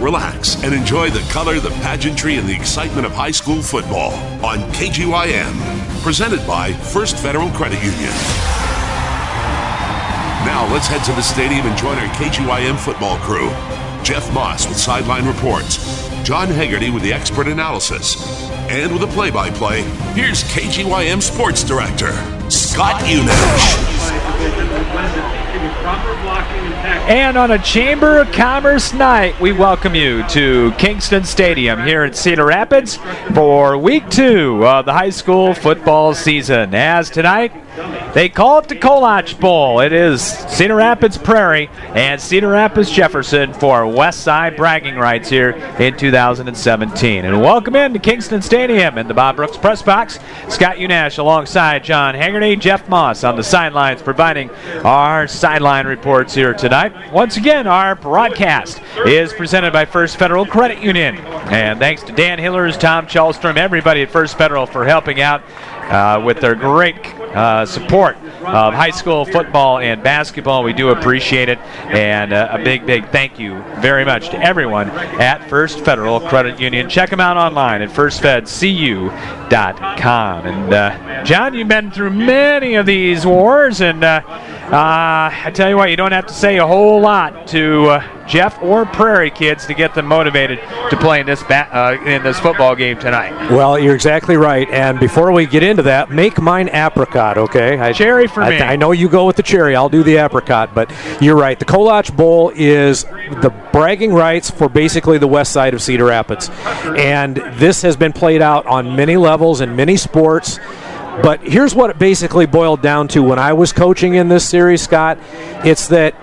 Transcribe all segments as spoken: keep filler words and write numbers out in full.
relax, and enjoy the color, the pageantry, and the excitement of high school football on K G Y M. Presented by First Federal Credit Union. Now let's head to the stadium and join our K G Y M football crew. Jeff Moss with sideline reports, John Hegarty with the expert analysis, and with a play-by-play, here's K G Y M Sports Director, Scott Unash. And on a Chamber of Commerce night, we welcome you to Kingston Stadium here in Cedar Rapids for week two of the high school football season. As tonight, they call it the Kolach Bowl. It is Cedar Rapids Prairie and Cedar Rapids Jefferson for West Side bragging rights here in two thousand seventeen. And welcome in to Kingston Stadium in the Bob Brooks press box. Scott Unash alongside John Hegarty, Jeff Moss on the sidelines providing our sideline reports here tonight. Once again, our broadcast is presented by First Federal Credit Union. And thanks to Dan Hillers, Tom Chalstrom, everybody at First Federal for helping out uh, with their great uh, support of high school football and basketball. We do appreciate it, and uh, a big, big thank you very much to everyone at First Federal Credit Union. Check them out online at first fed c u dot com. And uh, John, you've been through many of these wars, and uh, uh, I tell you what, you don't have to say a whole lot to uh, Jeff or Prairie kids to get them motivated to play in this ba- uh, in this football game tonight. Well, you're exactly right. And before we get into that, make mine apricot, okay? I, cherry for I, me. I know you go with the cherry. I'll do the apricot. But you're right. The Kolach Bowl is the bragging rights for basically the west side of Cedar Rapids. And this has been played out on many levels in many sports. But here's what it basically boiled down to when I was coaching in this series, Scott. It's that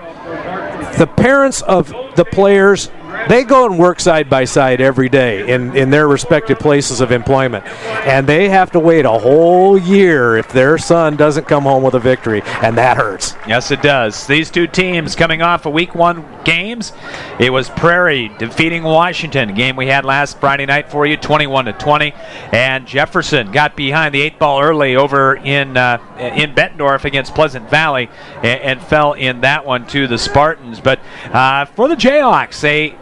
the parents of the players, they go and work side by side every day in, in their respective places of employment. And they have to wait a whole year if their son doesn't come home with a victory, and that hurts. Yes, it does. These two teams coming off of week one games. It was Prairie defeating Washington, a game we had last Friday night for you, twenty-one to twenty. And Jefferson got behind the eight ball early over in uh, in Bettendorf against Pleasant Valley and, and fell in that one to the Spartans. But uh, for the Jayhawks, they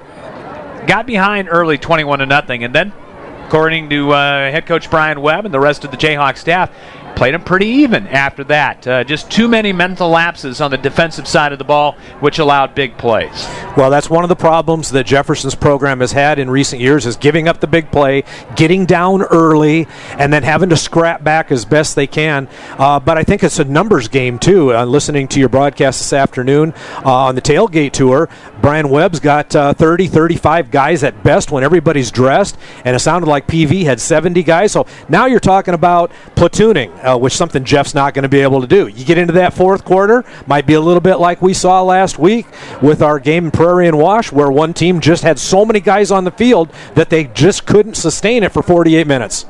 got behind early twenty-one to nothing, and then, according to uh, head coach Brian Webb and the rest of the Jayhawk staff, played them pretty even after that. Uh, just too many mental lapses on the defensive side of the ball, which allowed big plays. Well, that's one of the problems that Jefferson's program has had in recent years, is giving up the big play, getting down early, and then having to scrap back as best they can. Uh, but I think it's a numbers game, too. Uh, listening to your broadcast this afternoon uh, on the tailgate tour, Brian Webb's got uh, thirty, thirty-five guys at best when everybody's dressed, and it sounded like P V had seventy guys. So now you're talking about platooning, uh, which is something Jeff's not going to be able to do. You get into that fourth quarter, might be a little bit like we saw last week with our game in Prairie and Wash, where one team just had so many guys on the field that they just couldn't sustain it for forty-eight minutes.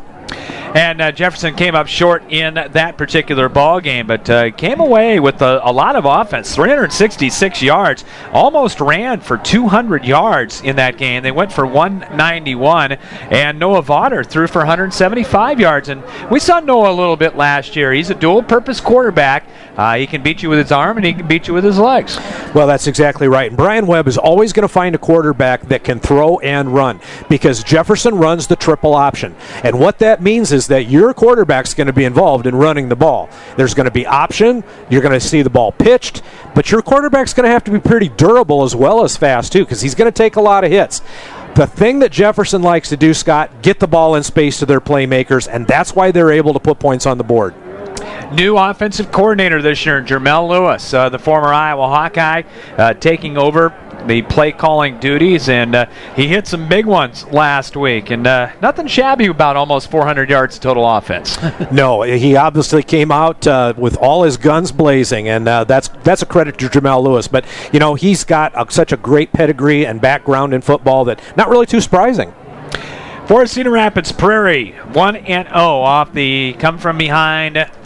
And uh, Jefferson came up short in that particular ball game, but uh, came away with a, a lot of offense, three hundred sixty-six yards, almost ran for two hundred yards in that game. They went for one ninety-one, and Noah Vaughter threw for one hundred seventy-five yards. And we saw Noah a little bit last year. He's a dual-purpose quarterback. Uh, he can beat you with his arm, and he can beat you with his legs. Well, that's exactly right. And Brian Webb is always going to find a quarterback that can throw and run, because Jefferson runs the triple option. And what that means is that your quarterback's going to be involved in running the ball. There's going to be option. You're going to see the ball pitched. But your quarterback's going to have to be pretty durable as well as fast, too, because he's going to take a lot of hits. The thing that Jefferson likes to do, Scott, get the ball in space to their playmakers, and that's why they're able to put points on the board. New offensive coordinator this year, Jermel Lewis, uh, the former Iowa Hawkeye, uh, taking over the play-calling duties, and uh, he hit some big ones last week, and uh, nothing shabby about almost four hundred yards total offense. No, he obviously came out uh, with all his guns blazing, and uh, that's that's a credit to Jermel Lewis. But, you know, he's got a, such a great pedigree and background in football that not really too surprising. For Cedar Rapids Prairie, one and oh off the come from behind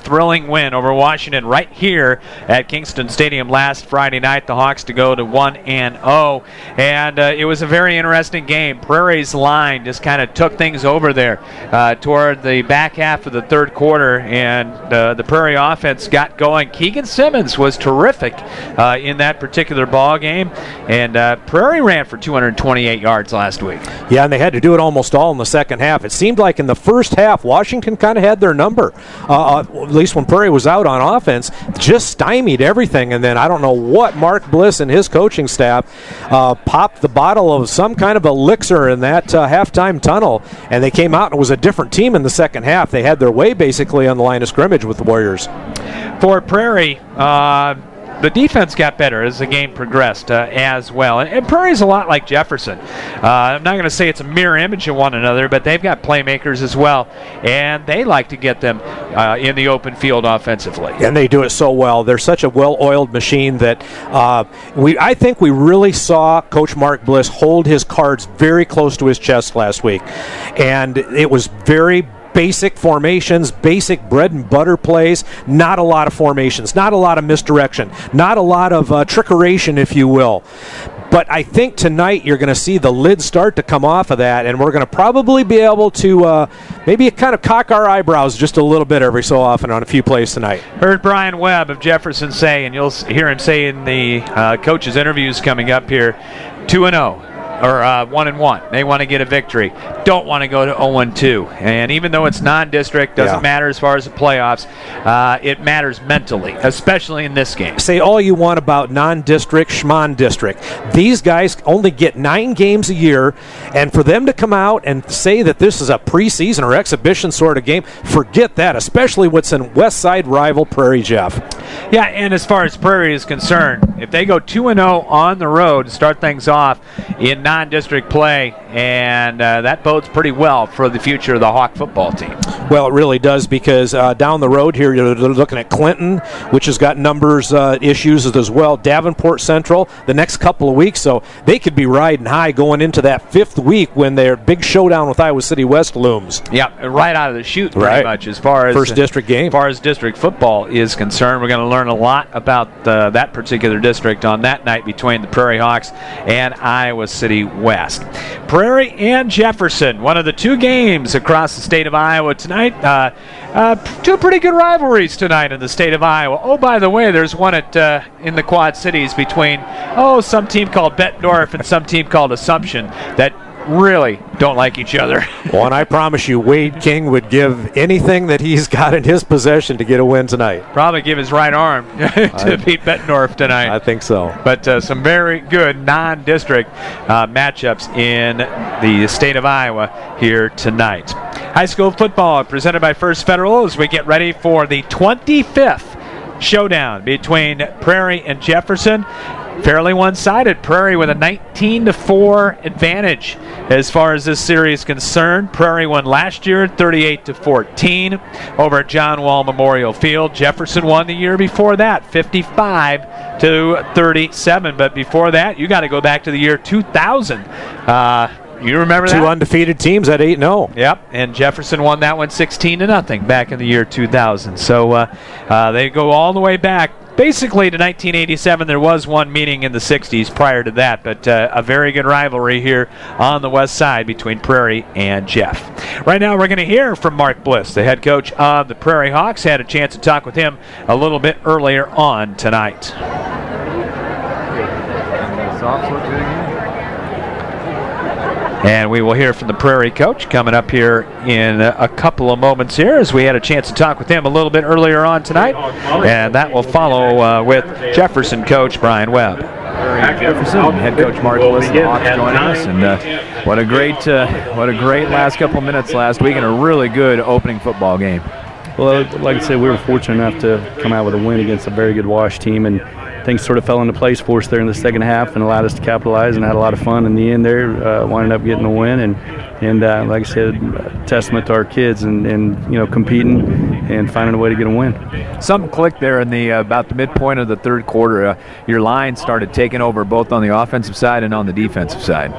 thrilling win over Washington right here at Kingston Stadium last Friday night. The Hawks to go to one and oh, and uh, it was a very interesting game. Prairie's line just kind of took things over there uh, toward the back half of the third quarter, and uh, the Prairie offense got going. Keegan Simmons was terrific uh, in that particular ball game, and uh, Prairie ran for two hundred twenty-eight yards last week. Yeah, and they had to do it almost all in the second half. It seemed like in the first half, Washington kind of had their number. Uh, at least when Prairie was out on offense, just stymied everything. And then I don't know what Mark Bliss and his coaching staff uh, popped the bottle of some kind of elixir in that uh, halftime tunnel, and they came out and it was a different team in the second half. They had their way basically on the line of scrimmage with the Warriors. For Prairie, uh, the defense got better as the game progressed uh, as well. And, and Prairie's a lot like Jefferson. Uh, I'm not going to say it's a mirror image of one another, but they've got playmakers as well, and they like to get them uh, in the open field offensively. And they do it so well. They're such a well-oiled machine that uh, we. I think we really saw Coach Mark Bliss hold his cards very close to his chest last week, and it was very basic formations, basic bread and butter plays, not a lot of formations, not a lot of misdirection, not a lot of uh, trickeration, if you will. But I think tonight you're going to see the lid start to come off of that, and we're going to probably be able to uh, maybe kind of cock our eyebrows just a little bit every so often on a few plays tonight. Heard Brian Webb of Jefferson say, and you'll hear him say in the uh, coaches' interviews coming up here, two and oh. Or uh, one and one. They want to get a victory. Don't want to go to oh and two. And even though it's non-district, doesn't yeah. matter as far as the playoffs. Uh, it matters mentally, especially in this game. Say all you want about non-district, schmon district. These guys only get nine games a year, and for them to come out and say that this is a preseason or exhibition sort of game, forget that. Especially what's in West Side rival Prairie, Jeff. Yeah, and as far as Prairie is concerned, if they go two and oh on the road, start things off in non-district play, and uh, that bodes pretty well for the future of the Hawk football team. Well, it really does, because uh, down the road here, you're looking at Clinton, which has got numbers uh, issues as well, Davenport Central the next couple of weeks, so they could be riding high going into that fifth week when their big showdown with Iowa City West looms. Yeah, right out of the chute pretty right. much as far as first district game. As far as district football is concerned, we're going to learn a lot about uh, that particular district on that night between the Prairie Hawks and Iowa City West. Prairie and Jefferson, one of the two games across the state of Iowa tonight. Uh, uh, two pretty good rivalries tonight in the state of Iowa. Oh, by the way, there's one at uh, in the Quad Cities between, oh, some team called Bettendorf and some team called Assumption that really don't like each other. Well, and I promise you, Wade King would give anything that he's got in his possession to get a win tonight. Probably give his right arm to I, beat Bettendorf tonight. I think so. But uh, some very good non-district uh, matchups in the state of Iowa here tonight. High school football presented by First Federal as we get ready for the twenty-fifth showdown between Prairie and Jefferson. Fairly one-sided. Prairie with a nineteen to four advantage as far as this series is concerned. Prairie won last year thirty-eight to fourteen over at John Wall Memorial Field. Jefferson won the year before that fifty-five to thirty-seven. But before that, you got to go back to the year two thousand. Uh, you remember that? Two undefeated teams at eight and oh. Yep, and Jefferson won that one sixteen to nothing back in the year two thousand. So uh, uh, they go all the way back. Basically to nineteen eighty-seven. There was one meeting in the sixties prior to that, but uh, a very good rivalry here on the west side between Prairie and Jeff. Right now we're going to hear from Mark Bliss, the head coach of the Prairie Hawks. Had a chance to talk with him a little bit earlier on tonight. And we will hear from the Prairie coach coming up here in a couple of moments here, as we had a chance to talk with him a little bit earlier on tonight. And that will follow uh, with Jefferson coach Brian Webb. Prairie Jefferson, head coach Mark Bliss, the Hawks joining us. And uh, what a great, uh, what a great last couple of minutes last week, and a really good opening football game. Well, like I said, we were fortunate enough to come out with a win against a very good Wash team, and things sort of fell into place for us there in the second half and allowed us to capitalize and had a lot of fun in the end there, uh, winding up getting a win. And, and uh, like I said, a testament to our kids and, and, you know, competing and finding a way to get a win. Something clicked there in the uh, about the midpoint of the third quarter. Uh, your line started taking over both on the offensive side and on the defensive side.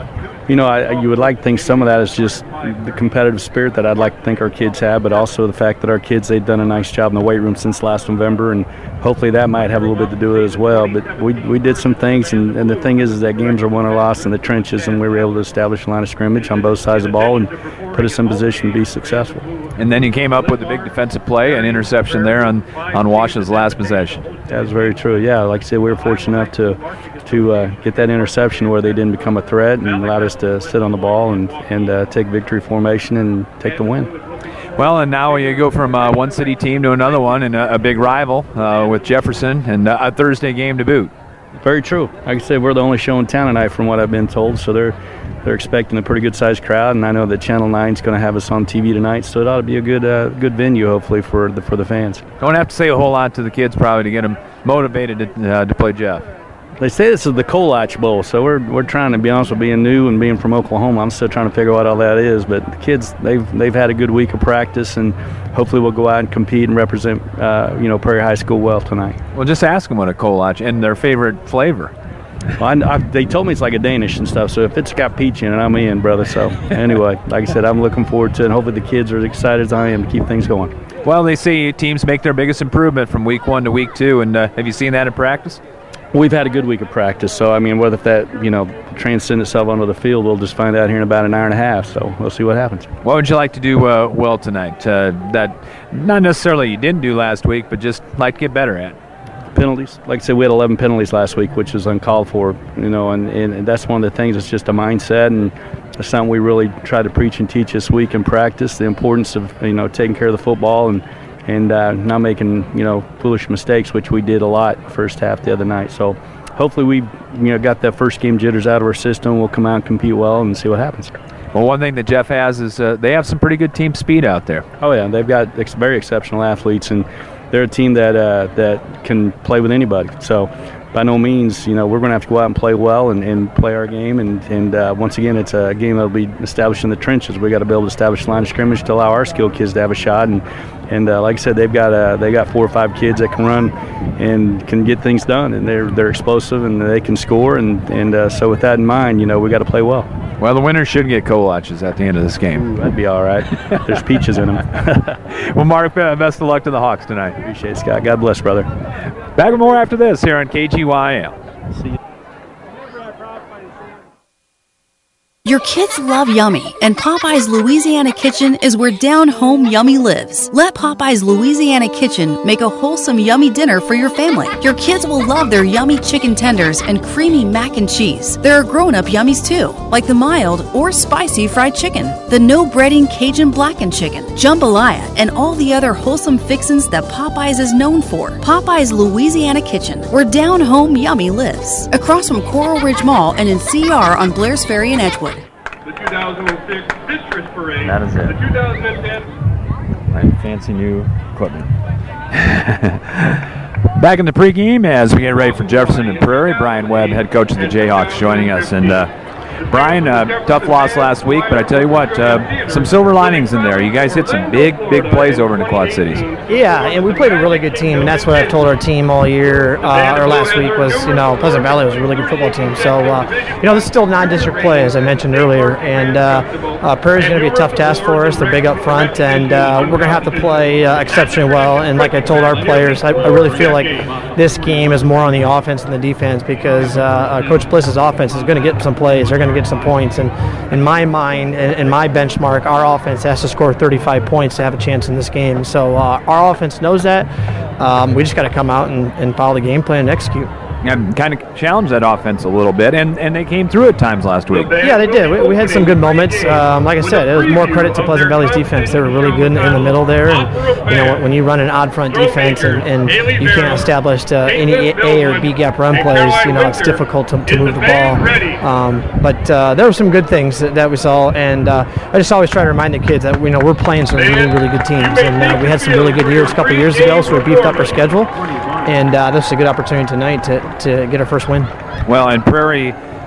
you know, I, you would like to think some of that is just the competitive spirit that I'd like to think our kids have, but also the fact that our kids, they've done a nice job in the weight room since last November, and hopefully that might have a little bit to do with it as well. But we we did some things, and, and the thing is, is that games are won or lost in the trenches, and we were able to establish a line of scrimmage on both sides of the ball and put us in position to be successful. And then you came up with a big defensive play, an interception there on, on Wash's last possession. That was very true. Yeah, like I said, we were fortunate enough to to uh, get that interception where they didn't become a threat and allowed us to sit on the ball and, and uh, take victory formation and take the win. Well, and now you go from uh, one city team to another one and a, a big rival uh, with Jefferson and uh, a Thursday game to boot. Very true. Like I said, we're the only show in town tonight from what I've been told, so they're they're expecting a pretty good-sized crowd, and I know that Channel nine is going to have us on T V tonight, so it ought to be a good uh, good venue, hopefully, for the for the fans. Don't have to say a whole lot to the kids probably to get them motivated to, uh, to play Jeff. They say this is the Kolach Bowl, so we're we're trying to be honest with being new and being from Oklahoma. I'm still trying to figure out what all that is, but the kids they've they've had a good week of practice, and hopefully we'll go out and compete and represent uh, you know Prairie High School well tonight. Well, just ask them what a Kolach and their favorite flavor. Well, I, I, they told me it's like a Danish and stuff, so if it's got peach in it, I'm in, brother. So anyway, like I said, I'm looking forward to it, and hopefully the kids are as excited as I am to keep things going. Well, they say teams make their biggest improvement from week one to week two, and uh, have you seen that in practice? We've had a good week of practice, so I mean, whether that you know transcend itself onto the field, we'll just find out here in about an hour and a half. So we'll see what happens. What would you like to do uh, well tonight? Uh, that not necessarily you didn't do last week, but just like to get better at. Penalties. Like I said, we had eleven penalties last week, which is uncalled for, you know, and, and that's one of the things. It's just a mindset, and that's something we really try to preach and teach this week in practice, the importance of, you know, taking care of the football and and uh, not making, you know, foolish mistakes, which we did a lot first half the other night. So hopefully we, you know, got that first game jitters out of our system. We'll come out and compete well and see what happens. Well, one thing that Jeff has is uh, they have some pretty good team speed out there. Oh, yeah, they've got ex- very exceptional athletes, and they're a team that uh, that can play with anybody. So by no means, you know, we're going to have to go out and play well and, and play our game. And, and uh, once again, it's a game that will be established in the trenches. We got to be able to establish a line of scrimmage to allow our skilled kids to have a shot. And and uh, like I said, they've got uh, they got four or five kids that can run and can get things done, and they're they're explosive and they can score. And and uh, so with that in mind, you know, we got to play well. Well, the winner should get Kolach's at the end of this game. Ooh, that'd be all right. There's peaches in them. Well, Mark, uh, best of luck to the Hawks tonight. Appreciate it, Scott. God bless, brother. Back with more after this here on K G Y M. See you. Your kids love Yummy, and Popeye's Louisiana Kitchen is where down-home Yummy lives. Let Popeye's Louisiana Kitchen make a wholesome Yummy dinner for your family. Your kids will love their yummy chicken tenders and creamy mac and cheese. There are grown-up Yummies too, like the mild or spicy fried chicken, the no-breading Cajun blackened chicken, jambalaya, and all the other wholesome fixins that Popeye's is known for. Popeye's Louisiana Kitchen, where down-home Yummy lives. Across from Coral Ridge Mall and in C R on Blair's Ferry in Edgewood. The two thousand six Citrus Parade. That is it. The two thousand ten. Right, fancy new equipment. Back in the pregame as we get ready for Jefferson and Prairie. Brian Webb, head coach of the Jayhawks, joining us. And uh, Brian, uh, tough loss last week, but I tell you what, uh, some silver linings in there. You guys hit some big, big plays over in the Quad Cities. Yeah, and we played a really good team, and that's what I've told our team all year, uh, or last week, was, you know, Pleasant Valley was a really good football team. So, uh, you know, this is still non-district play, as I mentioned earlier, and uh, uh, Prairie's going to be a tough task for us. They're big up front, and uh, we're going to have to play uh, exceptionally well. And like I told our players, I, I really feel like this game is more on the offense than the defense, because uh, uh, Coach Bliss's offense is going to get some plays. They're going to get some points. And in my mind, and in my benchmark, our offense has to score thirty-five points to have a chance in this game. So uh, our offense knows that. Um, we just got to come out and, and follow the game plan and execute. And kind of challenge that offense a little bit, and, and they came through at times last week. Yeah, they did. We, we had some good moments. Um, like I said, it was more credit to Pleasant Valley's defense. They were really good in, in the middle there. And, you know, when you run an odd front defense and, and you can't establish uh, any A or B gap run plays, you know, it's difficult to, to move the ball. Um, but uh, there were some good things that, that we saw, and uh, I just always try to remind the kids that, you know, we're playing some really, really good teams. And uh, we had some really good years a couple of years ago, so we beefed up our schedule. And uh, this is a good opportunity tonight to, to get our first win. Well, and Prairie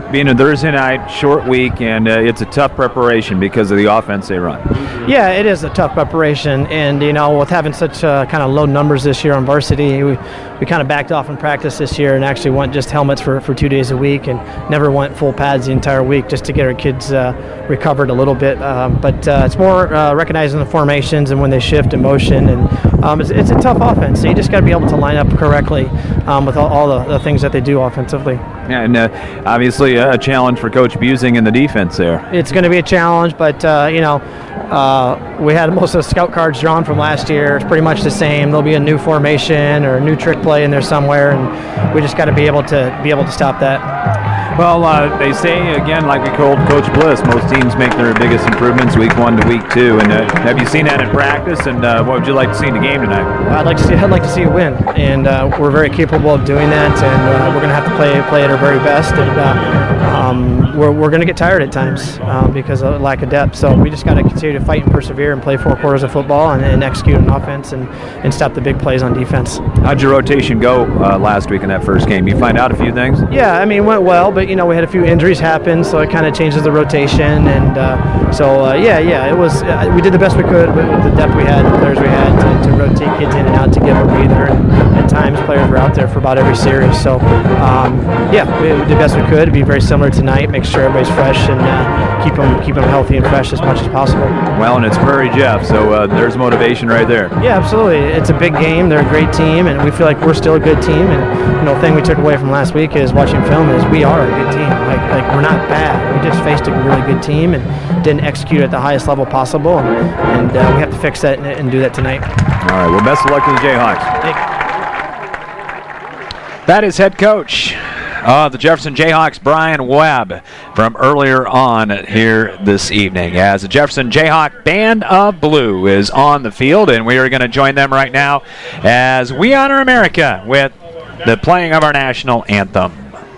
being a Thursday night, short week, and uh, it's a tough preparation because of the offense they run. Yeah, it is a tough preparation, and you know, with having such uh, kind of low numbers this year on varsity, we, we kind of backed off in practice this year and actually went just helmets for, for two days a week and never went full pads the entire week just to get our kids uh, recovered a little bit. Um, but uh, it's more uh, recognizing the formations and when they shift in motion, and um, it's, it's a tough offense, so you just got to be able to line up correctly um, with all, all the, the things that they do offensively. Yeah, and uh, obviously a challenge for Coach Busing and the defense there. It's going to be a challenge, but uh, you know, uh, we had most of the scout cards drawn from last year. It's pretty much the same. There'll be a new formation or a new trick play in there somewhere, and we just got to be able to be able to stop that. Well, uh, they say, again, like we told Coach Bliss, most teams make their biggest improvements week one to week two. And uh, have you seen that in practice? And uh, what would you like to see in the game tonight? I'd like to see. I'd like to see a win, and uh, we're very capable of doing that. And uh, we're going to have to play play at our very best. And uh, um, we're we're going to get tired at times um, because of lack of depth. So we just got to continue to fight and persevere and play four quarters of football and, and execute on offense and, and stop the big plays on defense. How'd your rotation go uh, last week in that first game? You find out a few things? Yeah, I mean, it went well, but you know, we had a few injuries happen, so it kind of changes the rotation, and uh, so uh, yeah, yeah, it was. Uh, we did the best we could with, with the depth we had, the players we had to, to rotate kids in and out to give a breather. And at times, players were out there for about every series. So um, yeah, we, we did the best we could. Be very similar tonight. Make sure everybody's fresh and uh, keep them keep them healthy and fresh as much as possible. Well, and it's Prairie Jeff, so uh, there's motivation right there. Yeah, absolutely. It's a big game. They're a great team, and we feel like we're still a good team. And you know, the thing we took away from last week is watching film is we are a good team. Like, like we're not bad. We just faced a really good team and didn't execute at the highest level possible, and, and uh, we have to fix that and, and do that tonight. All right. Well, best of luck to the Jayhawks. Thank you. That is head coach of the Jefferson Jayhawks, Brian Webb, from earlier on here this evening, as the Jefferson Jayhawk Band of Blue is on the field, and we are going to join them right now as we honor America with the playing of our national anthem.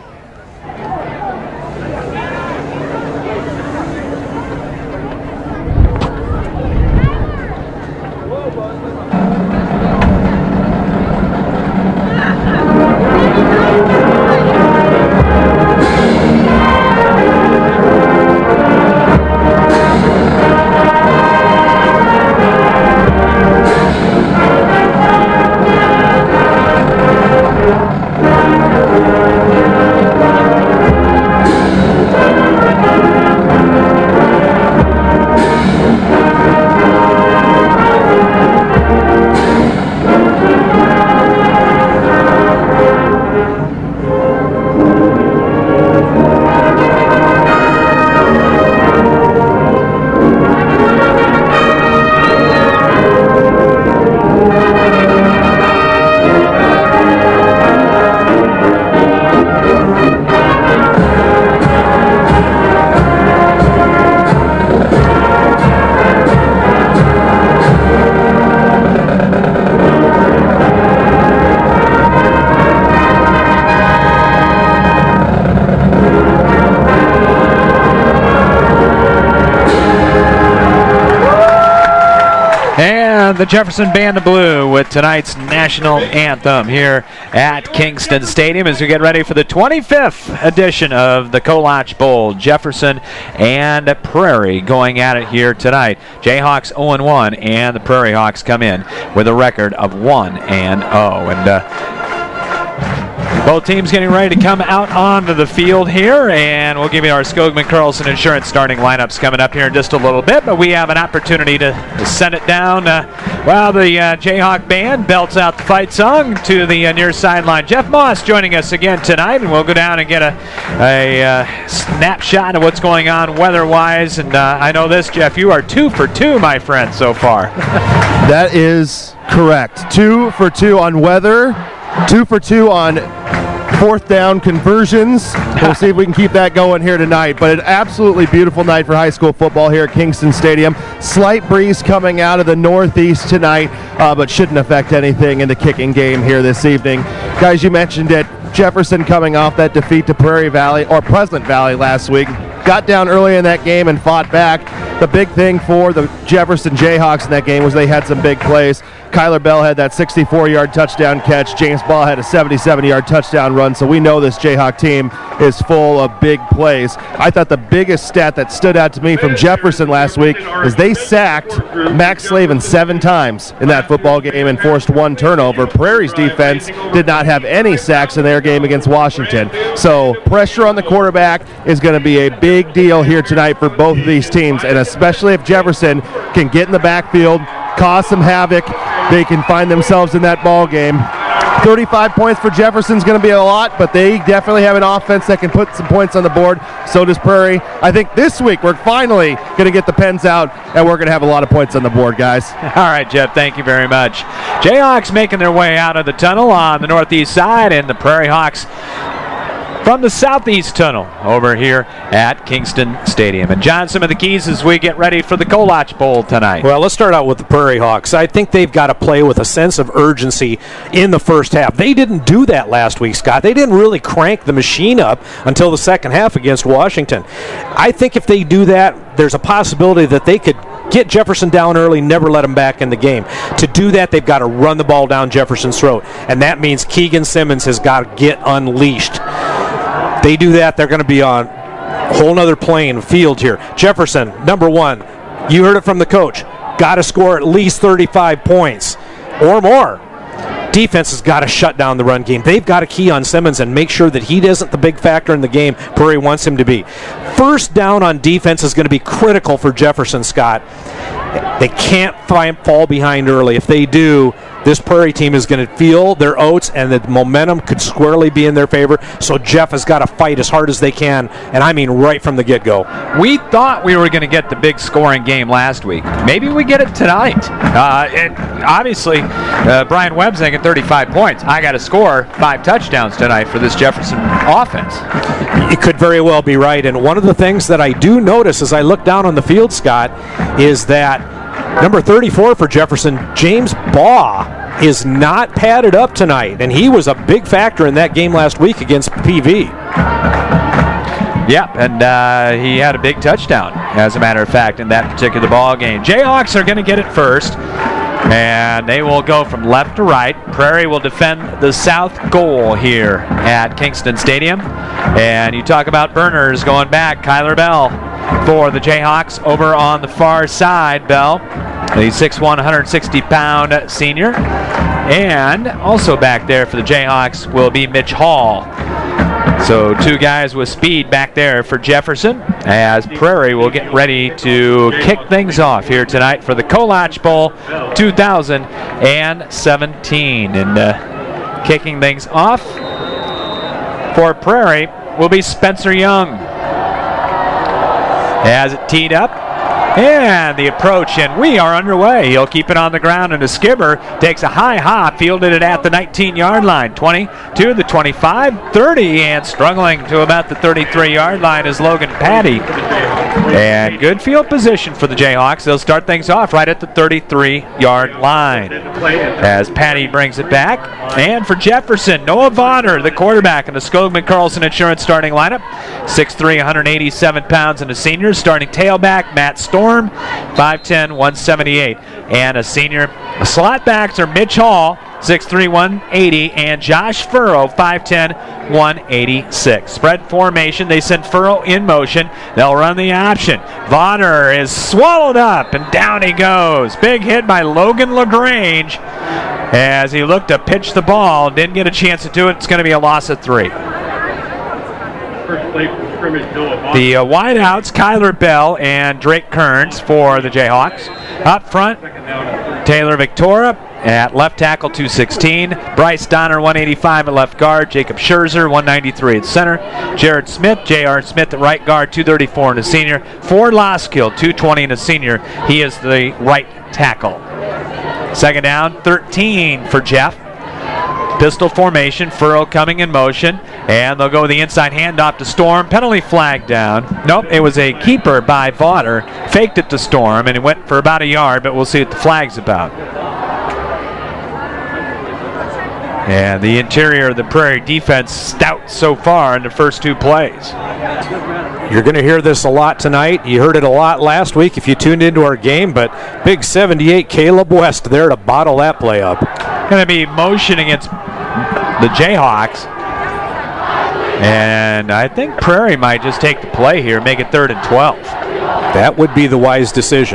The Jefferson Band of Blue with tonight's national anthem here at Kingston Stadium as we get ready for the twenty-fifth edition of the Kolach Bowl. Jefferson and Prairie going at it here tonight. Jayhawks oh and one, and the Prairie Hawks come in with a record of one and oh. And uh, both teams getting ready to come out onto the field here, and we'll give you our Skogman Carlson Insurance starting lineups coming up here in just a little bit, but we have an opportunity to, to send it down uh, while the uh, Jayhawk band belts out the fight song to the uh, near sideline. Jeff Moss joining us again tonight, and we'll go down and get a, a uh, snapshot of what's going on weather-wise. And uh, I know this, Jeff, you are two for two, my friend, so far. That is correct. Two for two on weather, two for two on fourth down conversions. We'll see if we can keep that going here tonight. But an absolutely beautiful night for high school football here at Kingston Stadium. Slight breeze coming out of the northeast tonight, uh, but shouldn't affect anything in the kicking game here this evening. Guys, you mentioned it. Jefferson coming off that defeat to Prairie Valley, or Pleasant Valley last week. Got down early in that game and fought back. the big thing for the Jefferson Jayhawks in that game was they had some big plays. Kyler Bell had that sixty-four-yard touchdown catch. James Ball had a seventy-seven-yard touchdown run, so we know this Jayhawk team is full of big plays. I thought the biggest stat that stood out to me from Jefferson last week is they sacked Max Slavin seven times in that football game and forced one turnover. Prairie's defense did not have any sacks in their game against Washington. So pressure on the quarterback is going to be a big deal here tonight for both of these teams, and especially if Jefferson can get in the backfield, cause some havoc, they can find themselves in that ball game. thirty-five points for Jefferson's going to be a lot, but they definitely have an offense that can put some points on the board. So does Prairie. I think this week we're finally going to get the pens out, and we're going to have a lot of points on the board, guys. All right, Jeff, thank you very much. Jayhawks making their way out of the tunnel on the northeast side, and the Prairie Hawks from the southeast tunnel over here at Kingston Stadium. And John, some of the keys as we get ready for the Kolach Bowl tonight. Well, let's start out with the Prairie Hawks. I think they've got to play with a sense of urgency in the first half. They didn't do that last week, Scott. They didn't really crank the machine up until the second half against Washington. I think if they do that, there's a possibility that they could get Jefferson down early, never let him back in the game. To do that, they've got to run the ball down Jefferson's throat, and that means Keegan Simmons has got to get unleashed. They do that, they're going to be on a whole nother playing field here. Jefferson, number one, you heard it from the coach, got to score at least thirty-five points or more. Defense has got to shut down the run game. They've got to key on Simmons and make sure that he isn't the big factor in the game Prairie wants him to be. First down on defense is going to be critical for Jefferson, Scott. They can't find, fall behind early. If they do, this Prairie team is going to feel their oats, and the momentum could squarely be in their favor. So Jeff has got to fight as hard as they can, and I mean right from the get-go. We thought we were going to get the big scoring game last week. Maybe we get it tonight. Uh, it, obviously, uh, Brian Webb's thinking thirty-five points. I got to score five touchdowns tonight for this Jefferson offense. It could very well be right, and one of the things that I do notice as I look down on the field, Scott, is that number thirty-four for Jefferson, James Baugh, is not padded up tonight, and he was a big factor in that game last week against P V. Yep, and uh, he had a big touchdown, as a matter of fact, in that particular ball game. Jayhawks are going to get it first, and they will go from left to right. Prairie will defend the south goal here at Kingston Stadium. And you talk about burners going back. Kyler Bell for the Jayhawks over on the far side. Bell, the six one, one hundred sixty pound senior. And also back there for the Jayhawks will be Mitch Hall. So two guys with speed back there for Jefferson, as Prairie will get ready to kick things off here tonight for the Kolach Bowl two thousand seventeen. And uh, kicking things off for Prairie will be Spencer Young. Has it teed up, and the approach, and we are underway. He'll keep it on the ground, and the skipper takes a high hop, fielded it at the nineteen-yard line. twenty to the twenty-five, thirty, and struggling to about the thirty-three-yard line is Logan Patty. And good field position for the Jayhawks. They'll start things off right at the thirty-three-yard line as Patty brings it back. And for Jefferson, Noah Vonner, the quarterback in the Skogman Carlson Insurance starting lineup. six three, one hundred eighty-seven pounds, and a senior. Starting tailback, Matt Storm, five ten, one seventy-eight. And a senior. The slot backs are Mitch Hall, six three, one eighty, and Josh Furrow, five ten, one eighty-six. Spread formation. They send Furrow in motion. They'll run the option. Vonner is swallowed up, and down he goes. Big hit by Logan LaGrange as he looked to pitch the ball. Didn't get a chance to do it. It's going to be a loss of three. The uh, wideouts, Kyler Bell and Drake Kearns for the Jayhawks. Up front, Taylor Victoria at left tackle, two sixteen. Bryce Donner, one eighty-five at left guard. Jacob Scherzer, one ninety-three at center. Jared Smith, J R Smith at right guard, two thirty-four and a senior. Ford Loskill, two twenty and a senior. He is the right tackle. Second down, thirteen for Jeff. Pistol formation, Furrow coming in motion, and they'll go the inside handoff to Storm. Penalty flag down. Nope, it was a keeper by Vaughter. Faked it to Storm, and it went for about a yard, but we'll see what the flag's about. And the interior of the Prairie defense stout so far in the first two plays. You're going to hear this a lot tonight. You heard it a lot last week if you tuned into our game, but big seventy-eight Caleb West there to bottle that play up. Going to be motion against the Jayhawks. And I think Prairie might just take the play here, make it third and twelve. That would be the wise decision.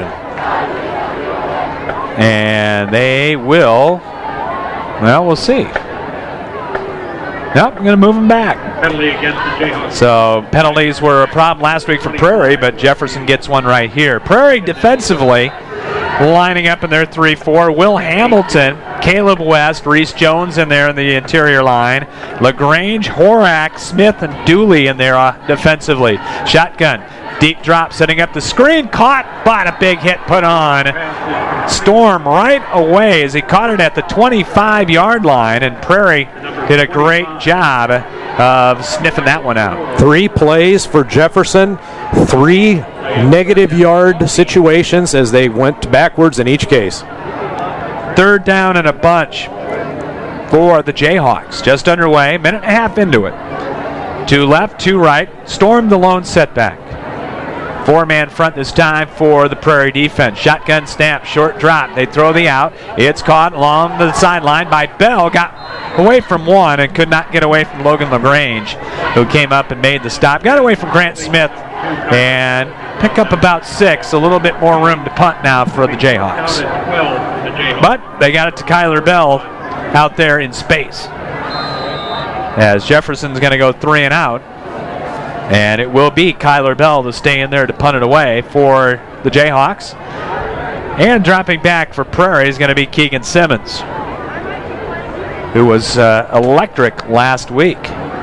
And they will, well, we'll see. Nope, I'm going to move them back. Penalty against the Jayhawks. So penalties were a problem last week for Prairie, but Jefferson gets one right here. Prairie defensively lining up in their three four. Will Hamilton, Caleb West, Reese Jones in there in the interior line. LaGrange, Horak, Smith, and Dooley in there uh, defensively. Shotgun, deep drop, setting up the screen. Caught, but a big hit put on. Storm right away as he caught it at the twenty-five-yard line, and Prairie did a great job of sniffing that one out. Three plays for Jefferson, three negative yard situations as they went backwards in each case. Third down and a bunch for the Jayhawks. Just underway, minute and a half into it. Two left, two right. Storm the lone setback. Four-man front this time for the Prairie defense. Shotgun snap, short drop. They throw the out. It's caught along the sideline by Bell. Got away from one and could not get away from Logan LaGrange, who came up and made the stop. Got away from Grant Smith and pick up about six. A little bit more room to punt now for the Jayhawks. But they got it to Kyler Bell out there in space, as Jefferson's going to go three and out. And it will be Kyler Bell to stay in there to punt it away for the Jayhawks. And dropping back for Prairie is going to be Keegan Simmons, who was uh, electric last week.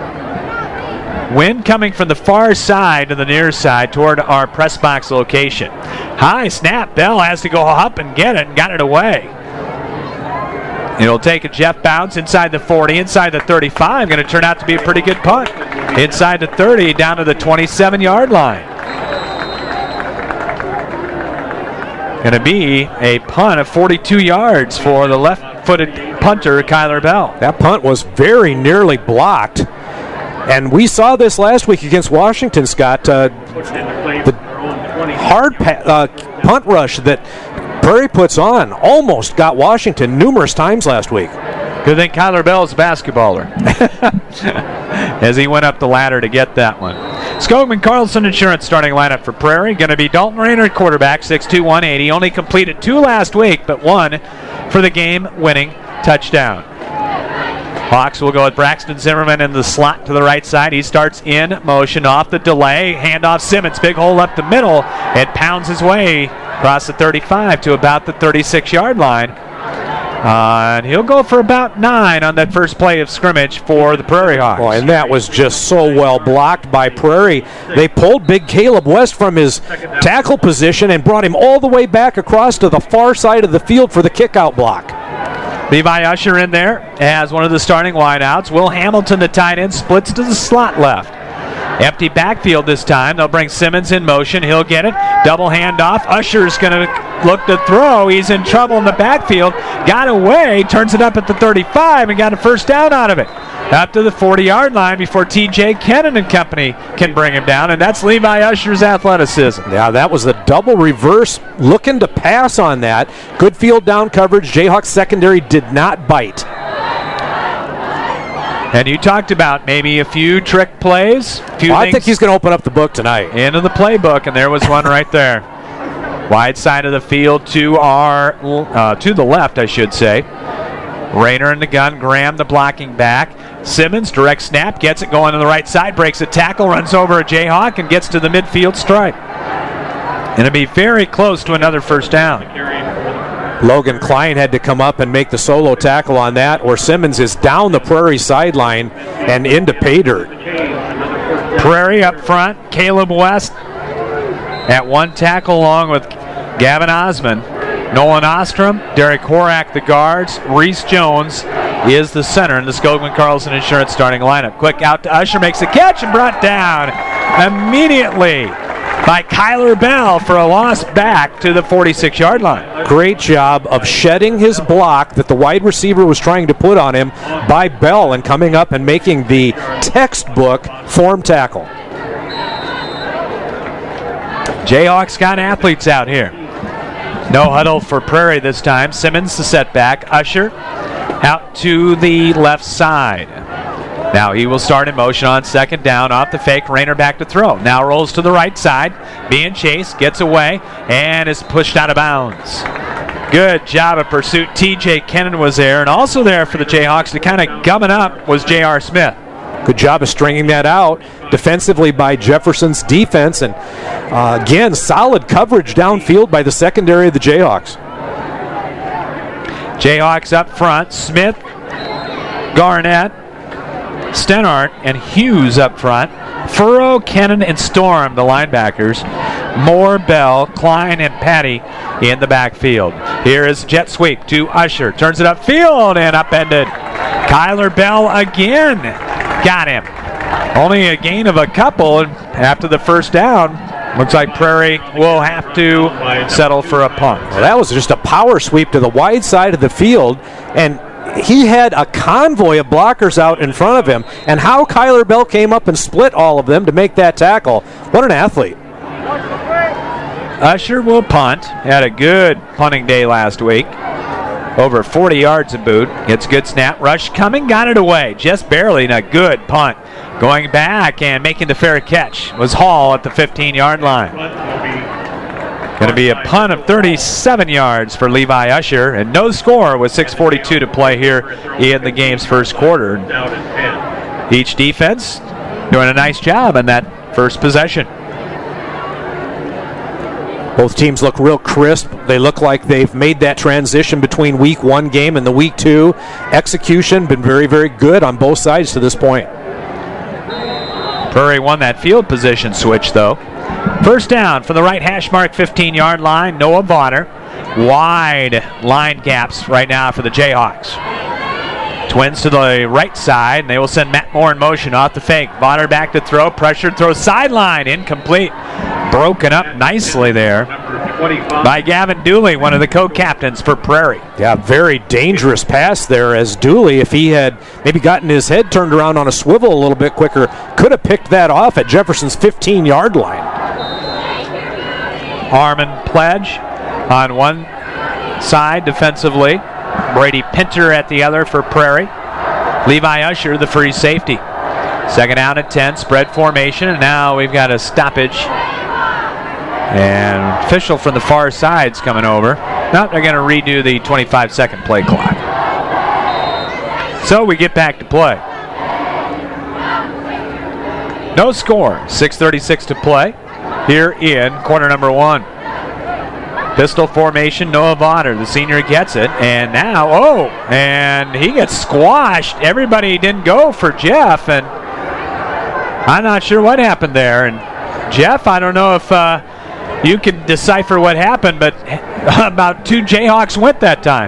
Wind coming from the far side to the near side toward our press box location. High snap. Bell has to go up and get it, and got it away. It'll take a Jeff bounce inside the forty, inside the thirty-five. Going to turn out to be a pretty good punt. Inside the thirty, down to the twenty-seven-yard line. Going to be a punt of forty-two yards for the left-footed punter, Kyler Bell. That punt was very nearly blocked. And we saw this last week against Washington, Scott. Uh, the hard pa- uh, punt rush that Prairie puts on almost got Washington numerous times last week. Good thing Kyler Bell's a basketballer as he went up the ladder to get that one. Skogman Carlson Insurance starting lineup for Prairie. Going to be Dalton Rayner at quarterback, six two, one eighty. Only completed two last week, but one for the game-winning touchdown. Hawks will go with Braxton Zimmerman in the slot to the right side. He starts in motion off the delay. Handoff Simmons, big hole up the middle. It pounds his way across the thirty-five to about the thirty-six-yard line. Uh, and he'll go for about nine on that first play of scrimmage for the Prairie Hawks. Oh, and that was just so well blocked by Prairie. They pulled big Caleb West from his tackle position and brought him all the way back across to the far side of the field for the kickout block. Levi Usher in there as one of the starting wideouts. Will Hamilton, the tight end, splits to the slot left. Empty backfield this time. They'll bring Simmons in motion. He'll get it. Double handoff. Usher's going to look to throw. He's in trouble in the backfield. Got away. Turns it up at the thirty-five and got a first down out of it. Up to the forty-yard line before T J Kennan and company can bring him down, and that's Levi Usher's athleticism. Yeah, that was the double reverse, looking to pass on that. Good field down coverage. Jayhawks secondary did not bite. And you talked about maybe a few trick plays. Few well, I think he's going to open up the book tonight. Into the playbook, and there was one right there. Wide side of the field to our uh, to the left, I should say. Rayner in the gun, Graham the blocking back. Simmons, direct snap, gets it going to the right side, breaks a tackle, runs over a Jayhawk, and gets to the midfield stripe. Going to be very close to another first down. Logan Klein had to come up and make the solo tackle on that, or Simmons is down the Prairie sideline and into pay dirt. Prairie up front, Caleb West at one tackle along with Gavin Osman. Nolan Ostrom, Derek Horak the guards, Reese Jones is the center in the Skogman Carlson Insurance starting lineup. Quick out to Usher, makes a catch and brought down immediately by Kyler Bell for a loss back to the forty-six-yard line. Great job of shedding his block that the wide receiver was trying to put on him by Bell and coming up and making the textbook form tackle. Jayhawks got athletes out here. No huddle for Prairie this time. Simmons the setback. Usher out to the left side. Now he will start in motion on second down off the fake. Rayner back to throw. Now rolls to the right side. Being chased, gets away, and is pushed out of bounds. Good job of pursuit. T J Kennan was there, and also there for the Jayhawks to kind of gumming up was J R Smith. Good job of stringing that out defensively by Jefferson's defense, and uh, again, solid coverage downfield by the secondary of the Jayhawks. Jayhawks up front. Smith, Garnett, Stenart, and Hughes up front. Furrow, Kennan, and Storm, the linebackers. Moore, Bell, Klein, and Patty in the backfield. Here is jet sweep to Usher. Turns it upfield and upended. Kyler Bell again. Got him. Only a gain of a couple, and after the first down, looks like Prairie will have to settle for a punt. Well, that was just a power sweep to the wide side of the field, and he had a convoy of blockers out in front of him, and how Kyler Bell came up and split all of them to make that tackle. What an athlete. Usher will punt. Had a good punting day last week. Over forty yards of boot. Gets a good snap. Rush coming. Got it away. Just barely, and a good punt. Going back and making the fair catch was Hall at the fifteen-yard line. Going to be a punt of thirty-seven yards for Levi Usher, and no score with six forty-two to play here in the game's first quarter. Each defense doing a nice job in that first possession. Both teams look real crisp. They look like they've made that transition between week one game and the week two. Execution been very, very good on both sides to this point. Prairie won that field position switch, though. First down from the right hash mark fifteen-yard line. Noah Bonner. Wide line gaps right now for the Jayhawks. Twins to the right side, and they will send Matt Moore in motion off the fake. Bonner back to throw. Pressured throw sideline. Incomplete. Broken up nicely there by Gavin Dooley, one of the co-captains for Prairie. Yeah, very dangerous pass there, as Dooley, if he had maybe gotten his head turned around on a swivel a little bit quicker, could have picked that off at Jefferson's fifteen-yard line. Harmon Pledge on one side defensively. Brady Pinter at the other for Prairie. Levi Usher, the free safety. Second down at ten, spread formation, and now we've got a stoppage. And official from the far side's coming over. Now they're going to redo the twenty-five second play clock. So we get back to play. No score. six thirty-six to play here in quarter number one. Pistol formation, Noah Bonner, the senior gets it, and now, oh, and he gets squashed. Everybody didn't go for Jeff, and I'm not sure what happened there. And Jeff, I don't know if uh, you can decipher what happened, but about two Jayhawks went that time.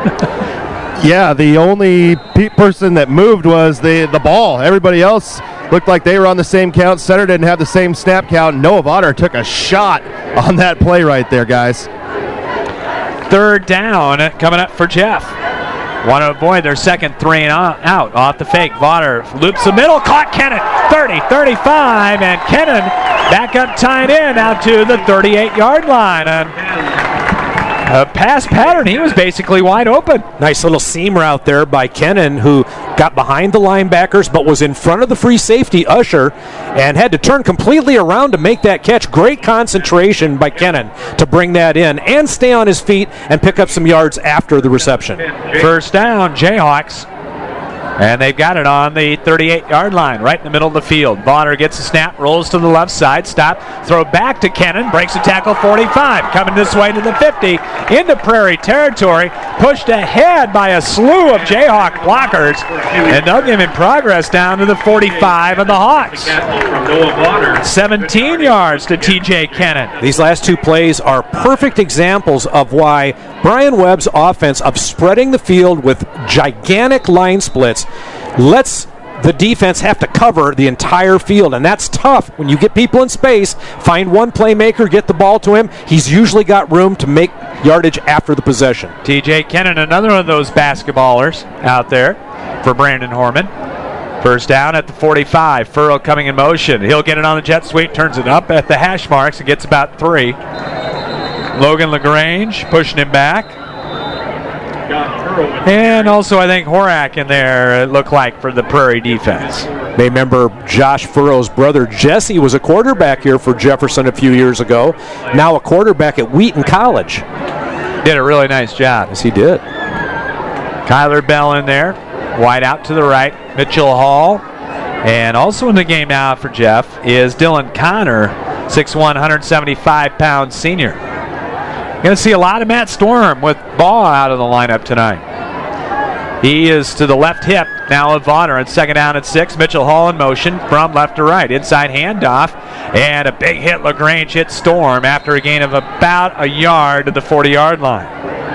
Yeah, the only pe- person that moved was the, the ball. Everybody else looked like they were on the same count. Center didn't have the same snap count. Noah Bonner took a shot on that play right there, guys. Third down coming up for Jeff. Want to avoid their second three and out off the fake. Bonner loops the middle, caught Kennan. thirty, thirty-five, and Kennan back up tied in out to the thirty-eight-yard line. And a pass pattern, he was basically wide open. Nice little seam route there by Kennan, who got behind the linebackers but was in front of the free safety, Usher, and had to turn completely around to make that catch. Great concentration by Kennan to bring that in and stay on his feet and pick up some yards after the reception. First down, Jayhawks. And they've got it on the thirty-eight-yard line, right in the middle of the field. Bonner gets a snap, rolls to the left side, stop, throw back to Kennan, breaks a tackle, forty-five, coming this way to the fifty, into Prairie territory, pushed ahead by a slew of Jayhawk blockers, and they'll give him progress down to the forty-five of the Hawks. seventeen yards to T J Kennan. These last two plays are perfect examples of why Brian Webb's offense of spreading the field with gigantic line splits lets the defense have to cover the entire field, and that's tough when you get people in space. Find one playmaker, get the ball to him. He's usually got room to make yardage after the possession. T J Kennan, another of those basketballers out there for Brandon Horman. First down at the forty-five. Furrow coming in motion. He'll get it on the jet sweep, turns it up at the hash marks and gets about three. Logan LaGrange pushing him back. And also, I think Horak in there, it looked like, for the Prairie defense. May remember Josh Furrow's brother Jesse was a quarterback here for Jefferson a few years ago. Now a quarterback at Wheaton College. Did a really nice job. Yes, he did. Kyler Bell in there. Wide out to the right. Mitchell Hall. And also in the game now for Jeff is Dylan Connor, six one, one seventy-five pound senior. Going to see a lot of Matt Storm with ball out of the lineup tonight. He is to the left hip now of Vaughner on second down and six. Mitchell Hall in motion from left to right. Inside handoff and a big hit. LaGrange hit Storm after a gain of about a yard to the forty-yard line.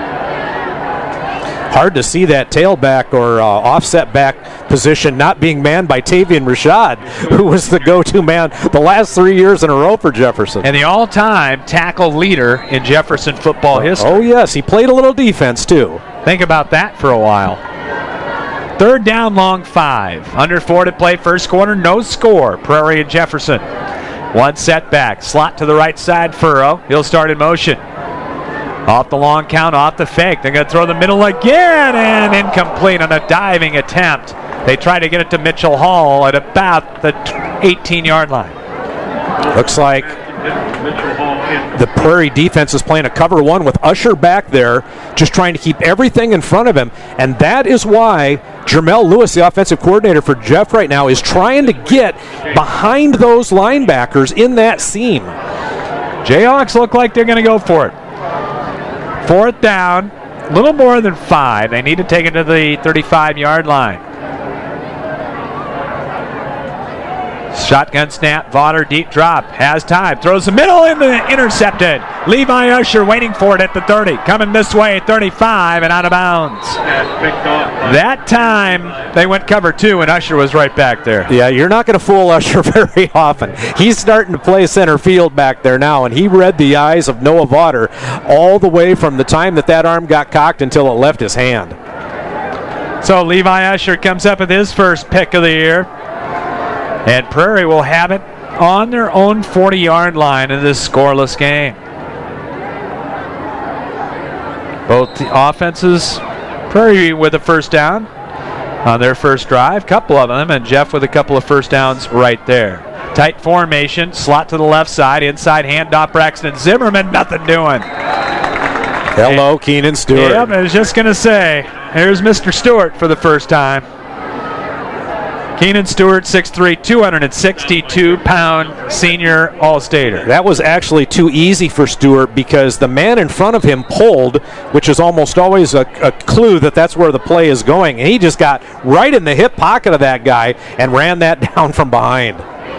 Hard to see that tailback or uh, offset back position not being manned by Tavian Rashad, who was the go-to man the last three years in a row for Jefferson. And the all-time tackle leader in Jefferson football history. Oh, yes. He played a little defense, too. Think about that for a while. Third down, long five. Under four to play first quarter, no score. Prairie and Jefferson. One setback. Slot to the right side, Furrow. He'll start in motion. Off the long count, off the fake. They're going to throw the middle again, and incomplete on a diving attempt. They try to get it to Mitchell Hall at about the eighteen-yard line. Looks like the Prairie defense is playing a cover one with Usher back there, just trying to keep everything in front of him. And that is why Jermel Lewis, the offensive coordinator for Jeff right now, is trying to get behind those linebackers in that seam. Jayhawks look like they're going to go for it. Fourth down, a little more than five. They need to take it to the thirty-five-yard line. Shotgun snap, Vaughner deep drop, has time, throws the middle in the intercepted. Levi Usher waiting for it at the thirty, coming this way, thirty-five and out of bounds. That time they went cover two and Usher was right back there. Yeah, you're not going to fool Usher very often. He's starting to play center field back there now, and he read the eyes of Noah Vaughner all the way from the time that that arm got cocked until it left his hand. So Levi Usher comes up with his first pick of the year. And Prairie will have it on their own forty-yard line in this scoreless game. Both the offenses, Prairie with a first down on their first drive, couple of them, and Jeff with a couple of first downs right there. Tight formation, slot to the left side, inside handoff, Braxton Zimmerman, nothing doing. Hello, and Keenan Stewart. Yep, I was just going to say, here's Mister Stewart for the first time. Keenan Stewart, six three, two sixty-two pound senior All-Stater. That was actually too easy for Stewart because the man in front of him pulled, which is almost always a, a clue that that's where the play is going. And he just got right in the hip pocket of that guy and ran that down from behind.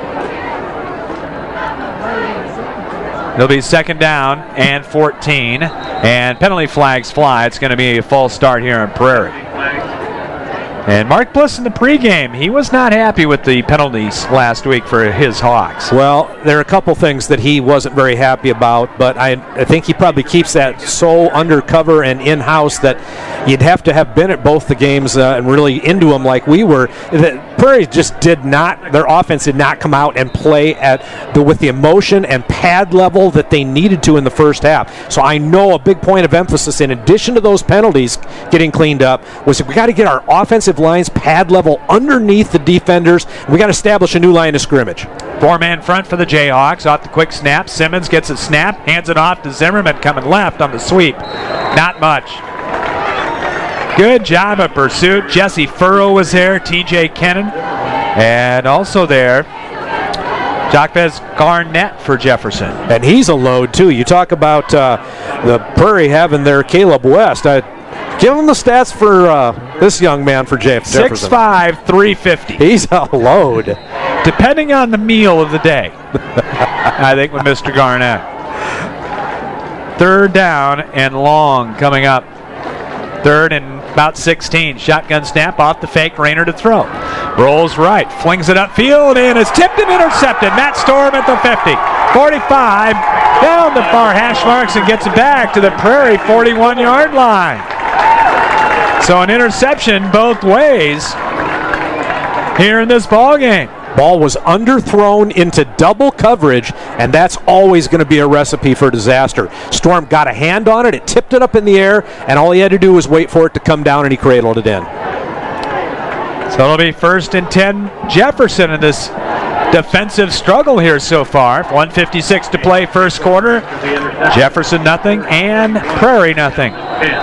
It'll be second down and fourteen, and penalty flags fly. It's going to be a false start here in Prairie. And Mark Bliss in the pregame, he was not happy with the penalties last week for his Hawks. Well, there are a couple things that he wasn't very happy about, but I, I think he probably keeps that so undercover and in-house that you'd have to have been at both the games uh, and really into them like we were. The Prairie just did not, their offense did not come out and play at the, with the emotion and pad level that they needed to in the first half. So I know a big point of emphasis, in addition to those penalties getting cleaned up, was that we got to get our offensive lines pad level underneath the defenders. We got to establish a new line of scrimmage. Four-man front for the Jayhawks. Off the quick snap. Simmons gets a snap, hands it off to Zimmerman coming left on the sweep. Not much. Good job of pursuit. Jesse Furrow was there. T J Kennan. And also there, Jacquez Garnett for Jefferson. And he's a load, too. You talk about uh, the Prairie having their Caleb West. I Give him the stats for uh, this young man for Jeff Jefferson. six five, three fifty. He's a load. Depending on the meal of the day, I think, with Mister Garnett. Third down and long coming up. Third and about sixteen. Shotgun snap off the fake. Rayner to throw. Rolls right. Flings it upfield, and it's tipped and intercepted. Matt Storm at the fifty. forty-five. Down the far hash marks and gets it back to the Prairie forty-one-yard line. So an interception both ways. here in this ball game. Ball was underthrown into double coverage, and that's always going to be a recipe for disaster. Storm got a hand on it, it tipped it up in the air, and all he had to do was wait for it to come down, and he cradled it in. So it'll be first and ten Jefferson in this defensive struggle here so far. one fifty-six to play first quarter. Jefferson nothing and Prairie nothing.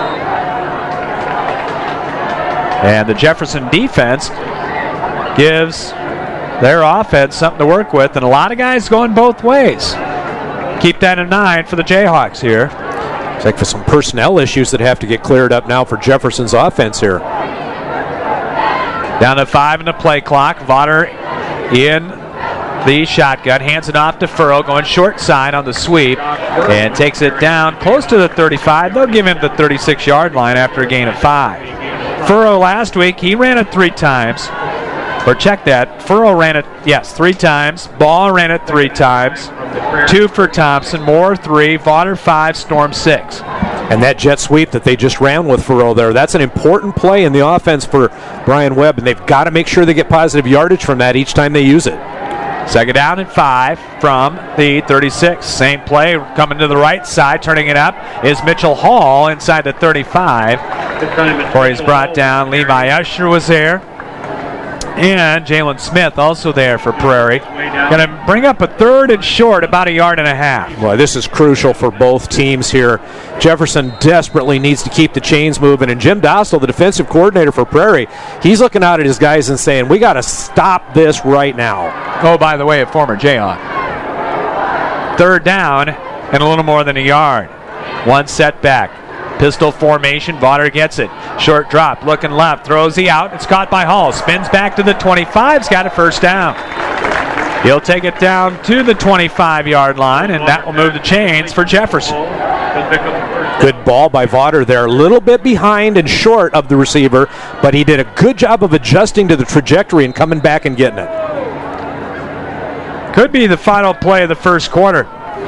And the Jefferson defense gives their offense something to work with, and a lot of guys going both ways. Keep that in mind for the Jayhawks here. It's like for some personnel issues that have to get cleared up now for Jefferson's offense here. Down to five in the play clock. Vaughter in the shotgun, hands it off to Furrow, going short side on the sweep, and takes it down close to the thirty-five. They'll give him the thirty-six-yard line after a gain of five. Furrow last week, he ran it three times. Or check that. Furrow ran it, yes, three times. Ball ran it three times. Two for Thompson. Moore, three. Vaughter, five. Storm, six. And that jet sweep that they just ran with Furrow there, that's an important play in the offense for Brian Webb, and they've got to make sure they get positive yardage from that each time they use it. Second down and five from the thirty-six. Same play coming to the right side. Turning it up is Mitchell Hall inside the thirty-five. Before he's brought down, Levi Usher was there. And Jalen Smith also there for Prairie. Going to bring up a third and short, about a yard and a half. Boy, this is crucial for both teams here. Jefferson desperately needs to keep the chains moving, and Jim Dostal, the defensive coordinator for Prairie, he's looking out at his guys and saying, we got to stop this right now. Oh, by the way, a former Jayhawk. Third down and a little more than a yard. One setback. Pistol formation, Vaughter gets it. Short drop, looking left, throws he out. It's caught by Hall. Spins back to the twenty-five's got a first down. He'll take it down to the twenty-five-yard line, and that will move the chains for Jefferson. Good ball by Vaughter there. A little bit behind and short of the receiver, but he did a good job of adjusting to the trajectory and coming back and getting it. Could be the final play of the first quarter.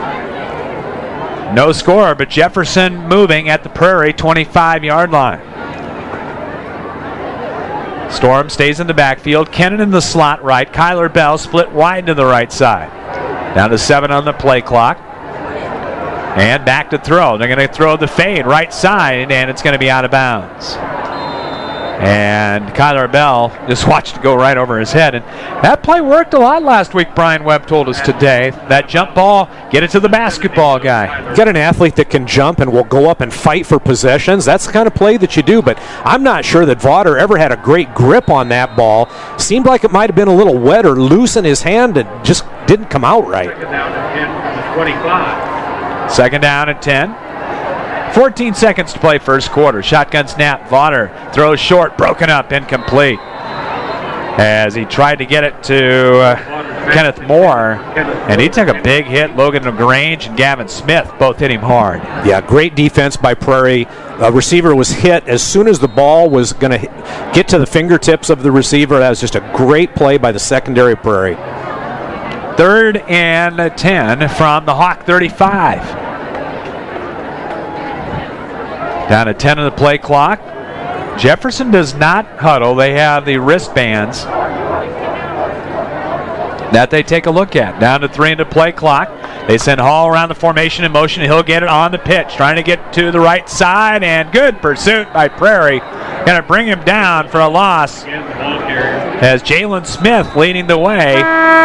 No score, but Jefferson moving at the Prairie twenty-five-yard line. Storm stays in the backfield. Kennan in the slot right. Kyler Bell split wide to the right side. Down to seven on the play clock. And back to throw. They're going to throw the fade right side, and it's going to be out of bounds. And Kyler Bell just watched it go right over his head. And that play worked a lot last week, Brian Webb told us today. That jump ball, get it to the basketball guy. You got an athlete that can jump and will go up and fight for possessions. That's the kind of play that you do. But I'm not sure that Vaughter ever had a great grip on that ball. Seemed like it might have been a little wet or loose in his hand and just didn't come out right. Second down and ten. fourteen seconds to play first quarter. Shotgun snap. Vaughter throws short, broken up, incomplete. As he tried to get it to uh, Kenneth Moore, and he took a big hit. Logan LaGrange and Gavin Smith both hit him hard. Yeah, great defense by Prairie. A receiver was hit as soon as the ball was going to get to the fingertips of the receiver. That was just a great play by the secondary Prairie. Third and ten from the Hawk thirty-five. Down to ten on the play clock. Jefferson does not huddle. They have the wristbands that they take a look at. Down to three in the play clock. They send Hall around the formation in motion. He'll get it on the pitch. Trying to get to the right side, and good pursuit by Prairie. Going to bring him down for a loss as Jalen Smith leading the way.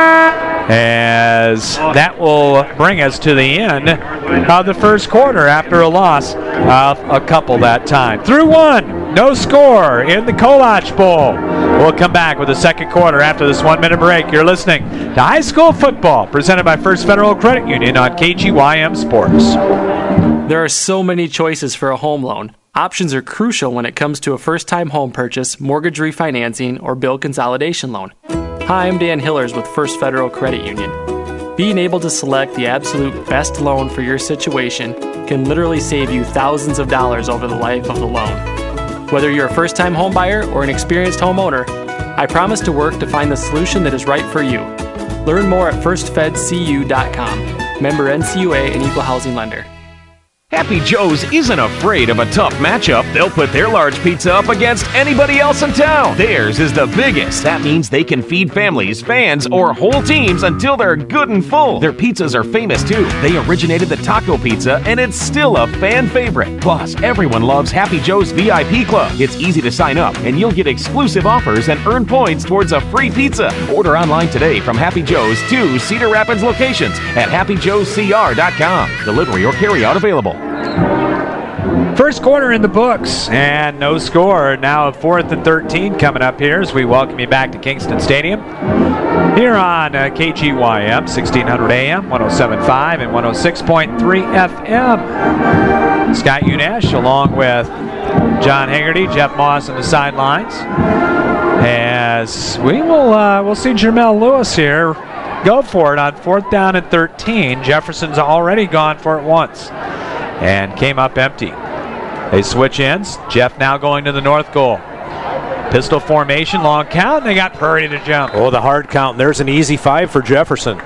As that will bring us to the end of the first quarter after a loss of a couple that time. Through one, no score in the Kolach Bowl. We'll come back with the second quarter after this one-minute break. You're listening to High School Football, presented by First Federal Credit Union on K G Y M Sports. There are so many choices for a home loan. Options are crucial when it comes to a first-time home purchase, mortgage refinancing, or bill consolidation loan. Hi, I'm Dan Hillers with First Federal Credit Union. Being able to select the absolute best loan for your situation can literally save you thousands of dollars over the life of the loan. Whether you're a first-time home buyer or an experienced homeowner, I promise to work to find the solution that is right for you. Learn more at first fed c u dot com. Member N C U A and Equal Housing Lender. Happy Joe's isn't afraid of a tough matchup. They'll put their large pizza up against anybody else in town. Theirs is the biggest. That means they can feed families, fans, or whole teams until they're good and full. Their pizzas are famous too. They originated the taco pizza, and it's still a fan favorite. Plus, everyone loves Happy Joe's V I P Club. It's easy to sign up, and you'll get exclusive offers and earn points towards a free pizza. Order online today from Happy Joe's two Cedar Rapids locations at happy joes c r dot com. Delivery or carry-out available. First quarter in the books, and no score. Now fourth and thirteen coming up here as we welcome you back to Kingston Stadium. Here on uh, K G Y M, sixteen hundred A M, one oh seven point five and one oh six point three F M. Scott Unash along with John Hegarty, Jeff Moss on the sidelines. As we will uh, we'll see Jermel Lewis here go for it on fourth down and thirteen. Jefferson's already gone for it once and came up empty. They switch ends. Jeff now going to the north goal. Pistol formation, long count, and they got Prairie to jump. Oh, the hard count. There's an easy five for Jefferson.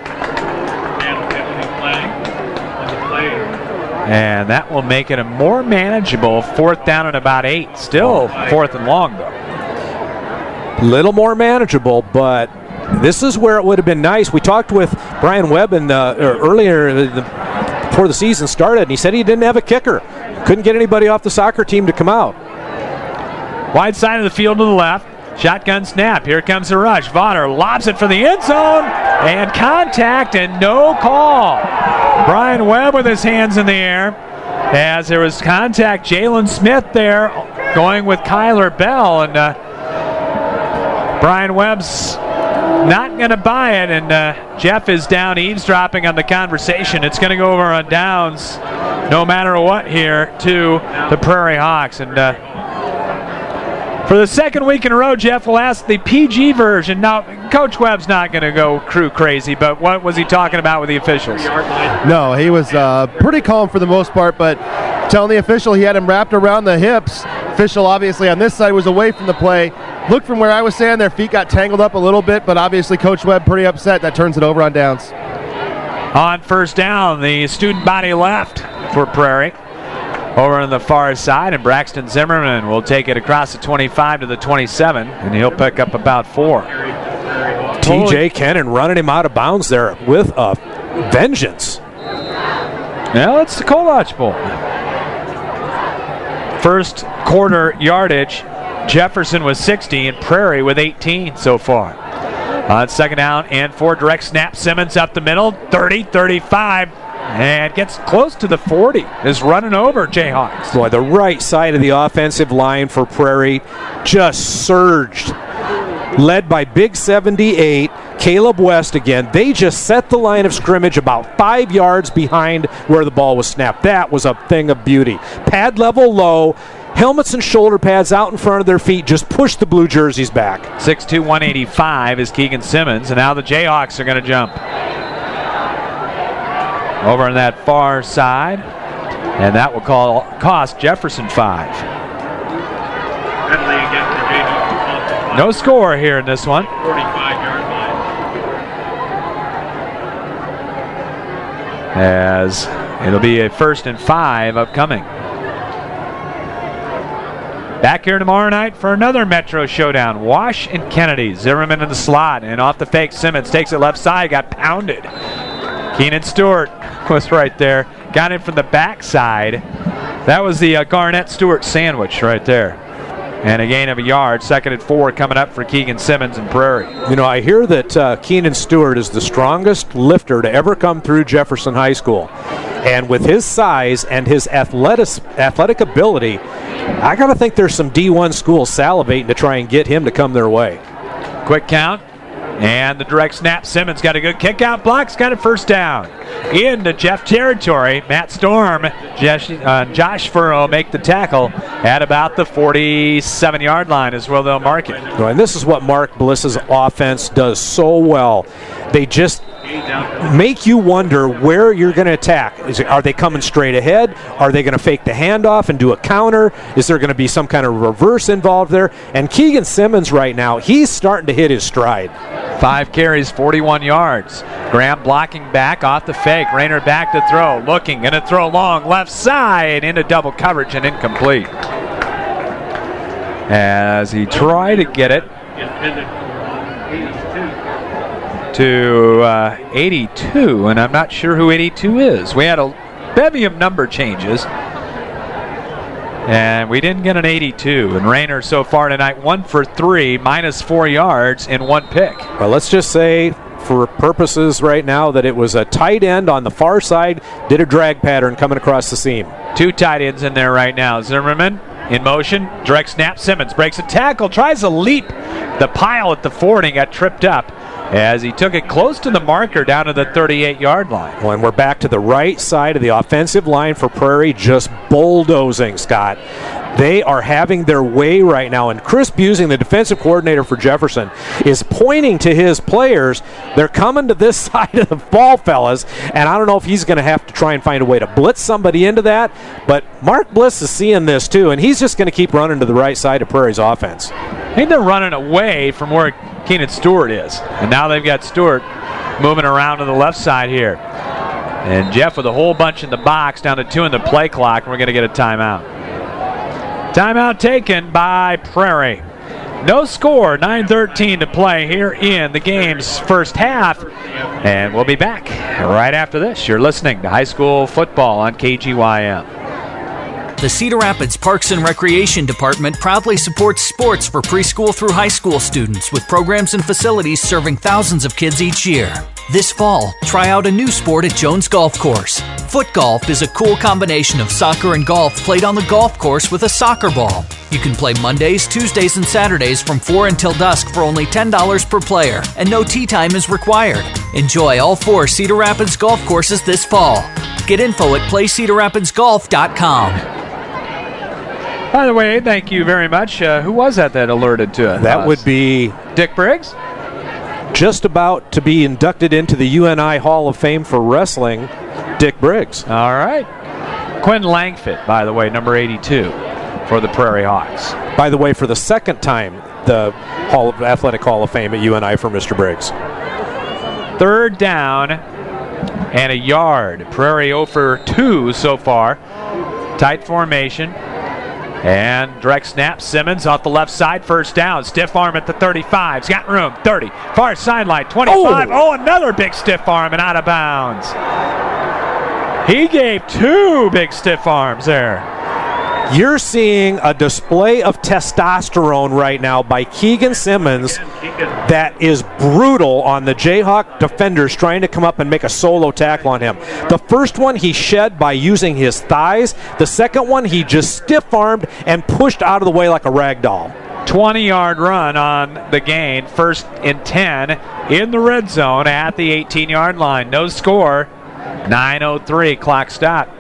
And that will make it a more manageable fourth down and about eight. Still fourth and long, though. Little more manageable, but this is where it would have been nice. We talked with Brian Webb in the, earlier the, before the season started, and he said he didn't have a kicker. Couldn't get anybody off the soccer team to come out. Wide side of the field to the left. Shotgun snap. Here comes the rush. Vaughner lobs it for the end zone. And contact and no call. Brian Webb with his hands in the air. As there was contact. Jalen Smith there going with Kyler Bell. And uh, Brian Webb's not going to buy it. And uh, Jeff is down eavesdropping on the conversation. It's going to go over on downs no matter what here to the Prairie Hawks. And uh, for the second week in a row, Jeff will ask the P G version. Now, Coach Webb's not going to go crew crazy, but what was he talking about with the officials? No, he was uh, pretty calm for the most part, but telling the official he had him wrapped around the hips. Official, obviously, on this side was away from the play. Looked from where I was standing, their feet got tangled up a little bit, but obviously Coach Webb pretty upset. That turns it over on downs. On first down, the student body left for Prairie. Over on the far side, and Braxton Zimmerman will take it across the twenty-five to the twenty-seven, and he'll pick up about four. T J Kennan running him out of bounds there with a vengeance. Well, it's the Kolach Bowl. First quarter yardage, Jefferson with sixty and Prairie with eighteen so far. On second down and four, direct snap, Simmons up the middle, thirty, thirty-five, and gets close to the forty, is running over Jayhawks. Boy, the right side of the offensive line for Prairie just surged. Led by Big seventy-eight, Caleb West again. They just set the line of scrimmage about five yards behind where the ball was snapped. That was a thing of beauty. Pad level low, helmets and shoulder pads out in front of their feet, just push the blue jerseys back. six two, one eighty-five is Keegan Simmons, and now the Jayhawks are going to jump. Over on that far side, and that will call, cost Jefferson five. No score here in this one. forty-five-yard line. As it'll be a first and five upcoming. Back here tomorrow night for another Metro showdown. Wash and Kennedy. Zimmerman in the slot, and off the fake, Simmons takes it left side, got pounded. Keenan Stewart was right there. Got him from the backside. That was the uh, Garnett Stewart sandwich right there. And a gain of a yard. Second and four coming up for Keegan Simmons and Prairie. You know, I hear that uh, Keenan Stewart is the strongest lifter to ever come through Jefferson High School. And with his size and his athletic, athletic ability, I got to think there's some D one schools salivating to try and get him to come their way. Quick count. And the direct snap. Simmons got a good kick out. Blocks got a first down. Into Jeff territory. Matt Storm, Josh, uh, Josh Furrow make the tackle at about the forty-seven-yard line is where they'll mark it. And this is what Mark Bliss's offense does so well. They just make you wonder where you're going to attack. Is it, are they coming straight ahead? Are they going to fake the handoff and do a counter? Is there going to be some kind of reverse involved there? And Keegan Simmons right now, he's starting to hit his stride. Five carries, forty-one yards. Graham blocking back off the fake. Rayner back to throw. Looking, going to throw long left side into double coverage and incomplete. As he tried to get it to uh, eighty-two, and I'm not sure who eighty-two is. We had a bevy of number changes, and we didn't get an eighty-two. And Rayner so far tonight, one for three, minus four yards and one pick. Well, let's just say, for purposes right now, that it was a tight end on the far side, did a drag pattern coming across the seam. Two tight ends in there right now. Zimmerman in motion, direct snap. Simmons breaks a tackle, tries to leap the pile at the forty, and got tripped up as he took it close to the marker down to the thirty-eight-yard line. Well, and we're back to the right side of the offensive line for Prairie, just bulldozing, Scott. They are having their way right now, and Chris Busing, the defensive coordinator for Jefferson, is pointing to his players. They're coming to this side of the ball, fellas, and I don't know if he's going to have to try and find a way to blitz somebody into that, but Mark Bliss is seeing this too, and he's just going to keep running to the right side of Prairie's offense. I think they're running away from where Keenan Stewart is, and now they've got Stewart moving around to the left side here. And Jeff with a whole bunch in the box, down to two in the play clock, and we're going to get a timeout. Timeout taken by Prairie. No score, nine thirteen to play here in the game's first half. And we'll be back right after this. You're listening to High School Football on K G Y M. The Cedar Rapids Parks and Recreation Department proudly supports sports for preschool through high school students with programs and facilities serving thousands of kids each year. This fall, try out a new sport at Jones Golf Course. Foot golf is a cool combination of soccer and golf played on the golf course with a soccer ball. You can play Mondays, Tuesdays, and Saturdays from four until dusk for only ten dollars per player, and no tee time is required. Enjoy all four Cedar Rapids golf courses this fall. Get info at play cedar rapids golf dot com. By the way, thank you very much. Uh, who was that that alerted to us? That would be Dick Briggs? Just about to be inducted into the U N I Hall of Fame for wrestling, Dick Briggs. All right. Quinn Langford, by the way, number eighty-two for the Prairie Hawks. By the way, for the second time, the Hall of Athletic Hall of Fame at U N I for Mister Briggs. Third down and a yard. Prairie zero for two so far. Tight formation. And direct snap, Simmons off the left side, first down. Stiff arm at the thirty-five. He's got room, thirty. Far sideline, twenty-five. Oh, oh another big stiff arm and out of bounds. He gave two big stiff arms there. You're seeing a display of testosterone right now by Keegan Simmons that is brutal on the Jayhawk defenders trying to come up and make a solo tackle on him. The first one he shed by using his thighs. The second one he just stiff-armed and pushed out of the way like a rag doll. twenty-yard run on the gain. First and ten in the red zone at the eighteen-yard line. No score. nine oh three clock stop.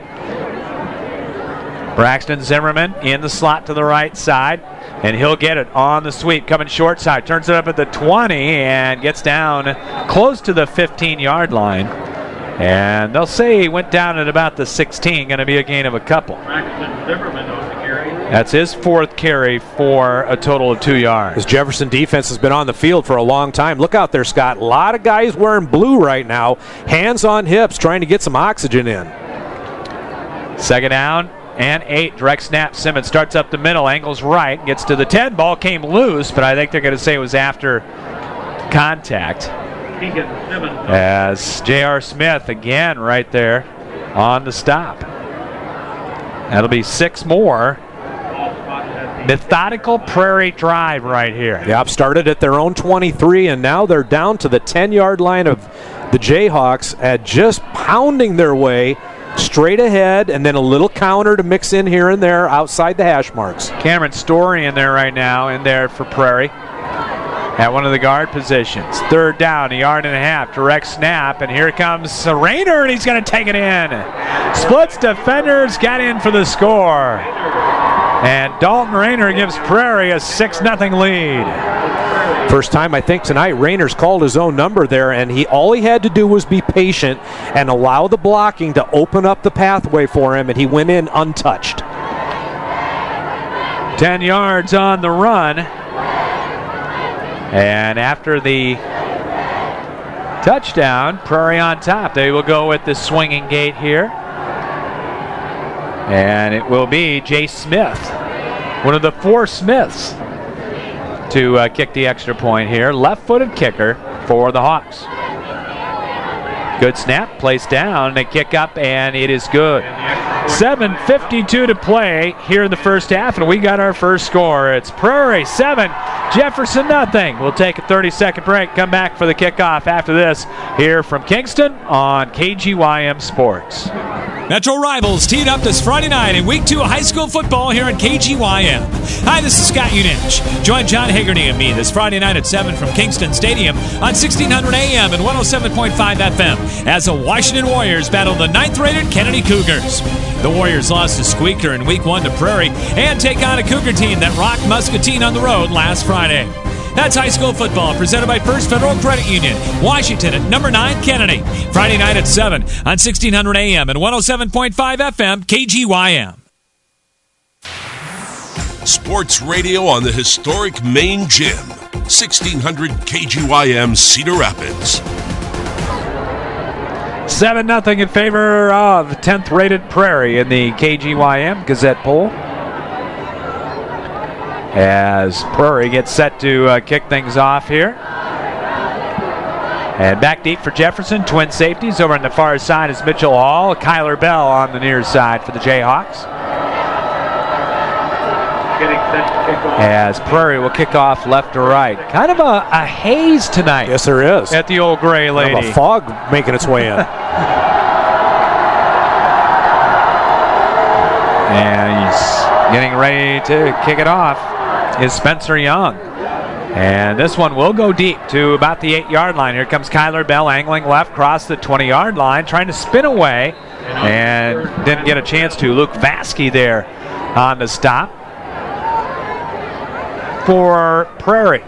Braxton Zimmerman in the slot to the right side, and he'll get it on the sweep, coming short side, turns it up at the twenty and gets down close to the fifteen-yard line. And they'll say he went down at about the sixteen, going to be a gain of a couple. Braxton Zimmerman on the carry. That's his fourth carry for a total of two yards. This Jefferson defense has been on the field for a long time. Look out there, Scott. A lot of guys wearing blue right now, hands on hips, trying to get some oxygen in. Second down and eight. Direct snap. Simmons starts up the middle, angles right, gets to the ten. Ball came loose, but I think they're going to say it was after contact. As J R. Smith again right there on the stop. That'll be six more. Methodical Prairie drive right here. Yep, started at their own twenty-three, and now they're down to the ten-yard line of the Jayhawks at just pounding their way straight ahead, and then a little counter to mix in here and there outside the hash marks. Cameron Story in there right now, in there for Prairie at one of the guard positions. Third down, a yard and a half, direct snap, and here comes Rayner, and he's going to take it in. Splits defenders, got in for the score. And Dalton Rayner gives Prairie a six nothing lead. First time, I think, tonight, Rayners called his own number there, and he all he had to do was be patient and allow the blocking to open up the pathway for him, and he went in untouched. ten yards on the run. And after the touchdown, Prairie on top. They will go with the swinging gate here. And it will be Jay Smith, one of the four Smiths, to uh, kick the extra point here. Left-footed kicker for the Hawks. Good snap, placed down, they kick up, and it is good. seven fifty-two to play here in the first half, and we got our first score. It's Prairie seven, Jefferson nothing. We'll take a thirty-second break, come back for the kickoff after this here from Kingston on K G Y M Sports. Metro Rivals teed up this Friday night in Week two of high school football here on K G Y M. Hi, this is Scott Unich. Join John Haggerty and me this Friday night at seven from Kingston Stadium on sixteen hundred A M and one oh seven point five F M as the Washington Warriors battle the ninth-rated Kennedy Cougars. The Warriors lost to Squeaker in Week one to Prairie and take on a Cougar team that rocked Muscatine on the road last Friday. That's high school football presented by First Federal Credit Union. Washington at number nine Kennedy. Friday night at seven on sixteen hundred A M and one oh seven point five F M K G Y M. Sports radio on the historic main gym. sixteen hundred K G Y M Cedar Rapids. seven nothing in favor of tenth rated Prairie in the K G Y M Gazette poll. As Prairie gets set to uh, kick things off here. And back deep for Jefferson. Twin safeties over on the far side is Mitchell Hall. Kyler Bell on the near side for the Jayhawks. As Prairie will kick off left to right. Kind of a, a haze tonight. Yes, there is. At the old Gray Lady. Kind of a fog making its way in. And he's getting ready to kick it off. Is Spencer Young. And this one will go deep to about the eight-yard line. Here comes Kyler Bell angling left, across the twenty-yard line, trying to spin away, and didn't get a chance to. Luke Vasky there on the stop for Prairie.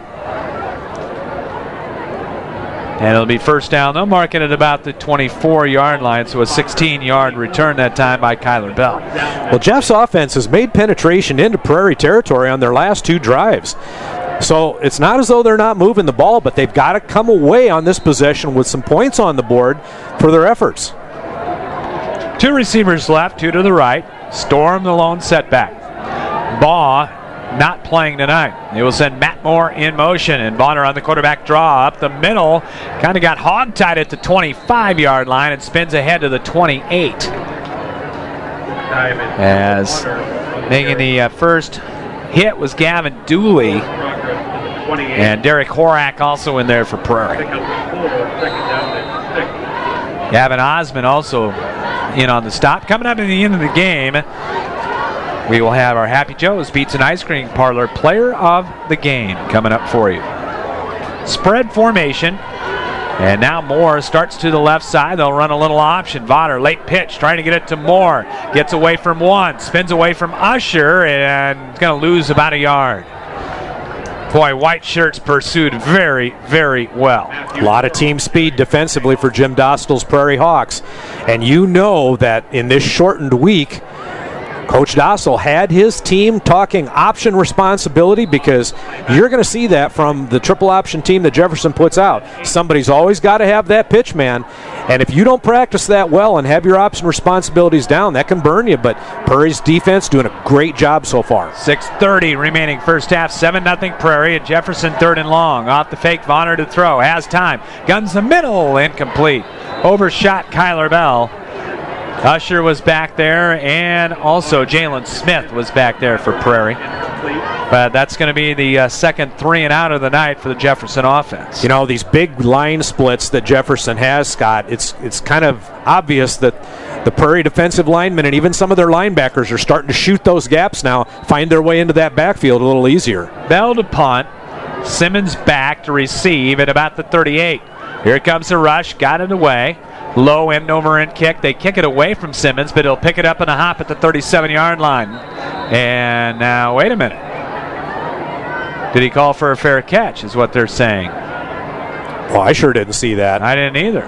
And it'll be first down. They'll mark it at about the twenty-four-yard line, so a sixteen-yard return that time by Kyler Bell. Well, Jeff's offense has made penetration into Prairie territory on their last two drives. So it's not as though they're not moving the ball, but they've got to come away on this possession with some points on the board for their efforts. Two receivers left, two to the right. Storm the lone setback. Baugh not playing tonight. They will send Matt Moore in motion, and Bonner on the quarterback draw up the middle. Kind of got hog-tied at the twenty-five-yard line and spins ahead to the twenty-eight. As making the uh, first hit was Gavin Dooley, and Derek Horak also in there for Prairie. Gavin Osmond also in on the stop. Coming up at the end of the game, we will have our Happy Joe's Pizza and Ice Cream Parlor Player of the Game coming up for you. Spread formation. And now Moore starts to the left side. They'll run a little option. Vodder, late pitch, trying to get it to Moore. Gets away from one, spins away from Usher, and is going to lose about a yard. Boy, white shirts pursued very, very well. A lot of team speed defensively for Jim Dostal's Prairie Hawks. And you know that in this shortened week, Coach Dostal had his team talking option responsibility, because you're going to see that from the triple option team that Jefferson puts out. Somebody's always got to have that pitch man, and if you don't practice that well and have your option responsibilities down, that can burn you. But Prairie's defense doing a great job so far. six thirty remaining first half, seven nothing Prairie, and Jefferson third and long. Off the fake, Vonner to throw, has time, guns the middle, incomplete. Overshot Kyler Bell. Usher was back there, and also Jalen Smith was back there for Prairie. But that's going to be the uh, second three and out of the night for the Jefferson offense. You know, these big line splits that Jefferson has, Scott, it's it's kind of obvious that the Prairie defensive linemen and even some of their linebackers are starting to shoot those gaps now, find their way into that backfield a little easier. Bell to punt, Simmons back to receive at about the thirty-eight. Here comes the rush, got it away. Low end over end kick. They kick it away from Simmons, but he'll pick it up in a hop at the thirty-seven-yard line. And now, wait a minute. Did he call for a fair catch, is what they're saying. Well, I sure didn't see that. I didn't either.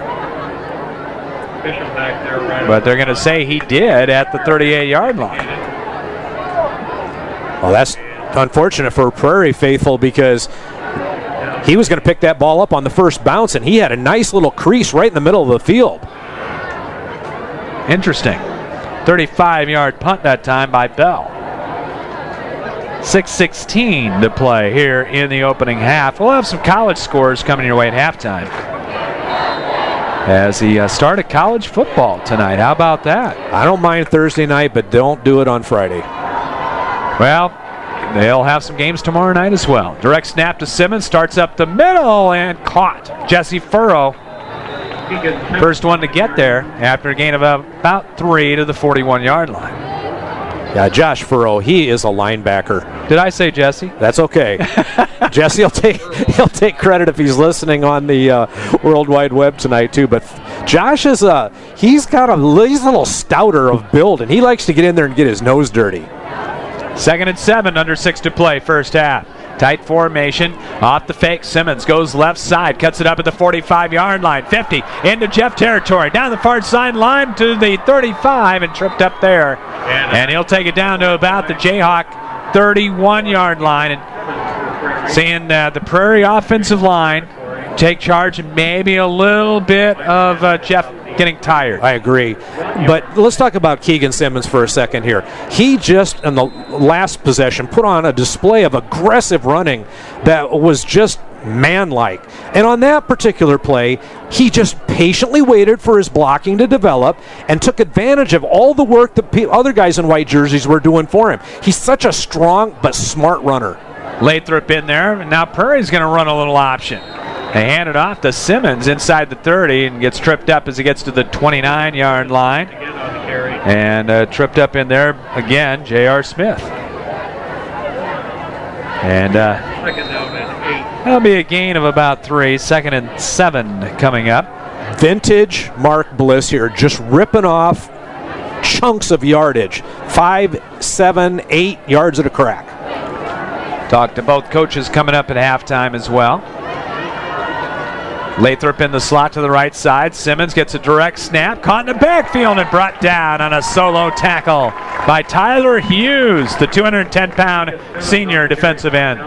But they're going to say he did at the thirty-eight-yard line. Well, that's unfortunate for Prairie faithful because he was going to pick that ball up on the first bounce, and he had a nice little crease right in the middle of the field. Interesting. thirty-five-yard punt that time by Bell. six sixteen to play here in the opening half. We'll have some college scores coming your way at halftime as he uh, started college football tonight. How about that? I don't mind Thursday night, but don't do it on Friday. Well, they'll have some games tomorrow night as well. Direct snap to Simmons, starts up the middle and caught. Jesse Furrow, first one to get there after a gain of about three to the forty-one-yard line. Yeah, Josh Furrow, he is a linebacker. Did I say Jesse? That's okay. Jesse will take he'll take credit if he's listening on the uh, World Wide Web tonight too. But Josh is a he's got a he's a little stouter of build, and he likes to get in there and get his nose dirty. Second and seven, under six to play, first half. Tight formation, off the fake. Simmons goes left side, cuts it up at the forty-five-yard line. fifty, into Jeff territory, down the far sideline to the thirty-five, and tripped up there. And he'll take it down to about the Jayhawk thirty-one-yard line. And seeing uh, the Prairie offensive line take charge, and maybe a little bit of uh, Jeff getting tired. I agree. But let's talk about Keegan Simmons for a second here. He just, in the last possession, put on a display of aggressive running that was just man-like. And on that particular play, he just patiently waited for his blocking to develop and took advantage of all the work that pe- other guys in white jerseys were doing for him. He's such a strong but smart runner. Lathrop in there, and now Prairie's going to run a little option. They hand it off to Simmons inside the thirty and gets tripped up as he gets to the twenty-nine-yard line. And uh, tripped up in there again, J R. Smith. And uh, that'll be a gain of about three. Second and seven coming up. Vintage Mark Bliss here, just ripping off chunks of yardage. Five, seven, eight yards at a crack. Talk to both coaches coming up at halftime as well. Lathrop in the slot to the right side. Simmons gets a direct snap, caught in the backfield and brought down on a solo tackle by Tyler Hughes, the two hundred ten pound senior defensive end.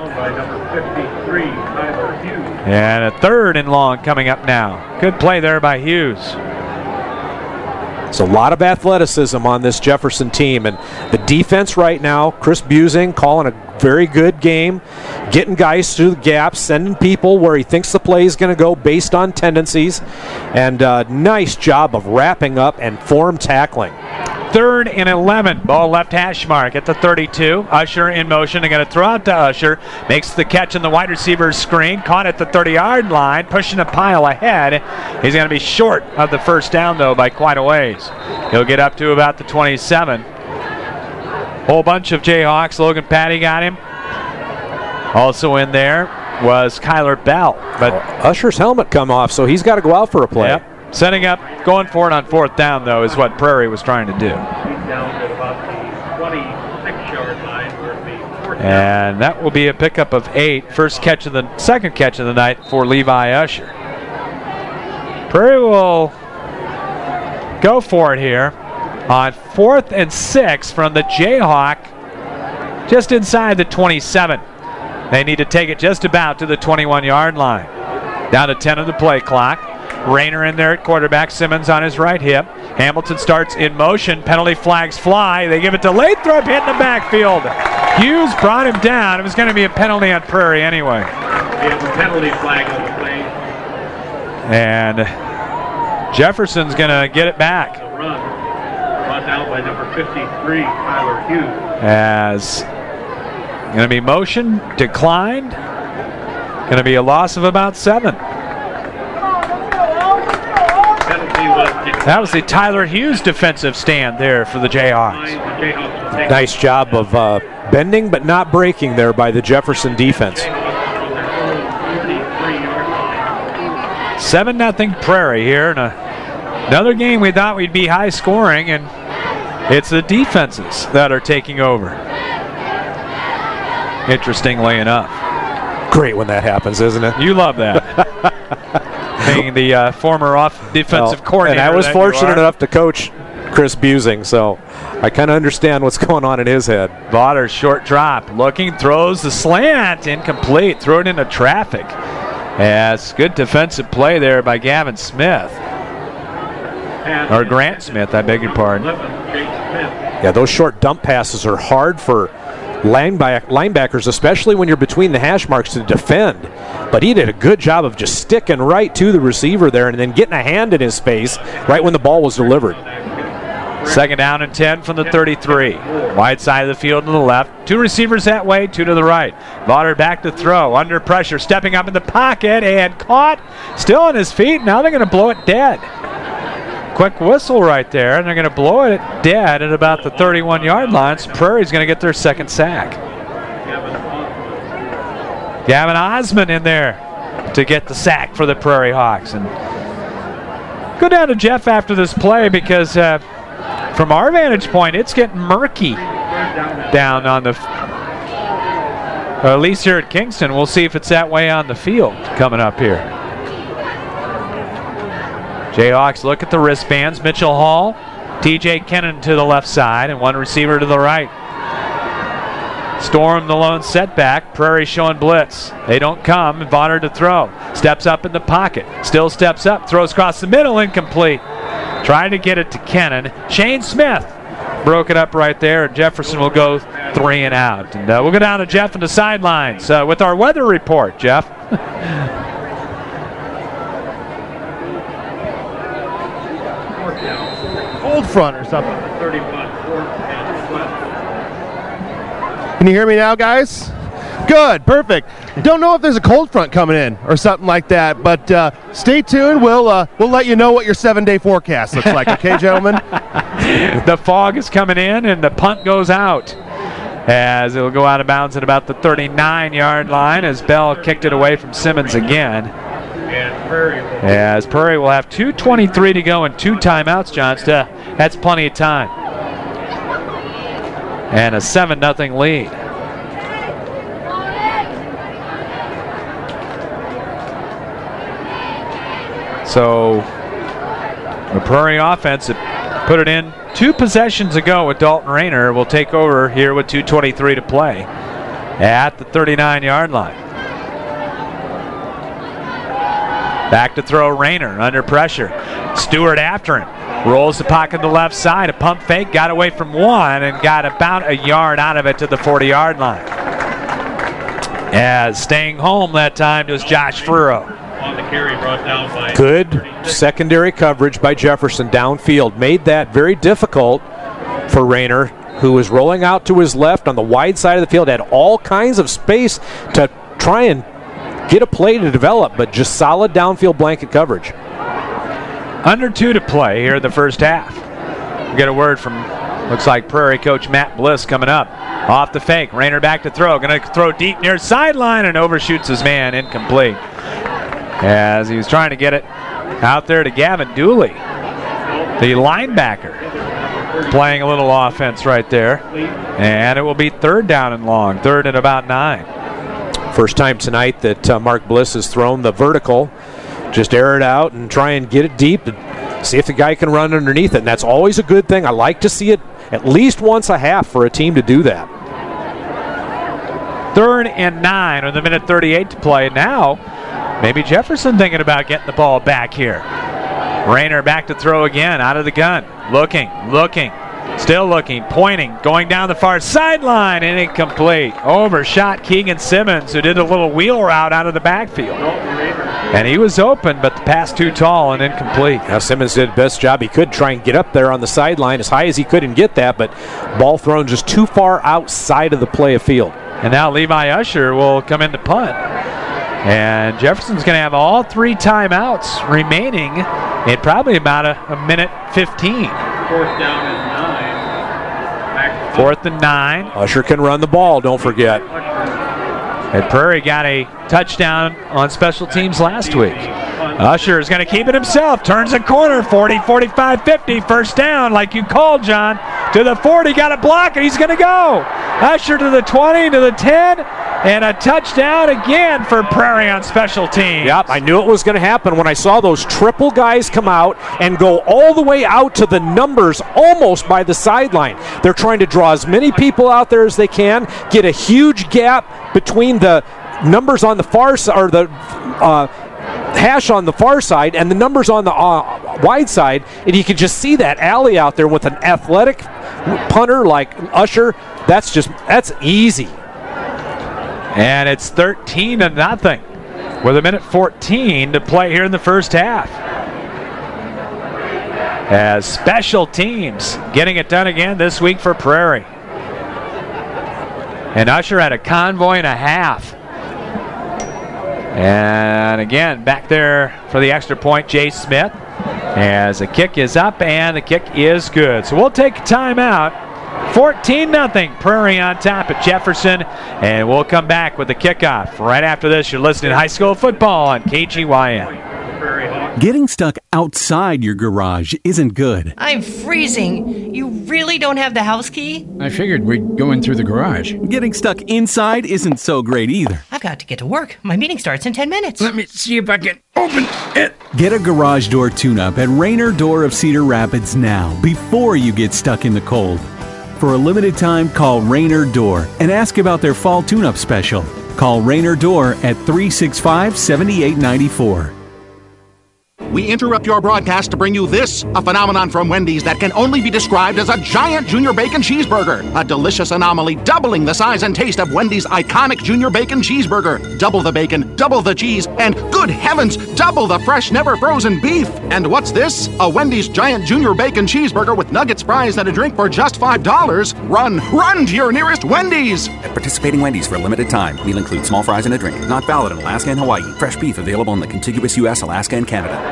And a third and long coming up now. Good play there by Hughes. It's a lot of athleticism on this Jefferson team, and the defense right now, Chris Busing calling a very good game, getting guys through the gaps, sending people where he thinks the play is going to go based on tendencies, and uh, nice job of wrapping up and form tackling. Third and eleven. Ball left hash mark at the thirty-two. Usher in motion. They're going to throw out to Usher. Makes the catch in the wide receiver's screen. Caught at the thirty-yard line. Pushing a pile ahead. He's going to be short of the first down, though, by quite a ways. He'll get up to about the twenty-seven. Whole bunch of Jayhawks. Logan Patty got him. Also in there was Kyler Bell. But oh, Usher's helmet come off, so he's got to go out for a play. Yep. Setting up, going for it on fourth down, though, is what Prairie was trying to do. And that will be a pickup of eight. First catch of the second catch of the night for Levi Usher. Prairie will go for it here on fourth and six from the Jayhawk, just inside the twenty-seven. They need to take it just about to the twenty-one-yard line. Down to ten of the play clock. Rayner in there at quarterback. Simmons on his right hip. Hamilton starts in motion. Penalty flags fly. They give it to Lathrop, hit in the backfield. Hughes brought him down. It was going to be a penalty on Prairie anyway. Penalty flag on the play. And Jefferson's going to get it back. Run. Brought down by number fifty-three, Tyler Hughes. As going to be motion, declined. Going to be a loss of about seven. That was the Tyler Hughes defensive stand there for the Jayhawks. Nice job of uh, bending but not breaking there by the Jefferson defense. seven nothing Prairie here. And another game we thought we'd be high scoring, and it's the defenses that are taking over. Interestingly enough. Great when that happens, isn't it? You love that. Being the uh, former off defensive well, coordinator. And I was fortunate enough to coach Chris Busing, so I kind of understand what's going on in his head. Vaughter, short drop, looking, throws the slant, incomplete, threw it into traffic. Yes, good defensive play there by Gavin Smith. Or Grant Smith, I beg your pardon. Yeah, those short dump passes are hard for lineback, linebackers, especially when you're between the hash marks, to defend. But he did a good job of just sticking right to the receiver there and then getting a hand in his face right when the ball was delivered. Second down and ten from the thirty-three. Wide side of the field to the left. Two receivers that way, two to the right. Vaughter back to throw, under pressure, stepping up in the pocket and caught. Still on his feet. Now they're going to blow it dead. Quick whistle right there, and they're going to blow it dead at about the thirty-one-yard line. So Prairie's going to get their second sack. Gavin Osmond in there to get the sack for the Prairie Hawks. And go down to Jeff after this play because uh, from our vantage point, it's getting murky down on the, or at least here at Kingston. We'll see if it's that way on the field coming up here. Jayhawks look at the wristbands. Mitchell Hall, T J Kennan to the left side, and one receiver to the right. Storm the lone setback. Prairie showing blitz. They don't come. Vaughter to throw. Steps up in the pocket. Still steps up. Throws across the middle. Incomplete. Trying to get it to Kennan. Shane Smith broke it up right there. Jefferson will go three and out. And uh, we'll go down to Jeff on the sidelines uh, with our weather report. Jeff. Cold front or something. Can you hear me now, guys? Good, perfect. Don't know if there's a cold front coming in or something like that, but uh, stay tuned. We'll uh, we'll let you know what your seven-day forecast looks like. Okay, gentlemen? The fog is coming in, and the punt goes out as it'll go out of bounds at about the thirty-nine-yard line as Bell kicked it away from Simmons again. As Prairie will have two twenty-three to go and two timeouts, John. That's plenty of time. And a seven nothing lead. So the Prairie offense put it in two possessions ago with Dalton Rayner will take over here with two twenty-three to play at the thirty-nine-yard line. Back to throw Rayner under pressure. Stewart after him. Rolls the pocket to the left side. A pump fake. Got away from one and got about a yard out of it to the forty-yard line. As staying home that time was Josh Furrow. On the carry brought down by good secondary coverage by Jefferson downfield. Made that very difficult for Rayner, who was rolling out to his left on the wide side of the field. Had all kinds of space to try and get a play to develop, but just solid downfield blanket coverage. Under two to play here in the first half. We get a word from, looks like Prairie coach Matt Bliss coming up. Off the fake, Rayner back to throw. Going to throw deep near sideline and overshoots his man, incomplete. As he was trying to get it out there to Gavin Dooley, the linebacker, playing a little offense right there. And it will be third down and long, third and about nine. First time tonight that uh, Mark Bliss has thrown the vertical. Just air it out and try and get it deep and see if the guy can run underneath it. And that's always a good thing. I like to see it at least once a half for a team to do that. Third and nine with a minute thirty-eight to play. Now, maybe Jefferson thinking about getting the ball back here. Rayner back to throw again, out of the gun. Looking, looking, still looking, pointing, going down the far sideline and incomplete. Overshot Keegan Simmons, who did a little wheel route out of the backfield. And he was open, but the pass too tall and incomplete. Now Simmons did the best job he could try and get up there on the sideline as high as he could and get that, but ball thrown just too far outside of the play of field. And now Levi Usher will come in to punt. And Jefferson's going to have all three timeouts remaining in probably about a, a minute fifteen. Fourth down and nine. Fourth and nine. Usher can run the ball, don't forget. And Prairie got a touchdown on special teams last week. Usher is going to keep it himself. Turns a corner, forty, forty-five, fifty. First down, like you called, John. To the forty, got a block, and he's going to go. Usher to the twenty, to the ten, And a touchdown again for Prairie on special teams. Yep, I knew it was going to happen when I saw those triple guys come out and go all the way out to the numbers almost by the sideline. They're trying to draw as many people out there as they can, get a huge gap between the numbers on the far side, or the uh, hash on the far side, and the numbers on the uh, wide side, and you can just see that alley out there with an athletic punter like Usher. That's just, that's easy. And it's thirteen to nothing with a minute fourteen to play here in the first half. As special teams getting it done again this week for Prairie. And Usher had a convoy and a half. And again, back there for the extra point, Jay Smith. As the kick is up and the kick is good. So we'll take a timeout. fourteen nothing, Prairie on top at Jefferson, and we'll come back with the kickoff. Right after this, you're listening to High School Football on K G Y M. Getting stuck outside your garage isn't good. I'm freezing. You really don't have the house key? I figured we'd go in through the garage. Getting stuck inside isn't so great either. I've got to get to work. My meeting starts in ten minutes. Let me see if I can open it. Get a garage door tune-up at Rainer Door of Cedar Rapids now, before you get stuck in the cold. For a limited time, call Rainer Door and ask about their fall tune-up special. Call Rainer Door at three six five, seven eight nine four. We interrupt your broadcast to bring you this, a phenomenon from Wendy's that can only be described as a giant Junior Bacon Cheeseburger. A delicious anomaly doubling the size and taste of Wendy's iconic Junior Bacon Cheeseburger. Double the bacon, double the cheese, and good heavens, double the fresh, never frozen beef. And what's this? A Wendy's giant Junior Bacon Cheeseburger with nuggets, fries, and a drink for just five dollars? Run, run to your nearest Wendy's! At participating Wendy's for a limited time, meal includes small fries and a drink. Not valid in Alaska and Hawaii. Fresh beef available in the contiguous U S, Alaska, and Canada.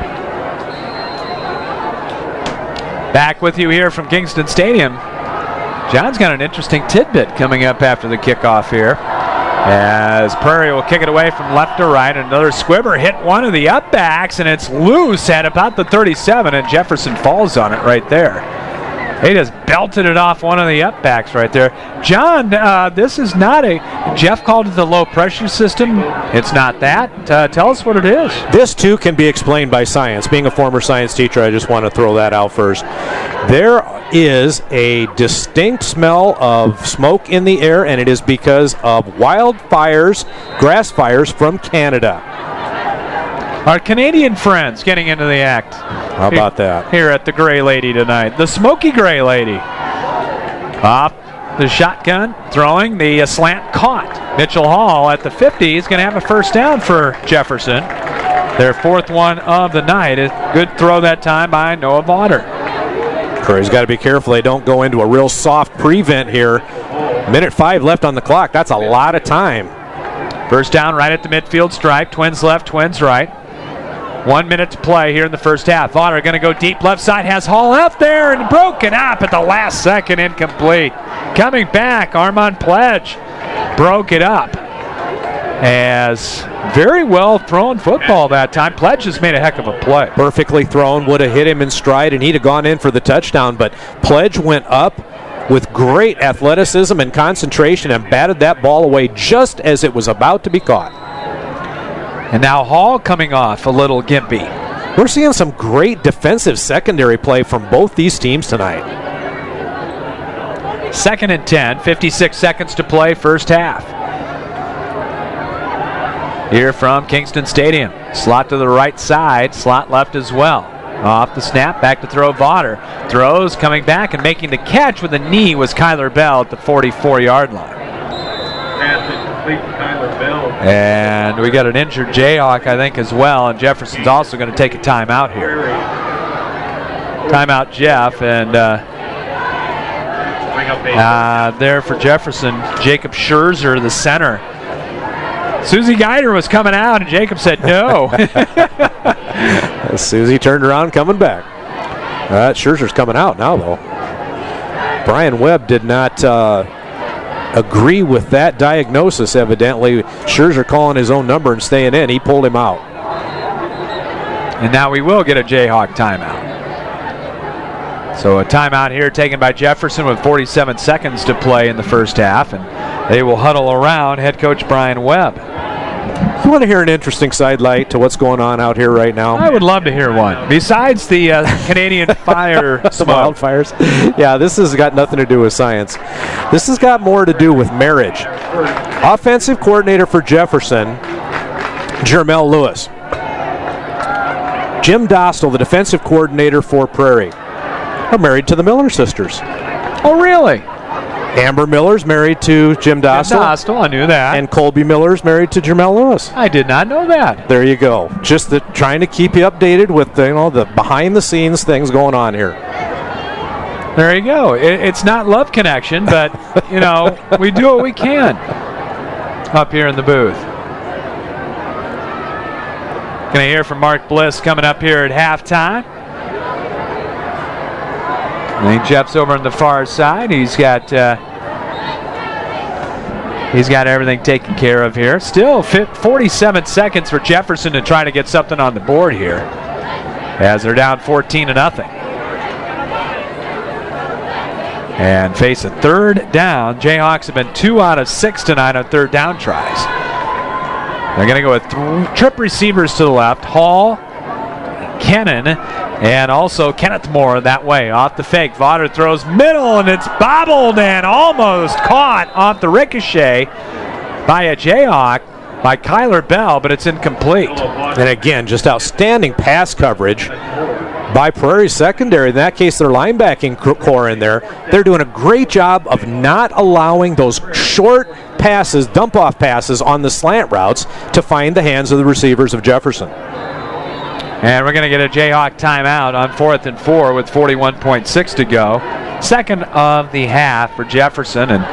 Back with you here from Kingston Stadium. John's got an interesting tidbit coming up after the kickoff here. As Prairie will kick it away from left to right. Another squibber hit one of the upbacks, and it's loose at about the thirty-seven, and Jefferson falls on it right there. He just belted it off one of the upbacks right there. John, uh, this is not a, Jeff called it the low pressure system. It's not that. Uh, tell us what it is. This too can be explained by science. Being a former science teacher, I just want to throw that out first. There is a distinct smell of smoke in the air, and it is because of wildfires, grass fires from Canada. Our Canadian friends getting into the act. How about that? Here at the Gray Lady tonight. The Smoky Gray Lady. Off the shotgun, throwing the uh, slant caught. Mitchell Hall at the fifty is going to have a first down for Jefferson. Their fourth one of the night. A good throw that time by Noah Vaughter. Prairie's got to be careful they don't go into a real soft prevent here. Minute five left on the clock. That's a lot of time. First down right at the midfield stripe. Twins left, Twins right. One minute to play here in the first half. Vaughter going to go deep left side. Has Hall out there and broken up at the last second. Incomplete. Coming back, Armand Pledge broke it up. As very well thrown football that time. Pledge has made a heck of a play. Perfectly thrown. Would have hit him in stride, and he'd have gone in for the touchdown. But Pledge went up with great athleticism and concentration and batted that ball away just as it was about to be caught. And now Hall coming off a little gimpy. We're seeing some great defensive secondary play from both these teams tonight. Second and ten, fifty-six seconds to play, first half. Here from Kingston Stadium. Slot to the right side, slot left as well. Off the snap, back to throw Vaughter. Throws, coming back and making the catch with a knee was Kyler Bell at the forty-four-yard line. And we got an injured Jayhawk, I think, as well. And Jefferson's also going to take a timeout here. Timeout, Jeff. And uh, uh, there for Jefferson, Jacob Scherzer, the center. Susie Geider was coming out, and Jacob said no. Susie turned around, coming back. Uh, Scherzer's coming out now, though. Brian Webb did not uh, agree with that diagnosis, evidently. Scherzer calling his own number and staying in. He pulled him out. And now we will get a Jayhawk timeout. So a timeout here taken by Jefferson with forty-seven seconds to play in the first half. And they will huddle around head coach Brian Webb. You want to hear an interesting sidelight to what's going on out here right now? I would love to hear one. Besides the uh, Canadian Fire smoke. Wildfires. Yeah, this has got nothing to do with science. This has got more to do with marriage. Offensive coordinator for Jefferson, Jermel Lewis. Jim Dostal, the defensive coordinator for Prairie, are married to the Miller sisters. Oh, really? Amber Miller's married to Jim Dostal. Jim Dostal, I knew that. And Colby Miller's married to Jermel Lewis. I did not know that. There you go. Just the, trying to keep you updated with the, you know, the behind-the-scenes things going on here. There you go. It, it's not Love Connection, but, you know, we do what we can up here in the booth. Going to hear from Mark Bliss coming up here at halftime. I think Jeff's over on the far side. He's got uh, he's got everything taken care of here. Still forty-seven seconds for Jefferson to try to get something on the board here, as they're down fourteen to nothing, and face a third down. Jayhawks have been two out of six tonight on third down tries. They're going to go with th- trip receivers to the left. Hall, Kennan, and also Kenneth Moore that way. Off the fake, Vaughter throws middle, and it's bobbled and almost caught off the ricochet by a Jayhawk, by Kyler Bell, but it's incomplete. And again, just outstanding pass coverage by Prairie secondary. In that case, their linebacking core in there. They're doing a great job of not allowing those short passes, dump-off passes on the slant routes to find the hands of the receivers of Jefferson. And we're going to get a Jayhawk timeout on fourth and four with forty-one point six to go. Second of the half for Jefferson. And,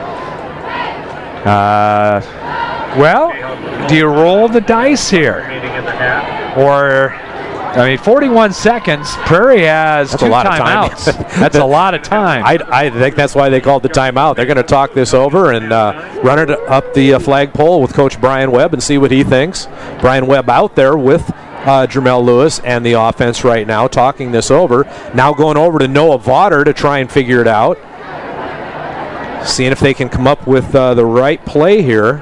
uh, well, do you roll the dice here? Or, I mean, forty-one seconds. Prairie has that's two a lot timeouts. Of time. That's a lot of time. I, I think that's why they called the timeout. They're going to talk this over and uh, run it up the uh, flagpole with Coach Brian Webb and see what he thinks. Brian Webb out there with Uh, Jermel Lewis and the offense right now, talking this over. Now going over to Noah Vaughter to try and figure it out. Seeing if they can come up with uh, the right play here.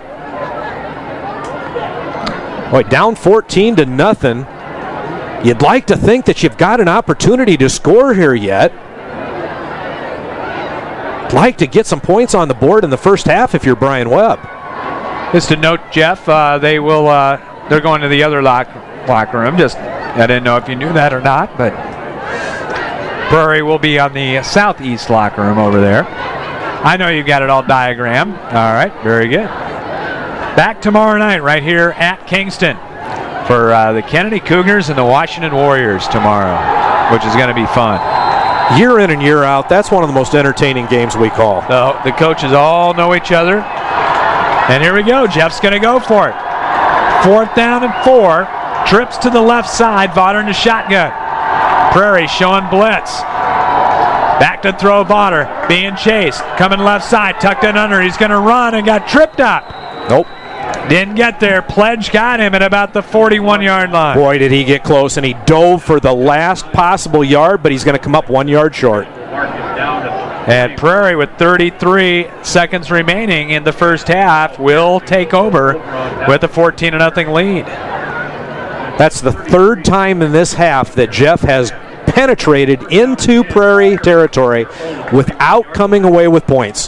Boy, down fourteen to nothing. You'd like to think that you've got an opportunity to score here yet. Like to get some points on the board in the first half if you're Brian Webb. Just to note, Jeff, uh, they will. Uh, they're going to the other locker. locker room. Just, I didn't know if you knew that or not, but Prairie will be on the southeast locker room over there. I know you've got it all diagrammed. All right, very good. Back tomorrow night right here at Kingston for uh, the Kennedy Cougars and the Washington Warriors tomorrow, which is going to be fun. Year in and year out, that's one of the most entertaining games we call. So the coaches all know each other. And here we go. Jeff's going to go for it. Fourth down and four. Trips to the left side. Vaughter in the shotgun. Prairie showing blitz. Back to throw Vaughter. Being chased. Coming left side. Tucked in under. He's going to run and got tripped up. Nope. Didn't get there. Pledge got him at about the forty-one-yard line. Boy, did he get close, and he dove for the last possible yard, but he's going to come up one yard short. And Prairie, with thirty-three seconds remaining in the first half, will take over with a fourteen to nothing lead. That's the third time in this half that Jeff has penetrated into Prairie territory without coming away with points.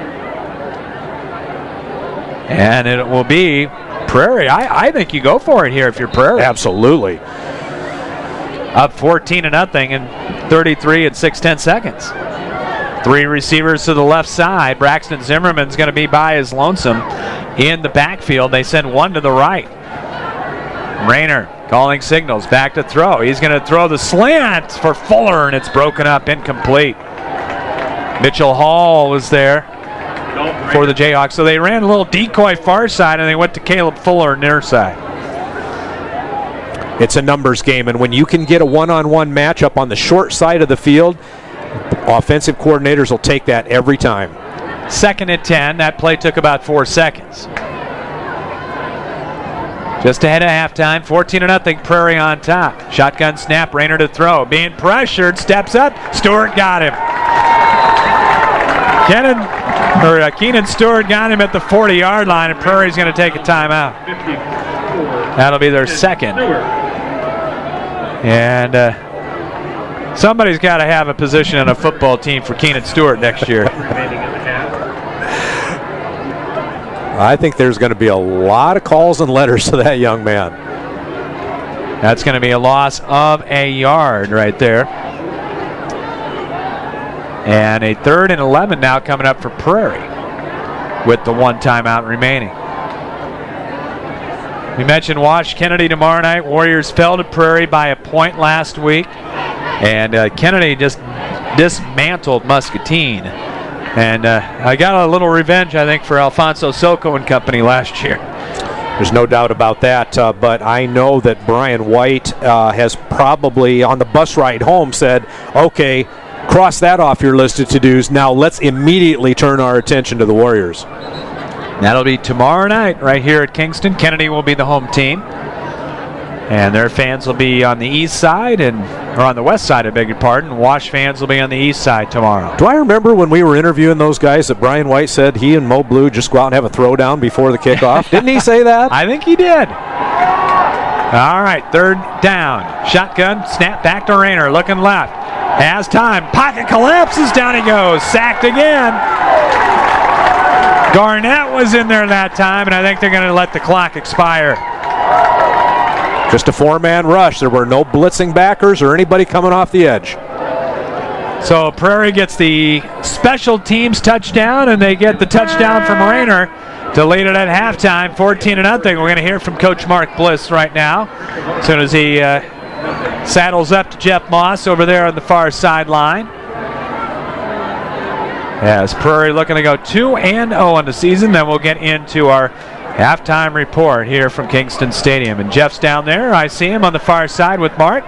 And it will be Prairie. I, I think you go for it here if you're Prairie. Absolutely. Up fourteen to nothing in thirty-three and six tenths seconds. Three receivers to the left side. Braxton Zimmerman's going to be by his lonesome in the backfield. They send one to the right. Rayner calling signals. Back to throw. He's going to throw the slant for Fuller, and it's broken up, incomplete. Mitchell Hall was there for the Jayhawks. So they ran a little decoy far side, and they went to Caleb Fuller near side. It's a numbers game, and when you can get a one-on-one matchup on the short side of the field, offensive coordinators will take that every time. Second and ten. That play took about four seconds. Just ahead of halftime, fourteen to nothing. Prairie on top. Shotgun snap. Rayner to throw. Being pressured. Steps up. Stewart got him. Kennan Or uh, Keenan Stewart got him at the forty-yard line, and Prairie's going to take a timeout. That'll be their second. And uh, somebody's got to have a position on a football team for Keenan Stewart next year. I think there's going to be a lot of calls and letters to that young man. That's going to be a loss of a yard right there. And a third and eleven now coming up for Prairie with the one timeout remaining. We mentioned Wash Kennedy tomorrow night. Warriors fell to Prairie by a point last week. And uh, Kennedy just dismantled Muscatine. And uh, I got a little revenge, I think, for Alfonso Soko and company last year. There's no doubt about that, uh, but I know that Brian White uh, has probably, on the bus ride home, said, okay, cross that off your list of to-dos. Now let's immediately turn our attention to the Warriors. That'll be tomorrow night right here at Kingston. Kennedy will be the home team. And their fans will be on the east side, and or on the west side, I beg your pardon. Wash fans will be on the east side tomorrow. Do I remember when we were interviewing those guys that Brian White said he and Mo Blue just go out and have a throwdown before the kickoff? Didn't he say that? I think he did. All right, third down. Shotgun, snap back to Rayner, looking left. Has time. Pocket collapses, down he goes. Sacked again. Garnett was in there that time, and I think they're going to let the clock expire. Just a four-man rush. There were no blitzing backers or anybody coming off the edge. So Prairie gets the special teams touchdown, and they get the touchdown from Rayner to lead it at halftime, fourteen to nothing. We're going to hear from Coach Mark Bliss right now, as soon as he uh, saddles up to Jeff Moss over there on the far sideline. As Prairie looking to go two and oh on the season, then we'll get into our halftime report here from Kingston Stadium. And Jeff's down there. I see him on the far side with Mark.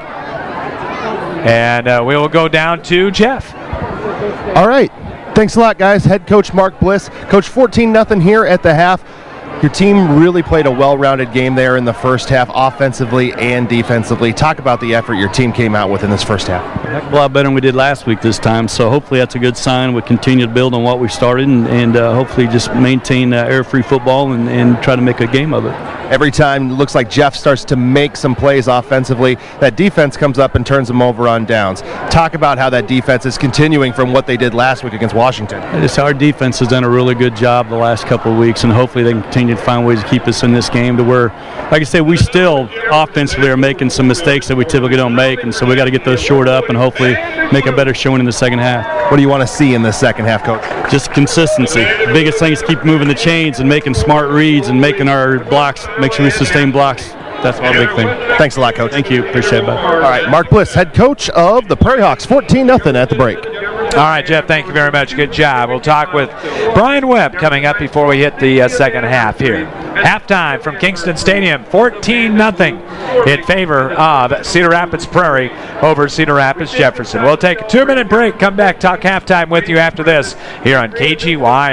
And uh, we will go down to Jeff. All right. Thanks a lot, guys. Head coach Mark Bliss. Coach, fourteen nothing here at the half. Your team really played a well-rounded game there in the first half, offensively and defensively. Talk about the effort your team came out with in this first half. A heck of a lot better than we did last week this time, so hopefully that's a good sign. We continue to build on what we started and, and uh, hopefully just maintain uh, error-free football and, and try to make a game of it. Every time it looks like Jeff starts to make some plays offensively, that defense comes up and turns them over on downs. Talk about how that defense is continuing from what they did last week against Washington. It's our defense has done a really good job the last couple of weeks, and hopefully they can continue to find ways to keep us in this game to where, like I say, we still offensively are making some mistakes that we typically don't make, and so we got to get those shored up and hopefully make a better showing in the second half. What do you want to see in the second half, Coach? Just consistency. The biggest thing is keep moving the chains and making smart reads and making our blocks, make sure we sustain blocks. That's our big thing. Thanks a lot, Coach. Thank you. Appreciate it, bud. All right, Mark Bliss, head coach of the Prairie Hawks, fourteen nothing at the break. All right, Jeff, thank you very much. Good job. We'll talk with Brian Webb coming up before we hit the uh, second half here. Halftime from Kingston Stadium, fourteen nothing in favor of Cedar Rapids Prairie over Cedar Rapids Jefferson. We'll take a two-minute break, come back, talk halftime with you after this here on K G Y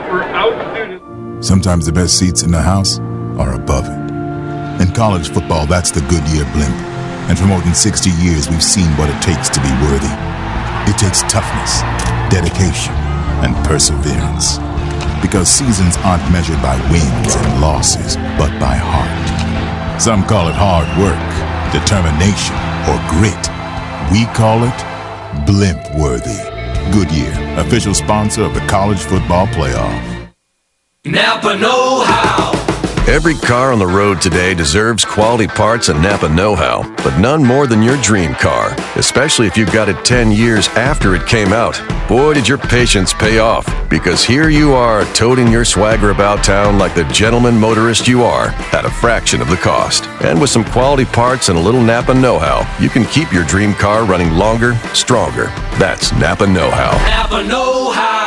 M. Sometimes the best seats in the house are above it. In college football, that's the Goodyear blimp. And for more than sixty years, we've seen what it takes to be worthy. It takes toughness, dedication, and perseverance. Because seasons aren't measured by wins and losses, but by heart. Some call it hard work, determination, or grit. We call it blimp-worthy. Goodyear, official sponsor of the College Football Playoff. Napa know-how. Every car on the road today deserves quality parts and Napa know-how, but none more than your dream car, especially if you've got it ten years after it came out. Boy, did your patience pay off, because here you are toting your swagger about town like the gentleman motorist you are at a fraction of the cost. And with some quality parts and a little Napa know-how, you can keep your dream car running longer, stronger. That's Napa know-how. Napa know-how.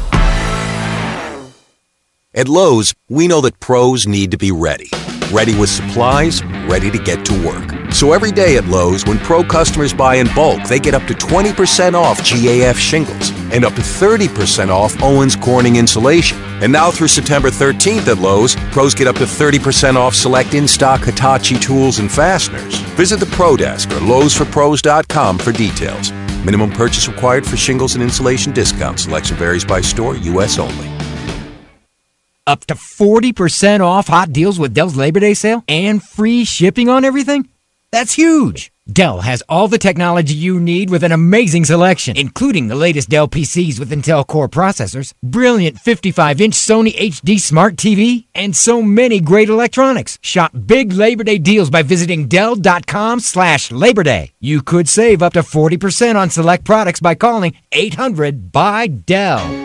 At Lowe's, we know that pros need to be ready. Ready with supplies, ready to get to work. So every day at Lowe's, when pro customers buy in bulk, they get up to twenty percent off G A F shingles and up to thirty percent off Owens Corning insulation. And now through September thirteenth at Lowe's, pros get up to thirty percent off select in-stock Hitachi tools and fasteners. Visit the Pro Desk or Lowe's for pros dot com for details. Minimum purchase required for shingles and insulation discount. Selection varies by store, U S only. Up to forty percent off hot deals with Dell's Labor Day sale and free shipping on everything? That's huge! Dell has all the technology you need with an amazing selection, including the latest Dell P Cs with Intel Core processors, brilliant fifty-five inch Sony H D Smart T V, and so many great electronics. Shop big Labor Day deals by visiting Dell.com slash Labor Day. You could save up to forty percent on select products by calling eight hundred by Dell.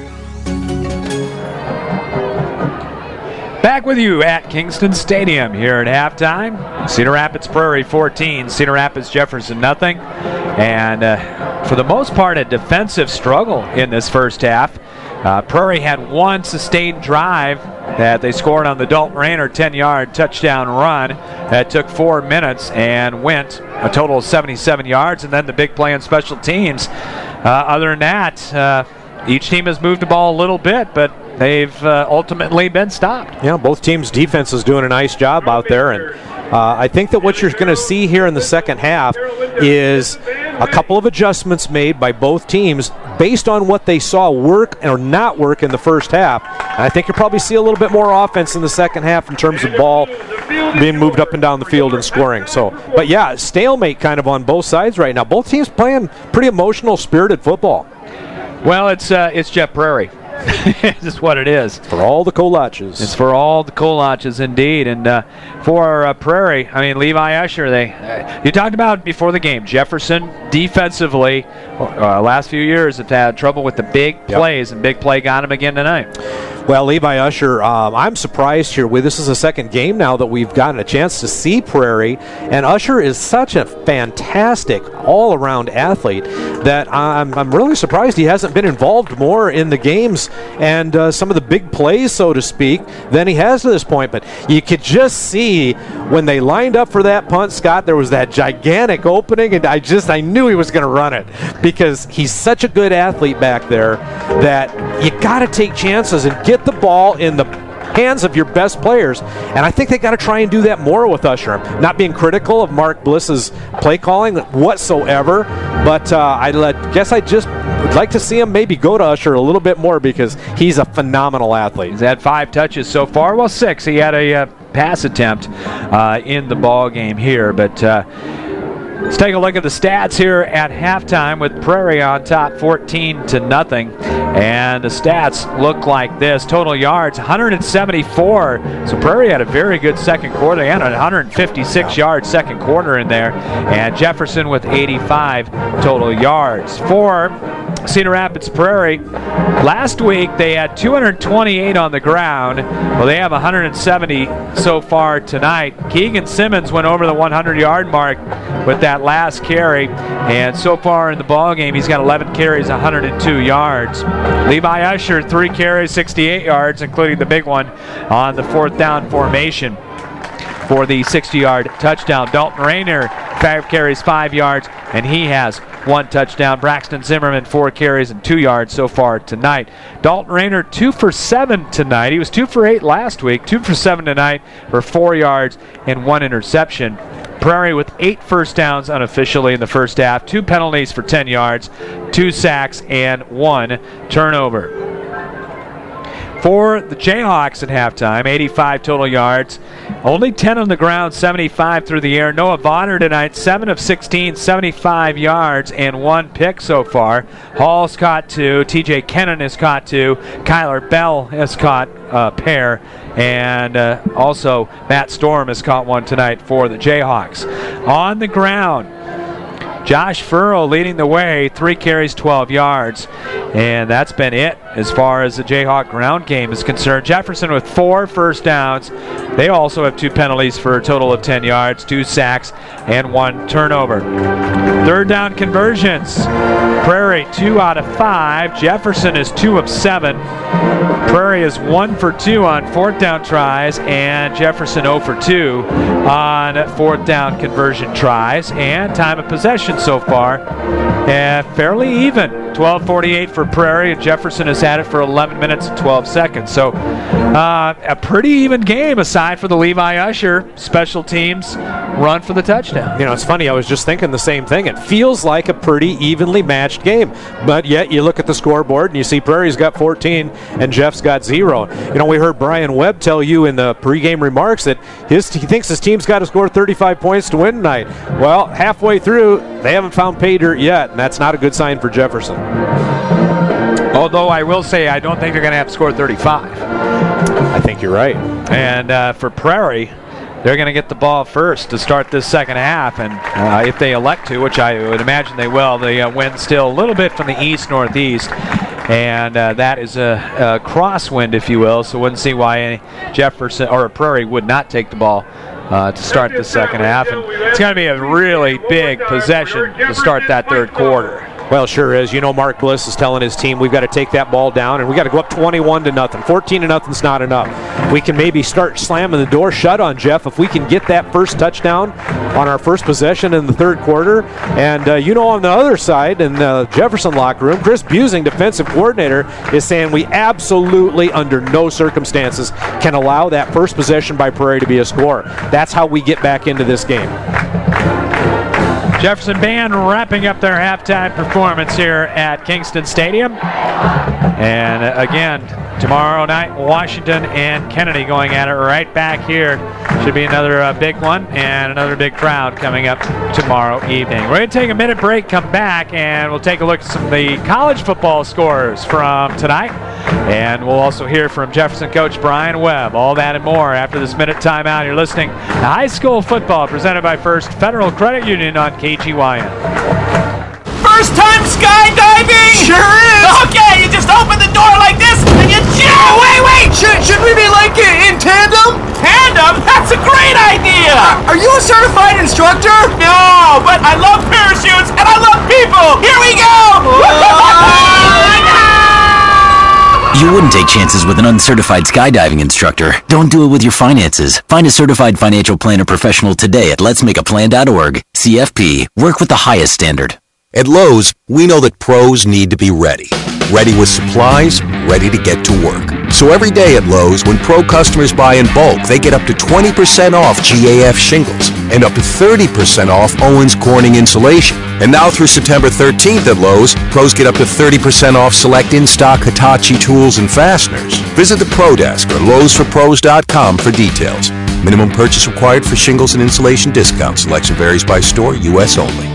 Back with you at Kingston Stadium here at halftime. Cedar Rapids Prairie fourteen, Cedar Rapids Jefferson nothing. And uh, for the most part, a defensive struggle in this first half. Uh, Prairie had one sustained drive that they scored on the Dalton Rayner ten-yard touchdown run that took four minutes and went a total of seventy-seven yards, and then the big play on special teams. Uh, other than that, uh, each team has moved the ball a little bit, but they've uh, ultimately been stopped. Yeah, both teams' defense is doing a nice job out there, and uh, I think that what you're going to see here in the second half is a couple of adjustments made by both teams based on what they saw work or not work in the first half. And I think you'll probably see a little bit more offense in the second half in terms of ball being moved up and down the field and scoring. So, but yeah, stalemate kind of on both sides right now. Both teams playing pretty emotional, spirited football. Well, it's uh, it's Jeff Prairie. This is what it is. For all the Kolaches. It's for all the Kolaches, indeed. And uh, for uh, Prairie, I mean, Levi Usher, they uh, you talked about before the game, Jefferson defensively, uh, last few years have had trouble with the big plays, yep. and big play got him again tonight. Well, Levi Usher, um, I'm surprised here. We, this is the second game now that we've gotten a chance to see Prairie, and Usher is such a fantastic all-around athlete that I'm, I'm really surprised he hasn't been involved more in the games and uh, some of the big plays, so to speak, than he has to this point. But you could just see when they lined up for that punt, Scott, there was that gigantic opening, and I just I knew he was going to run it because he's such a good athlete back there that you got to take chances and get the ball in the hands of your best players, and I think they got to try and do that more with Usher. I'm not being critical of Mark Bliss's play calling whatsoever, but uh, I guess I just would like to see him maybe go to Usher a little bit more because he's a phenomenal athlete. He's had five touches so far. Well, six. He had a uh, pass attempt uh, in the ball game here, but uh, let's take a look at the stats here at halftime with Prairie on top fourteen to nothing. And the stats look like this. Total yards, one hundred seventy-four. So Prairie had a very good second quarter. They had a one hundred fifty-six yard second quarter in there. And Jefferson with eighty-five total yards. For Cedar Rapids Prairie, last week they had two hundred twenty-eight on the ground. Well, they have one hundred seventy so far tonight. Keegan Simmons went over the one hundred yard mark with that last carry, and so far in the ball game he's got eleven carries, one hundred two yards. Levi Usher, three carries, sixty-eight yards, including the big one on the fourth down formation for the sixty yard touchdown. Dalton Rayner, five carries, five yards, and he has one touchdown. Braxton Zimmerman, four carries and two yards so far tonight. Dalton Rayner, two for seven tonight. He was two for eight last week, two for seven tonight for four yards and one interception. Prairie with eight first downs unofficially in the first half, two penalties for ten yards, two sacks, and one turnover. For the Jayhawks at halftime, eighty-five total yards, only ten on the ground, seventy-five through the air. Noah Bonner tonight, seven of sixteen, seventy-five yards, and one pick so far. Hall's caught two, T J Kennan has caught two, Kyler Bell has caught a pair, and uh, also Matt Storm has caught one tonight for the Jayhawks. On the ground, Josh Furrow leading the way, three carries, twelve yards. And that's been it as far as the Jayhawk ground game is concerned. Jefferson with four first downs. They also have two penalties for a total of ten yards, two sacks, and one turnover. Third down conversions. Prairie, two out of five. Jefferson is two of seven. Prairie is one for two on fourth down tries, and Jefferson zero for two on fourth down conversion tries. And time of possession so far, uh, fairly even. twelve forty-eight for Prairie, and Jefferson has had it for eleven minutes and twelve seconds. So uh, a pretty even game aside for the Levi Usher special teams run for the touchdown. You know, it's funny. I was just thinking the same thing. It feels like a pretty evenly matched game, but yet you look at the scoreboard and you see Prairie's got fourteen and Jeff's got zero. You know, we heard Brian Webb tell you in the pregame remarks that his he thinks his team's got to score thirty-five points to win tonight. Well, halfway through, they haven't found pay dirt yet, and that's not a good sign for Jefferson. Although I will say I don't think they're going to have to score thirty-five. I think you're right. And uh, for Prairie, they're going to get the ball first to start this second half, and uh, if they elect to, which I would imagine they will, the uh, wind still a little bit from the east-northeast, and uh, that is a, a crosswind, if you will, so wouldn't see why any Jefferson or Prairie would not take the ball uh, to start the second half, and it's going to be a really big possession to start that third quarter. Well, sure is. You know, Mark Bliss is telling his team we've got to take that ball down, and we got to go up twenty-one to nothing. fourteen to nothing's not enough. We can maybe start slamming the door shut on Jeff if we can get that first touchdown on our first possession in the third quarter. And uh, you know, on the other side, in the Jefferson locker room, Chris Busing, defensive coordinator, is saying we absolutely, under no circumstances, can allow that first possession by Prairie to be a score. That's how we get back into this game. Jefferson Band wrapping up their halftime performance here at Kingston Stadium. And uh, again, tomorrow night, Washington and Kennedy going at it right back here. Should be another uh, big one and another big crowd coming up tomorrow evening. We're going to take a minute break, come back, and we'll take a look at some of the college football scores from tonight. And we'll also hear from Jefferson coach Brian Webb. All that and more after this minute timeout. You're listening to High School Football presented by First Federal Credit Union on K G Y N. First time skydiving? Sure is! Okay, you just open the door like this and you jump! Oh, wait, wait! Should, should we be like in tandem? Tandem? That's a great idea! Are you a certified instructor? No, but I love parachutes and I love people! Here we go! You wouldn't take chances with an uncertified skydiving instructor. Don't do it with your finances. Find a certified financial planner professional today at lets make a plan dot org. C F P. Work with the highest standard. At Lowe's, we know that pros need to be ready. Ready with supplies, ready to get to work. So every day at Lowe's, when pro customers buy in bulk, they get up to twenty percent off G A F shingles and up to thirty percent off Owens Corning insulation. And now through September thirteenth at Lowe's, pros get up to thirty percent off select in-stock Hitachi tools and fasteners. Visit the Pro Desk or Lowe's for pros dot com for details. Minimum purchase required for shingles and insulation discount. Selection varies by store, U S only.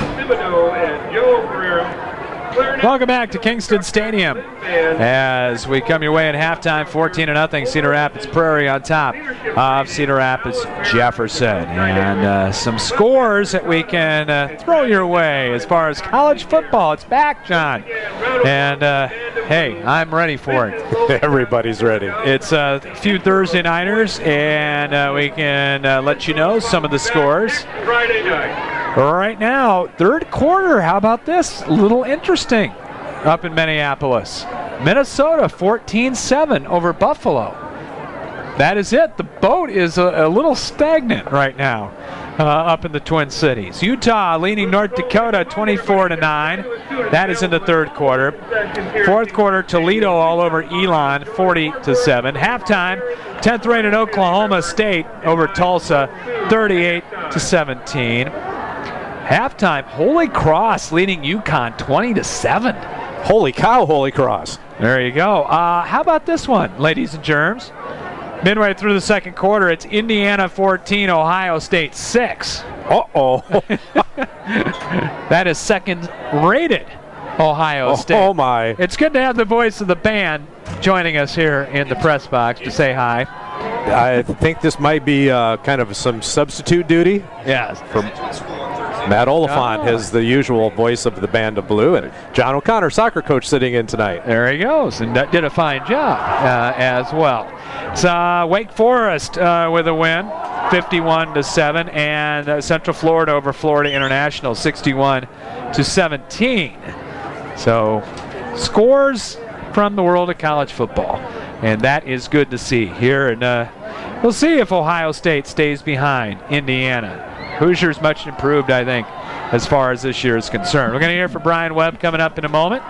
Welcome back to Kingston Stadium as we come your way at halftime, fourteen to nothing. Cedar Rapids Prairie on top of Cedar Rapids Jefferson, and uh, some scores that we can uh, throw your way as far as college football. It's back, John, and uh, hey, I'm ready for it. Everybody's ready. It's a few Thursday nighters, and uh, we can uh, let you know some of the scores. Friday night. Right now, third quarter, how about this? A little interesting up in Minneapolis. Minnesota fourteen seven over Buffalo. That is it. The boat is a, a little stagnant right now uh, up in the Twin Cities. Utah leading North Dakota twenty-four to nine. That is in the third quarter. Fourth quarter, Toledo all over Elon forty to seven. Halftime, tenth rated Oklahoma State over Tulsa thirty-eight to seventeen. Halftime, Holy Cross leading UConn twenty to seven. Holy cow, Holy Cross. There you go. Uh, how about this one, ladies and germs? Midway through the second quarter, it's Indiana fourteen, Ohio State six. Uh-oh. That is second rated Ohio State. Oh, my. It's good to have the voice of the band joining us here in the press box to say hi. I think this might be uh, kind of some substitute duty. Yes. For Matt Oliphant oh. is the usual voice of the Band of Blue, and John O'Connor, soccer coach, sitting in tonight. There he goes, and that did a fine job uh, as well. It's uh, Wake Forest uh, with a win, fifty-one to seven, and uh, Central Florida over Florida International, sixty-one to seventeen. So, scores from the world of college football, and that is good to see here. And uh, we'll see if Ohio State stays behind Indiana. Hoosiers much improved, I think, as far as this year is concerned. We're going to hear from Brian Webb coming up in a moment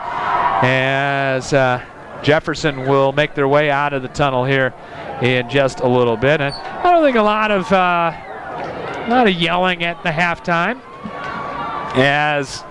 as uh, Jefferson will make their way out of the tunnel here in just a little bit. And I don't think a lot of uh, a lot of yelling at the halftime, as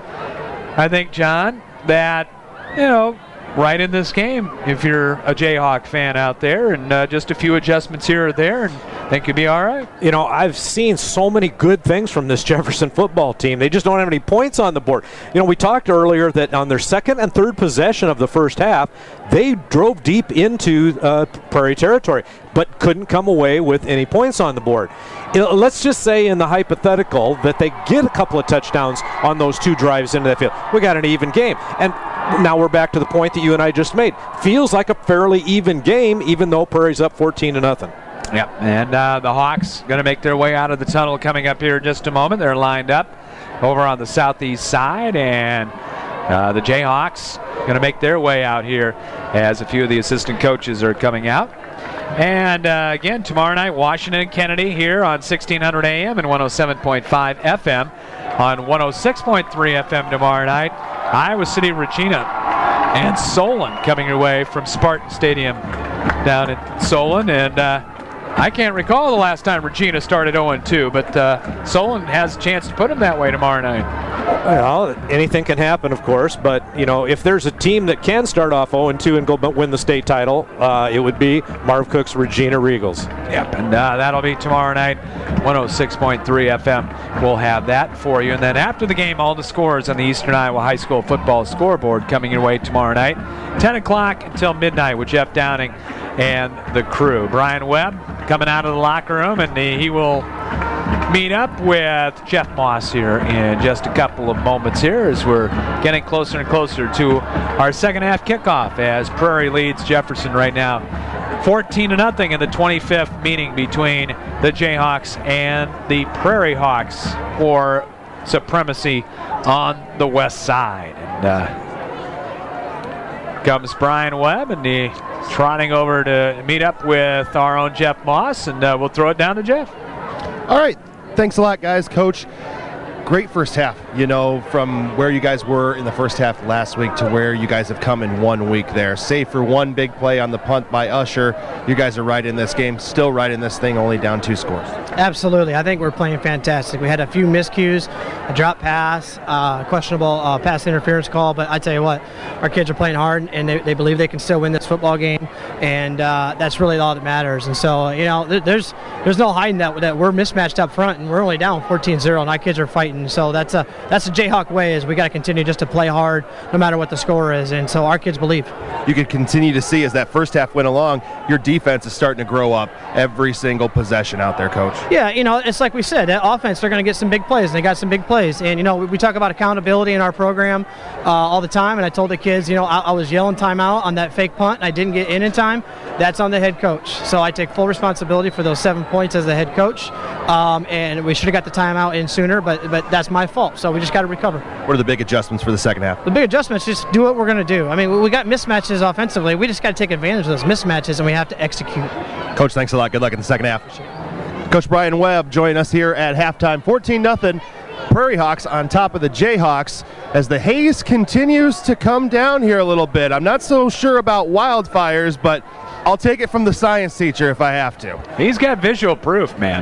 I think, John, that, you know, right in this game, if you're a Jayhawk fan out there, and uh, just a few adjustments here or there, and I think you'll be all right. You know, I've seen so many good things from this Jefferson football team. They just don't have any points on the board. You know, we talked earlier that on their second and third possession of the first half, they drove deep into uh, Prairie territory, but couldn't come away with any points on the board. You know, let's just say in the hypothetical that they get a couple of touchdowns on those two drives into that field. We got an even game. And now we're back to the point that you and I just made. Feels like a fairly even game, even though Prairie's up fourteen to nothing. Yep, and uh, the Hawks going to make their way out of the tunnel coming up here in just a moment. They're lined up over on the southeast side, and uh, the Jayhawks going to make their way out here as a few of the assistant coaches are coming out. And uh, again, tomorrow night, Washington and Kennedy here on sixteen hundred A M and one oh seven point five F M. On one oh six point three F M tomorrow night, Iowa City, Regina, and Solon coming away from Spartan Stadium down in Solon. And uh, I can't recall the last time Regina started oh and two, but uh, Solon has a chance to put them that way tomorrow night. Well, anything can happen, of course, but, you know, if there's a team that can start off oh and two and go win the state title, uh, it would be Marv Cook's Regina Regals. Yep, and uh, that'll be tomorrow night, one oh six point three F M. We'll have that for you. And then after the game, all the scores on the Eastern Iowa High School football scoreboard coming your way tomorrow night, ten o'clock until midnight with Jeff Downing and the crew. Brian Webb coming out of the locker room, and he will meet up with Jeff Moss here in just a couple of moments here as we're getting closer and closer to our second half kickoff, as Prairie leads Jefferson right now fourteen to nothing in the twenty-fifth meeting between the Jayhawks and the Prairie Hawks for supremacy on the west side. And uh, comes Brian Webb, and he trotting over to meet up with our own Jeff Moss, and uh, we'll throw it down to Jeff. All right. Thanks a lot, guys. Coach, great first half, you know, from where you guys were in the first half last week to where you guys have come in one week there. Save for one big play on the punt by Usher, you guys are right in this game, still right in this thing, only down two scores. Absolutely. I think we're playing fantastic. We had a few miscues, a drop pass, uh, questionable uh, pass interference call, but I tell you what, our kids are playing hard, and they, they believe they can still win this football game, and uh, that's really all that matters. And so, you know, there, there's there's no hiding that, that we're mismatched up front, and we're only down fourteen zero, and our kids are fighting. So that's a that's the Jayhawk way, is we got to continue just to play hard no matter what the score is, and so our kids believe. You could continue to see as that first half went along, your defense is starting to grow up every single possession out there, Coach. Yeah, you know, it's like we said, that offense, they're going to get some big plays, and they got some big plays. And, you know, we, we talk about accountability in our program uh, all the time, and I told the kids, you know, I, I was yelling timeout on that fake punt, and I didn't get in in time. That's on the head coach. So I take full responsibility for those seven points as the head coach, um, and we should have got the timeout in sooner, but but that's my fault. So we just got to recover. What are the big adjustments for the second half? The big adjustments, just do what we're going to do. I mean, we got mismatches offensively. We just got to take advantage of those mismatches, and we have to execute. Coach, thanks a lot. Good luck in the second half. Coach Brian Webb joining us here at halftime. fourteen nothing. Prairie Hawks on top of the Jayhawks as the haze continues to come down here a little bit. I'm not so sure about wildfires, but I'll take it from the science teacher if I have to. He's got visual proof, man.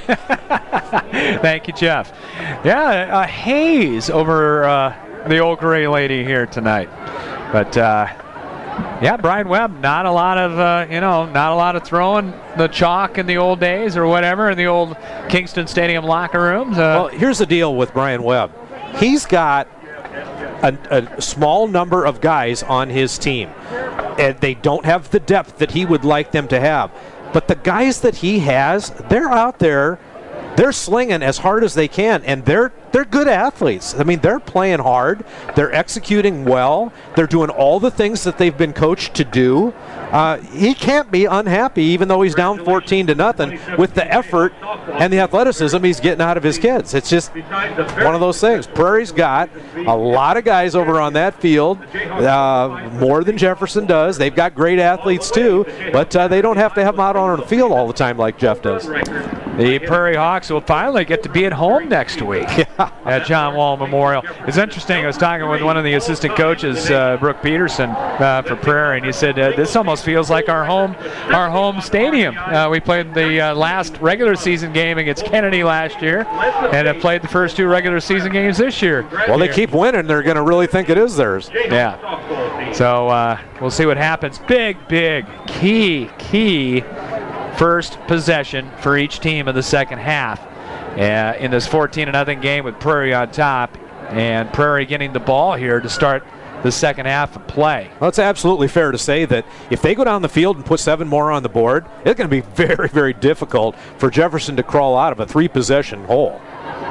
Thank you, Jeff. Yeah, a haze over uh, the old gray lady here tonight. But, uh, yeah, Brian Webb, not a lot of, uh, you know, not a lot of throwing the chalk in the old days or whatever in the old Kingston Stadium locker rooms. Uh, well, here's the deal with Brian Webb. He's got a, a small number of guys on his team, and they don't have the depth that he would like them to have. But the guys that he has, they're out there, they're slinging as hard as they can, and they're they're good athletes. I mean, they're playing hard, they're executing well, they're doing all the things that they've been coached to do. Uh, he can't be unhappy, even though he's down fourteen to nothing, with the effort and the athleticism he's getting out of his kids. It's just one of those things. Prairie's got a lot of guys over on that field, uh, more than Jefferson does. They've got great athletes too, but uh, they don't have to have them out on the field all the time like Jeff does. The Prairie Hawks will finally get to be at home next week. at John Wall Memorial. It's interesting. I was talking with one of the assistant coaches, uh, Brooke Peterson, uh, for Prairie, and he said uh, this almost feels like our home, our home stadium. Uh, we played the uh, last regular season game against Kennedy last year, and have played the first two regular season games this year. Well, they keep winning. They're going to really think it is theirs. Yeah. So uh, we'll see what happens. Big, big, key, key first possession for each team in the second half. Uh, in this fourteen to nothing game with Prairie on top, and Prairie getting the ball here to start the second half of play. Well, it's absolutely fair to say that if they go down the field and put seven more on the board, it's going to be very, very difficult for Jefferson to crawl out of a three-possession hole.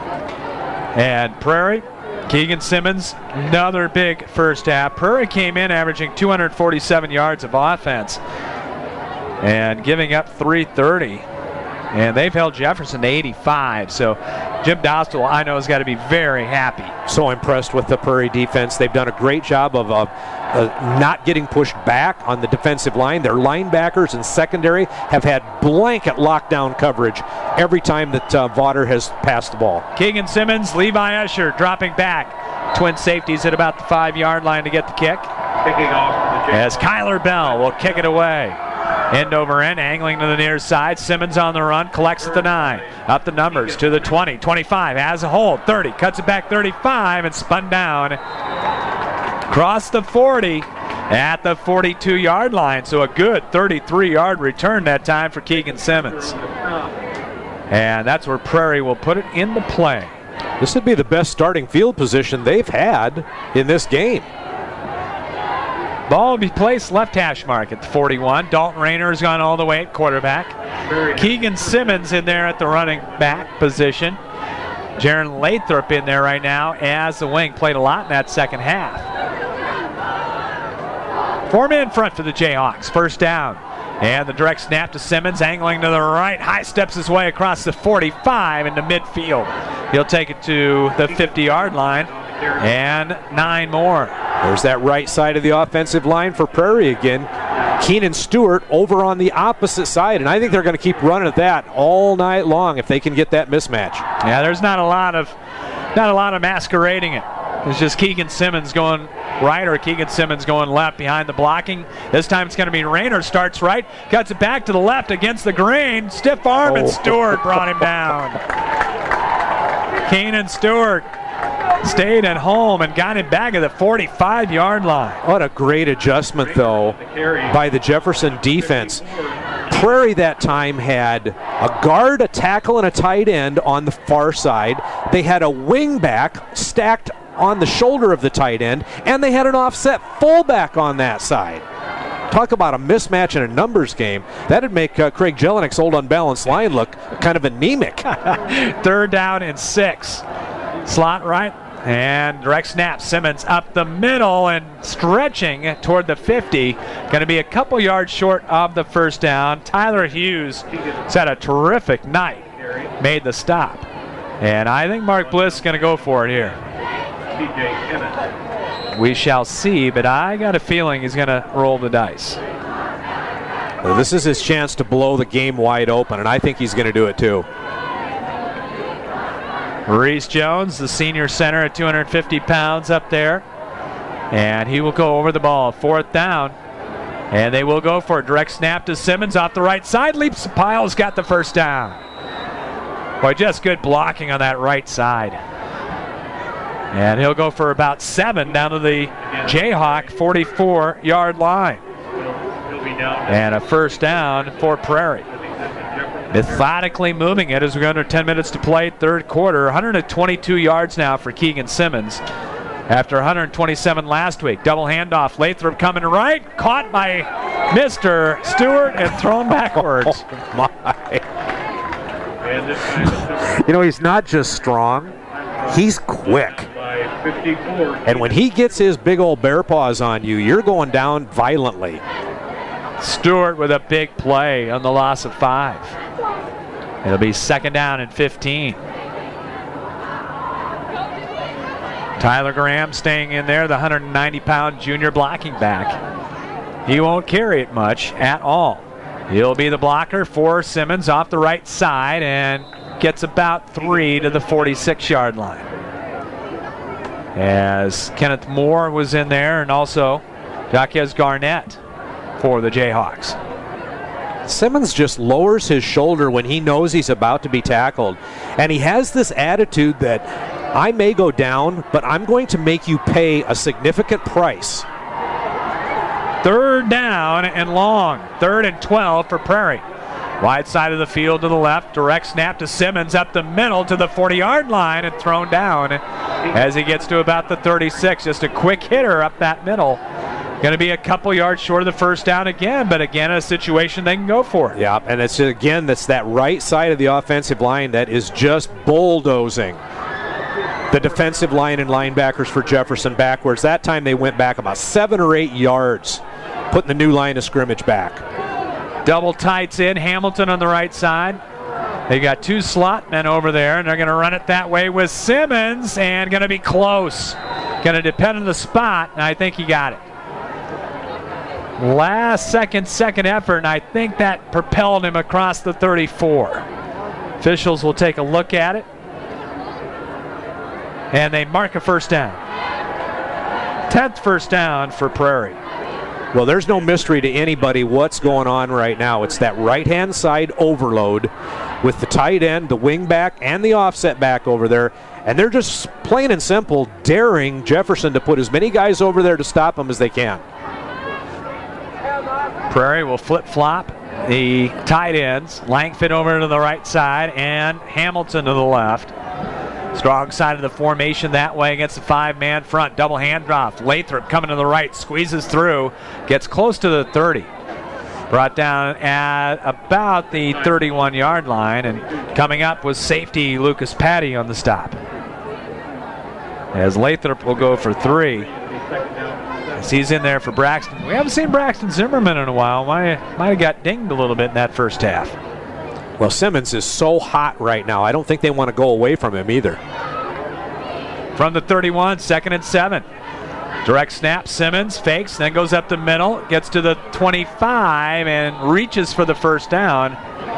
And Prairie, Keegan Simmons, another big first half. Prairie came in averaging two hundred forty-seven yards of offense and giving up three thirty. And they've held Jefferson to eighty-five. So Jim Dostal, I know, has got to be very happy. So impressed with the Prairie defense. They've done a great job of uh, uh, not getting pushed back on the defensive line. Their linebackers and secondary have had blanket lockdown coverage every time that uh, Vaughter has passed the ball. Keegan Simmons, Levi Usher dropping back. Twin safeties at about the five-yard line to get the kick. Kicking off As Kyler Bell will kick it away. End over end, angling to the near side. Simmons on the run, collects at the nine. Up the numbers to the twenty, twenty-five, has a hold, thirty, cuts it back thirty-five, and spun down. Cross the forty at the forty-two-yard line. So a good thirty-three-yard return that time for Keegan Simmons. And that's where Prairie will put it into play. This would be the best starting field position they've had in this game. Ball will be placed left hash mark at the forty-one. Dalton Rayner has gone all the way at quarterback. Keegan Simmons in there at the running back position. Jaron Lathrop in there right now as the wing. Played a lot in that second half. Four men in front for the Jayhawks. First down. And the direct snap to Simmons, angling to the right. High steps his way across the forty-five into midfield. He'll take it to the fifty-yard line. And nine more. There's that right side of the offensive line for Prairie again. Keenan Stewart over on the opposite side, and I think they're going to keep running at that all night long if they can get that mismatch. Yeah, there's not a lot of not a lot of masquerading it. It's just Keegan Simmons going right or Keegan Simmons going left behind the blocking. This time it's going to be Rayner, starts right, cuts it back to the left against the grain. Stiff arm, oh. And Stewart brought him down. Keenan Stewart stayed at home and got him back at the forty-five-yard line. What a great adjustment, though, by the Jefferson defense. Prairie that time had a guard, a tackle, and a tight end on the far side. They had a wing back stacked on the shoulder of the tight end, and they had an offset fullback on that side. Talk about a mismatch in a numbers game. That would make uh, Craig Jelinik's old unbalanced line look kind of anemic. Third down and six. Slot right. And direct snap. Simmons up the middle and stretching toward the fifty. Going to be a couple yards short of the first down. Tyler Hughes has had a terrific night. Made the stop. And I think Mark Bliss is going to go for it here. We shall see, but I got a feeling he's going to roll the dice. Well, this is his chance to blow the game wide open, and I think he's going to do it too. Reese Jones, the senior center at two hundred fifty pounds up there. And he will go over the ball. Fourth down. And they will go for a direct snap to Simmons off the right side. Leaps the piles, got the first down. Boy, just good blocking on that right side. And he'll go for about seven down to the Jayhawk forty-four-yard line. And a first down for Prairie. Methodically moving it as we go under ten minutes to play, third quarter. one hundred twenty-two yards now for Keegan Simmons after one hundred twenty-seven last week. Double handoff. Lathrop coming right. Caught by Mister Stewart and thrown backwards. Oh my. You know, he's not just strong, he's quick. And when he gets his big old bear paws on you, you're going down violently. Stewart with a big play on the loss of five. It'll be second down and fifteen. Tyler Graham staying in there, the one hundred ninety pound junior blocking back. He won't carry it much at all. He'll be the blocker for Simmons off the right side and gets about three to the forty-six-yard line. as Kenneth Moore was in there, and also Jaquez Garnett for the Jayhawks. Simmons just lowers his shoulder when he knows he's about to be tackled. And he has this attitude that I may go down, but I'm going to make you pay a significant price. Third down and long. Third and twelve for Prairie. Wide side of the field to the left. Direct snap to Simmons up the middle to the forty-yard line and thrown down as he gets to about the thirty-six. Just a quick hitter up that middle. Going to be a couple yards short of the first down again, but again, a situation they can go for. Yeah, and it's again, that's that right side of the offensive line that is just bulldozing the defensive line and linebackers for Jefferson backwards. That time they went back about seven or eight yards, putting the new line of scrimmage back. Double tights in, Hamilton on the right side. They got two slot men over there, and they're going to run it that way with Simmons, and going to be close. Going to depend on the spot, and I think he got it. Last second, second effort, and I think that propelled him across the thirty-four. Officials will take a look at it, and they mark a first down. tenth first down for Prairie. Well, there's no mystery to anybody what's going on right now. It's that right-hand side overload with the tight end, the wing back, and the offset back over there. And they're just plain and simple daring Jefferson to put as many guys over there to stop him as they can. Prairie will flip-flop the tight ends. Langford over to the right side and Hamilton to the left. Strong side of the formation that way against the five-man front. Double hand drop. Lathrop coming to the right, squeezes through, gets close to the thirty. Brought down at about the thirty-one-yard line, and coming up was safety Lucas Patty on the stop. As Lathrop will go for three. As he's in there for Braxton. We haven't seen Braxton Zimmerman in a while. Might, might have got dinged a little bit in that first half. Well, Simmons is so hot right now. I don't think they want to go away from him either. From the thirty-one, second and seven. Direct snap, Simmons fakes, then goes up the middle, gets to the twenty-five, and reaches for the first down.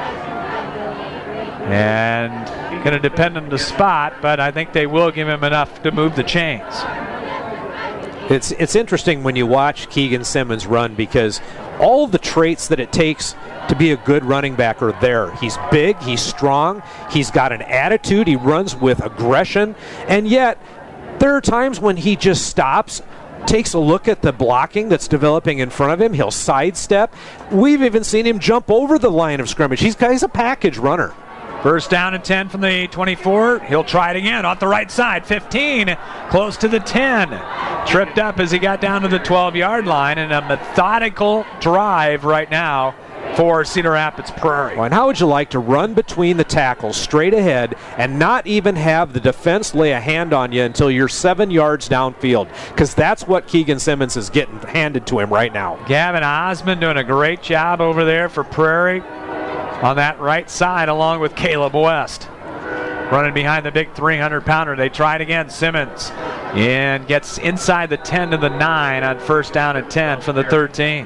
And going to depend on the spot, but I think they will give him enough to move the chains. It's it's interesting when you watch Keegan Simmons run, because all of the traits that it takes to be a good running back are there. He's big, he's strong, he's got an attitude, he runs with aggression, and yet there are times when he just stops, takes a look at the blocking that's developing in front of him, he'll sidestep. We've even seen him jump over the line of scrimmage. He's, he's a package runner. First down and ten from the twenty-four. He'll try it again off the right side. fifteen, close to the ten. Tripped up as he got down to the twelve-yard line, and a methodical drive right now for Cedar Rapids Prairie. Well, and how would you like to run between the tackles straight ahead and not even have the defense lay a hand on you until you're seven yards downfield? Because that's what Keegan Simmons is getting handed to him right now. Gavin Osmond doing a great job over there for Prairie on that right side, along with Caleb West. Running behind the big three hundred pounder. They try it again. Simmons and gets inside the ten to the nine on first down and ten from the thirteen.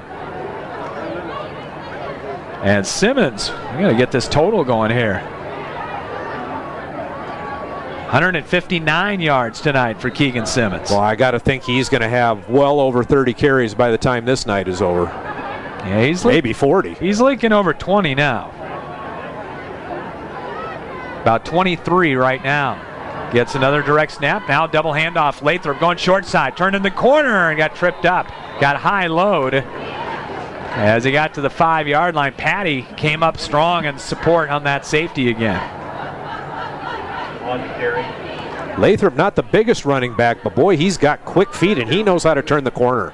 And Simmons, we're going to get this total going here. one hundred fifty-nine yards tonight for Keegan Simmons. Well, I got to think he's going to have well over thirty carries by the time this night is over. Yeah, he's maybe forty. He's leaking over twenty now. About twenty-three right now. Gets another direct snap. Now double handoff. Lathrop going short side. Turned in the corner and got tripped up. Got high load. As he got to the five-yard line, Patty came up strong and support on that safety again. Lathrop, not the biggest running back, but boy, he's got quick feet and he knows how to turn the corner.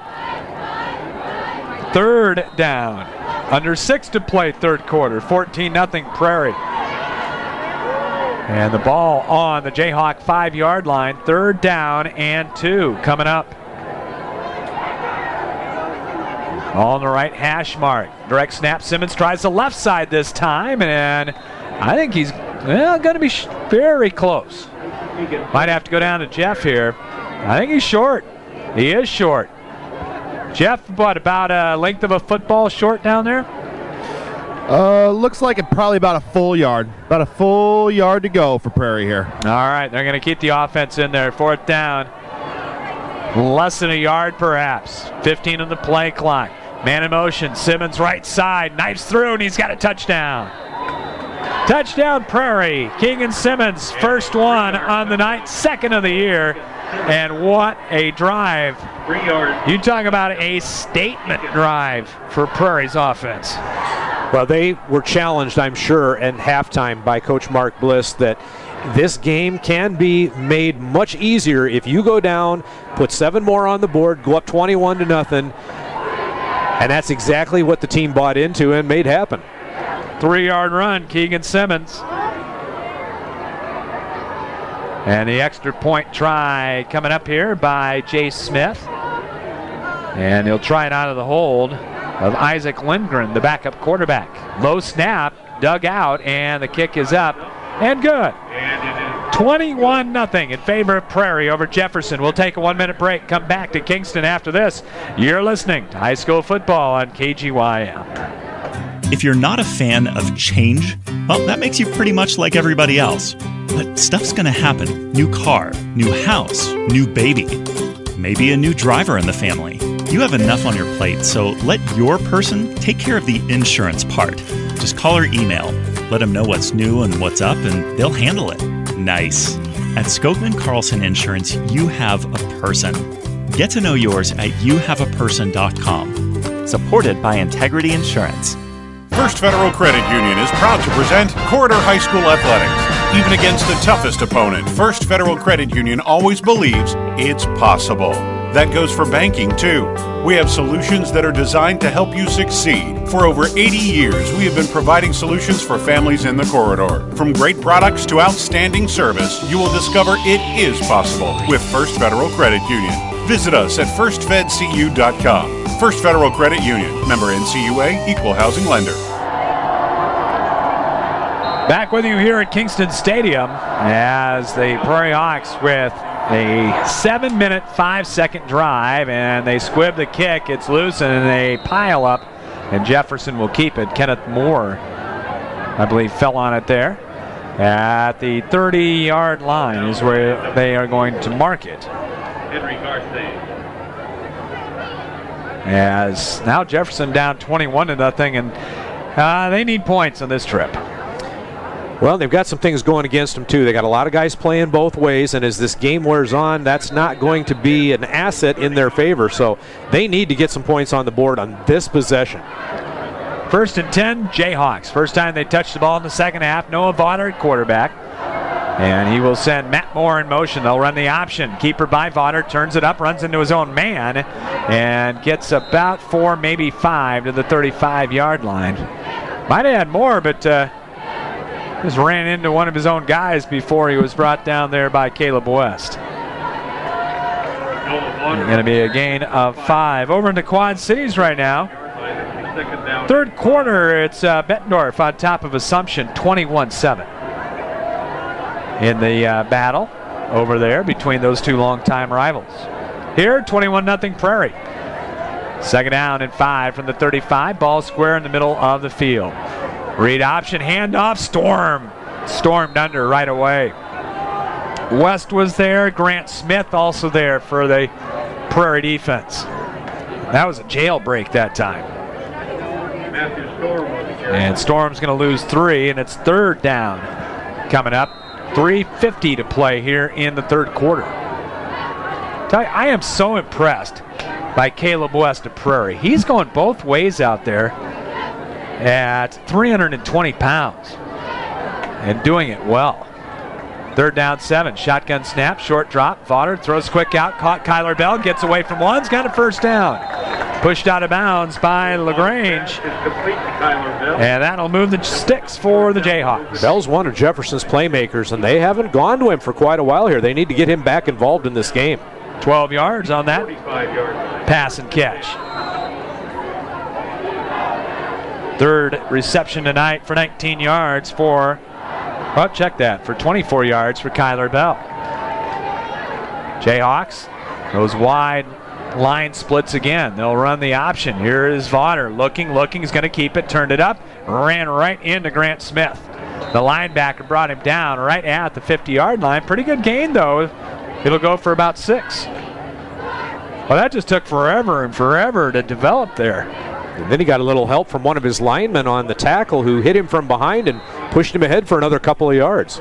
Third down. Under six to play third quarter. fourteen nothing Prairie. And the ball on the Jayhawk five-yard line. Third down and two coming up. On the right hash mark. Direct snap. Simmons tries the left side this time, and I think he's well, going to be sh- very close. Might have to go down to Jeff here. I think he's short. He is short. Jeff, what, about a length of a football short down there? Uh, looks like it probably about a full yard. About a full yard to go for Prairie here. All right, they're going to keep the offense in there. Fourth down. Less than a yard, perhaps. fifteen on the play clock. Man in motion. Simmons right side. Knifes through, and he's got a touchdown. Touchdown, Prairie. Keegan Simmons, first one on the night, second of the year. And what a drive. Three yards. You talk about a statement drive for Prairie's offense. Well, they were challenged, I'm sure, at halftime by Coach Mark Bliss that this game can be made much easier if you go down, put seven more on the board, go up twenty-one to nothing. And that's exactly what the team bought into and made happen. Three-yard run, Keegan Simmons. And the extra point try coming up here by Jay Smith. And he'll try it out of the hold of Isaac Lindgren, the backup quarterback. Low snap, dug out, and the kick is up and good. twenty-one nothing in favor of Prairie over Jefferson. We'll take a one-minute break, come back to Kingston after this. You're listening to High School Football on K G Y M. If you're not a fan of change, well, that makes you pretty much like everybody else. But stuff's gonna happen. New car, new house, new baby, maybe a new driver in the family. You have enough on your plate, so let your person take care of the insurance part. Just call or email. Let them know what's new and what's up, and they'll handle it. Nice. At Skogman Carlson Insurance, you have a person. Get to know yours at you have a person dot com. Supported by Integrity Insurance. First Federal Credit Union is proud to present Corridor High School Athletics. Even against the toughest opponent, First Federal Credit Union always believes it's possible. That goes for banking, too. We have solutions that are designed to help you succeed. For over eighty years, we have been providing solutions for families in the corridor. From great products to outstanding service, you will discover it is possible with First Federal Credit Union. Visit us at first fed c u dot com. First Federal Credit Union, member N C U A, equal housing lender. Back with you here at Kingston Stadium as the Prairie Hawks with a seven-minute, five-second drive, and they squib the kick. It's loose, and they pile up, and Jefferson will keep it. Kenneth Moore, I believe, fell on it there. At the thirty-yard line is where they are going to mark it. Henry Garcia. As now Jefferson down twenty-one to nothing, and uh, they need points on this trip. Well, they've got some things going against them, too. They got a lot of guys playing both ways, and as this game wears on, that's not going to be an asset in their favor. So they need to get some points on the board on this possession. First and ten, Jayhawks. First time they touched the ball in the second half. Noah Vaughter at quarterback. And he will send Matt Moore in motion. They'll run the option. Keeper by Vaughter, turns it up, runs into his own man, and gets about four, maybe five to the thirty-five-yard line. Might have had more, but uh, just ran into one of his own guys before he was brought down there by Caleb West. Going to be a gain of five. Over in the Quad Cities right now. Third quarter, it's uh, Bettendorf on top of Assumption, twenty-one seven. In the uh, battle over there between those two longtime rivals. Here, twenty-one nothing Prairie. Second down and five from the thirty-five. Ball square in the middle of the field. Read option, handoff, Storm. Stormed under right away. West was there. Grant Smith also there for the Prairie defense. That was a jailbreak that time. And Storm's going to lose three, and it's third down coming up. three fifty to play here in the third quarter. I am so impressed by Caleb West of Prairie. He's going both ways out there at three hundred twenty pounds and doing it well. Third down, seven. Shotgun snap, short drop. Vaughter throws quick out, caught Kyler Bell, gets away from one's got a first down. Pushed out of bounds by LaGrange. And that'll move the sticks for the Jayhawks. Bell's one of Jefferson's playmakers, and they haven't gone to him for quite a while here. They need to get him back involved in this game. twelve yards on that pass and catch. Third reception tonight for nineteen yards for, oh, check that, for twenty-four yards for Kyler Bell. Jayhawks, those wide line splits again. They'll run the option. Here is Vaughter looking, looking. He's going to keep it, turned it up, ran right into Grant Smith. The linebacker brought him down right at the fifty-yard line. Pretty good gain, though. It'll go for about six. Well, that just took forever and forever to develop there. And then he got a little help from one of his linemen on the tackle who hit him from behind and pushed him ahead for another couple of yards.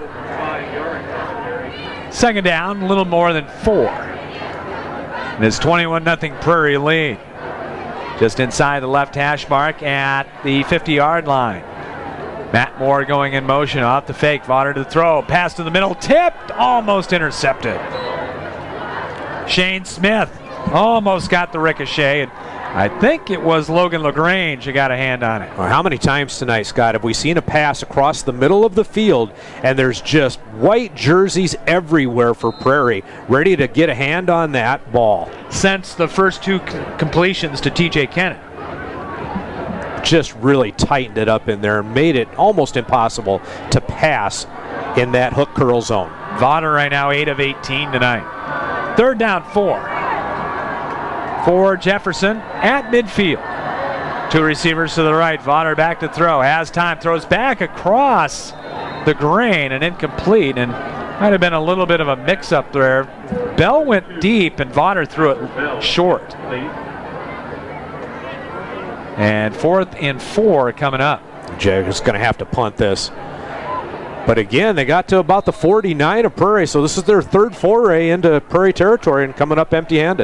Second down, a little more than four. And it's twenty-one nothing Prairie lead. Just inside the left hash mark at the fifty-yard line. Matt Moore going in motion off the fake. Vaughter to the throw. Pass to the middle. Tipped. Almost intercepted. Shane Smith almost got the ricochet. And I think it was Logan LaGrange who got a hand on it. Well, how many times tonight, Scott, have we seen a pass across the middle of the field and there's just white jerseys everywhere for Prairie, ready to get a hand on that ball? Since the first two c- completions to T J Kennett. Just really tightened it up in there and made it almost impossible to pass in that hook curl zone. Vaughter right now eight of eighteen tonight. Third down, four. For Jefferson at midfield. Two receivers to the right. Vaughter back to throw. Has time. Throws back across the grain and incomplete. And might have been a little bit of a mix-up there. Bell went deep and Vaughter threw it short. And fourth and four coming up. Jag is going to have to punt this. But again, they got to about the forty-nine of Prairie, so this is their third foray into Prairie territory and coming up empty-handed.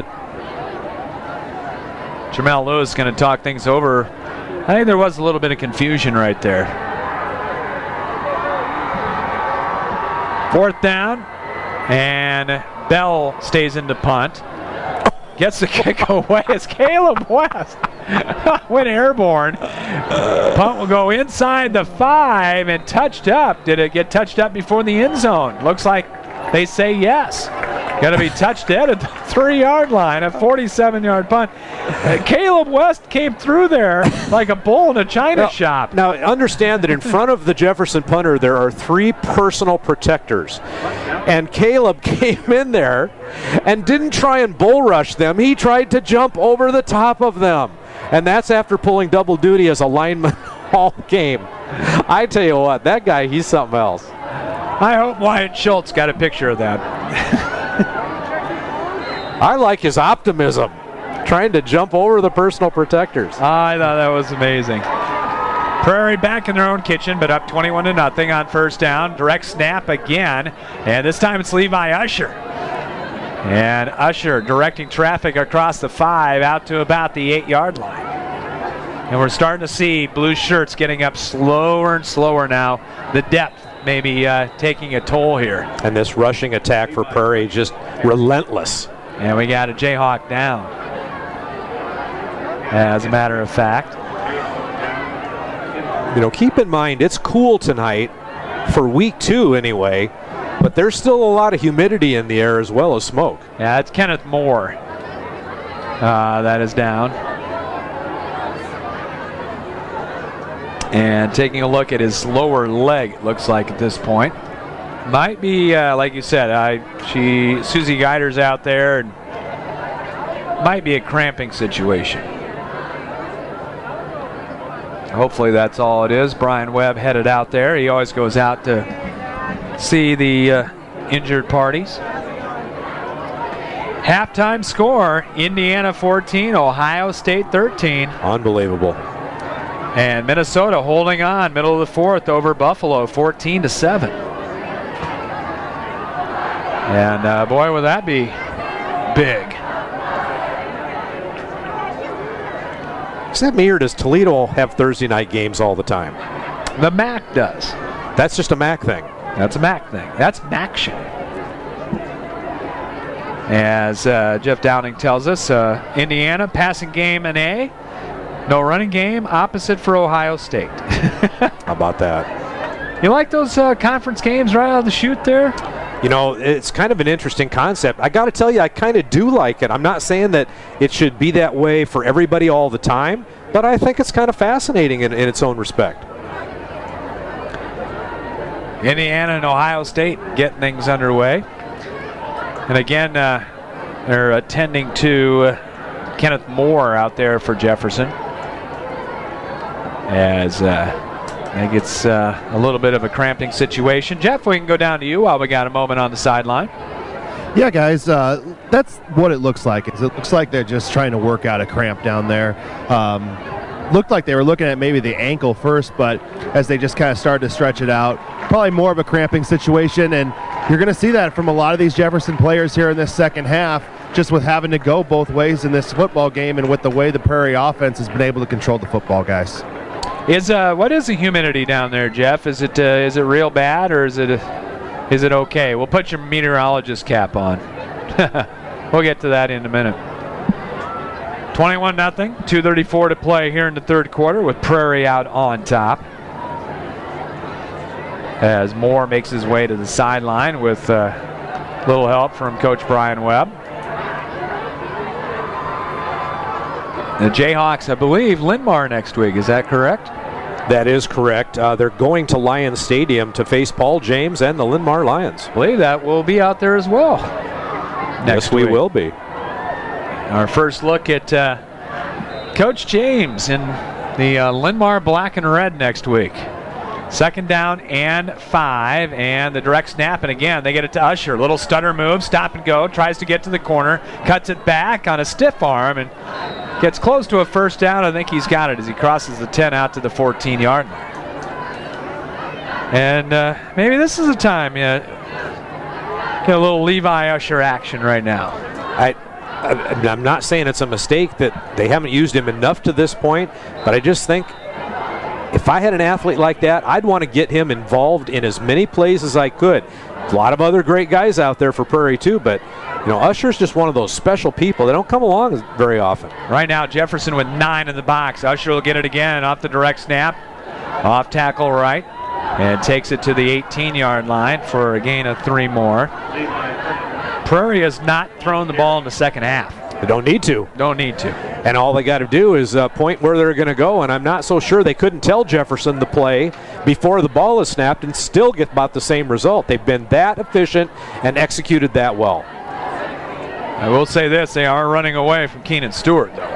Jamel Lewis going to talk things over. I think there was a little bit of confusion right there. Fourth down, and Bell stays into punt. Gets the kick away as Caleb West went airborne. Punt will go inside the five and touched up. Did it get touched up before the end zone? Looks like they say yes. Going to be touched dead at the three-yard line, a forty-seven-yard punt. Uh, Caleb West came through there like a bull in a china now, shop. Now, understand that in front of the Jefferson punter, there are three personal protectors. And Caleb came in there and didn't try and bull rush them. He tried to jump over the top of them. And that's after pulling double duty as a lineman all game. I tell you what, that guy, he's something else. I hope Wyatt Schultz got a picture of that. I like his optimism, trying to jump over the personal protectors. I thought that was amazing. Prairie back in their own kitchen, but up twenty-one to nothing on first down. Direct snap again, and this time it's Levi Usher. And Usher directing traffic across the five out to about the eight-yard line. And we're starting to see blue shirts getting up slower and slower now. The depth maybe uh, taking a toll here. And this rushing attack for Prairie just relentless. And we got a Jayhawk down. As a matter of fact. You know, keep in mind, it's cool tonight for week two anyway, but there's still a lot of humidity in the air as well as smoke. Yeah, it's Kenneth Moore. Uh, that is down. And taking a look at his lower leg, it looks like at this point. Might be, uh, like you said, I, she Susie Geider's out there, and might be a cramping situation. Hopefully that's all it is. Brian Webb headed out there. He always goes out to see the uh, injured parties. Halftime score, Indiana fourteen, Ohio State thirteen. Unbelievable. And Minnesota holding on, middle of the fourth over Buffalo, fourteen to seven. And uh, boy, would that be big. Is that me, or does Toledo have Thursday night games all the time? The M A C does. That's just a M A C thing. That's a M A C thing. That's MACtion. As uh, Jeff Downing tells us, uh, Indiana passing game an A. No running game, opposite for Ohio State. How about that? You like those uh, conference games right out of the chute there? You know, it's kind of an interesting concept. I got to tell you, I kind of do like it. I'm not saying that it should be that way for everybody all the time, but I think it's kind of fascinating in, in its own respect. Indiana and Ohio State getting things underway. And again, uh, they're attending to uh, Kenneth Moore out there for Jefferson. As uh, I think it's uh, a little bit of a cramping situation. Jeff, we can go down to you while we got a moment on the sideline. Yeah, guys, uh, that's what it looks like. Is it looks like they're just trying to work out a cramp down there. Um, looked like they were looking at maybe the ankle first, but as they just kind of started to stretch it out, probably more of a cramping situation, and you're going to see that from a lot of these Jefferson players here in this second half, just with having to go both ways in this football game and with the way the Prairie offense has been able to control the football, guys. Is uh, what is the humidity down there, Jeff? Is it uh, is it real bad, or is it uh, is it okay? We'll put your meteorologist cap on. We'll get to that in a minute. twenty-one nothing, two thirty-four to play here in the third quarter with Prairie out on top. As Moore makes his way to the sideline with a uh, little help from Coach Brian Webb. The Jayhawks, I believe, Linn-Mar next week. Is that correct? That is correct. Uh, they're going to Lions Stadium to face Paul James and the Linn-Mar Lions. I believe that we'll be out there as well. Yes, we will be. Our first look at uh, Coach James in the uh, Linn-Mar black and red next week. Second down and five, and the direct snap, and again, they get it to Usher. Little stutter move, stop and go, tries to get to the corner, cuts it back on a stiff arm, and gets close to a first down. I think he's got it as he crosses the ten out to the fourteen-yard line. And uh, maybe this is the time, yeah, get a little Levi Usher action right now. I, I, I'm not saying it's a mistake that they haven't used him enough to this point, but I just think if I had an athlete like that, I'd want to get him involved in as many plays as I could. A lot of other great guys out there for Prairie too, but you know, Usher's just one of those special people. They don't come along very often. Right now, Jefferson with nine in the box. Usher will get it again off the direct snap. Off tackle right, and takes it to the eighteen-yard line for a gain of three more. Prairie has not thrown the ball in the second half. They don't need to. Don't need to. And all they got to do is uh, point where they're going to go, and I'm not so sure they couldn't tell Jefferson the play before the ball is snapped and still get about the same result. They've been that efficient and executed that well. I will say this, they are running away from Keenan Stewart, though.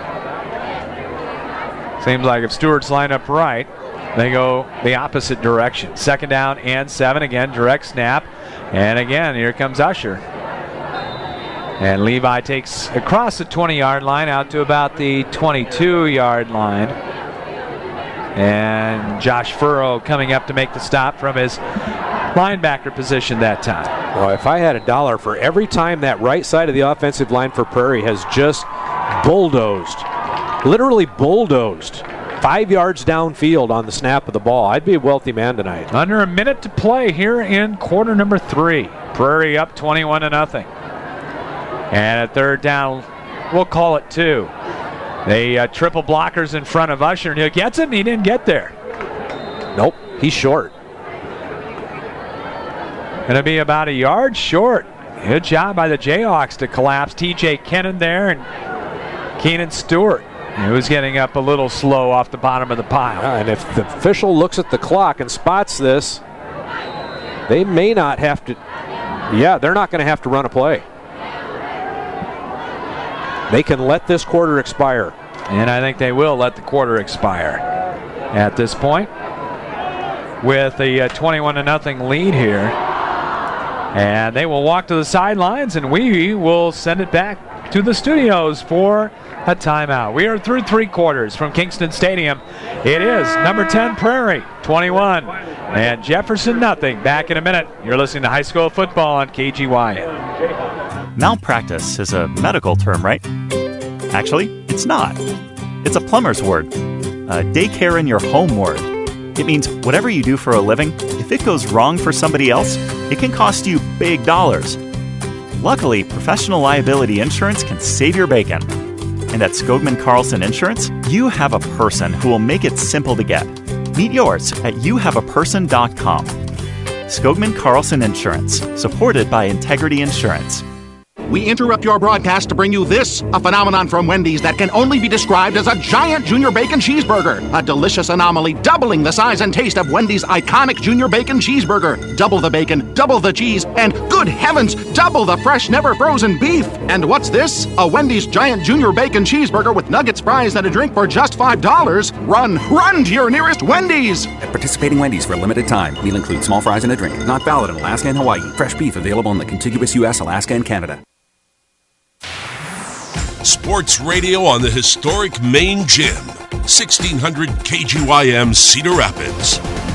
Seems like if Stewart's lined up right, they go the opposite direction. Second down and seven, again, direct snap. And again, here comes Usher. And Levi takes across the twenty-yard line out to about the twenty-two-yard line. And Josh Furrow coming up to make the stop from his linebacker position that time. Well, if I had a dollar for every time that right side of the offensive line for Prairie has just bulldozed, literally bulldozed, five yards downfield on the snap of the ball, I'd be a wealthy man tonight. Under a minute to play here in quarter number three. Prairie up twenty-one to nothing. And at third down, we'll call it two. They uh, triple blockers in front of Usher, and he gets it, and he didn't get there. Nope, he's short. Going to be about a yard short. Good job by the Jayhawks to collapse T J Kennan there and Keenan Stewart. He was getting up a little slow off the bottom of the pile. Yeah, and if the official looks at the clock and spots this, they may not have to, yeah, they're not going to have to run a play. They can let this quarter expire. And I think they will let the quarter expire at this point with a twenty-one to nothing lead here. And they will walk to the sidelines, and we will send it back to the studios for a timeout. We are through three quarters from Kingston Stadium. It is number ten Prairie, twenty-one, and Jefferson nothing. Back in a minute. You're listening to High School Football on K G Y M. Malpractice is a medical term, right? Actually, it's not. It's a plumber's word. A daycare in your home word. It means whatever you do for a living, if it goes wrong for somebody else, it can cost you big dollars. Luckily, professional liability insurance can save your bacon. And at Skogman Carlson Insurance, you have a person who will make it simple to get. Meet yours at you have a person dot com. Skogman Carlson Insurance, supported by Integrity Insurance. We interrupt your broadcast to bring you this, a phenomenon from Wendy's that can only be described as a giant Junior Bacon Cheeseburger. A delicious anomaly doubling the size and taste of Wendy's iconic Junior Bacon Cheeseburger. Double the bacon, double the cheese, and good heavens, double the fresh, never frozen beef. And what's this? A Wendy's giant Junior Bacon Cheeseburger with nuggets, fries, and a drink for just five dollars? Run, run to your nearest Wendy's! At participating Wendy's for a limited time. Meal includes small fries and a drink. Not valid in Alaska and Hawaii. Fresh beef available in the contiguous U S, Alaska, and Canada. Sports radio on the historic main gym. sixteen hundred K G Y M Cedar Rapids.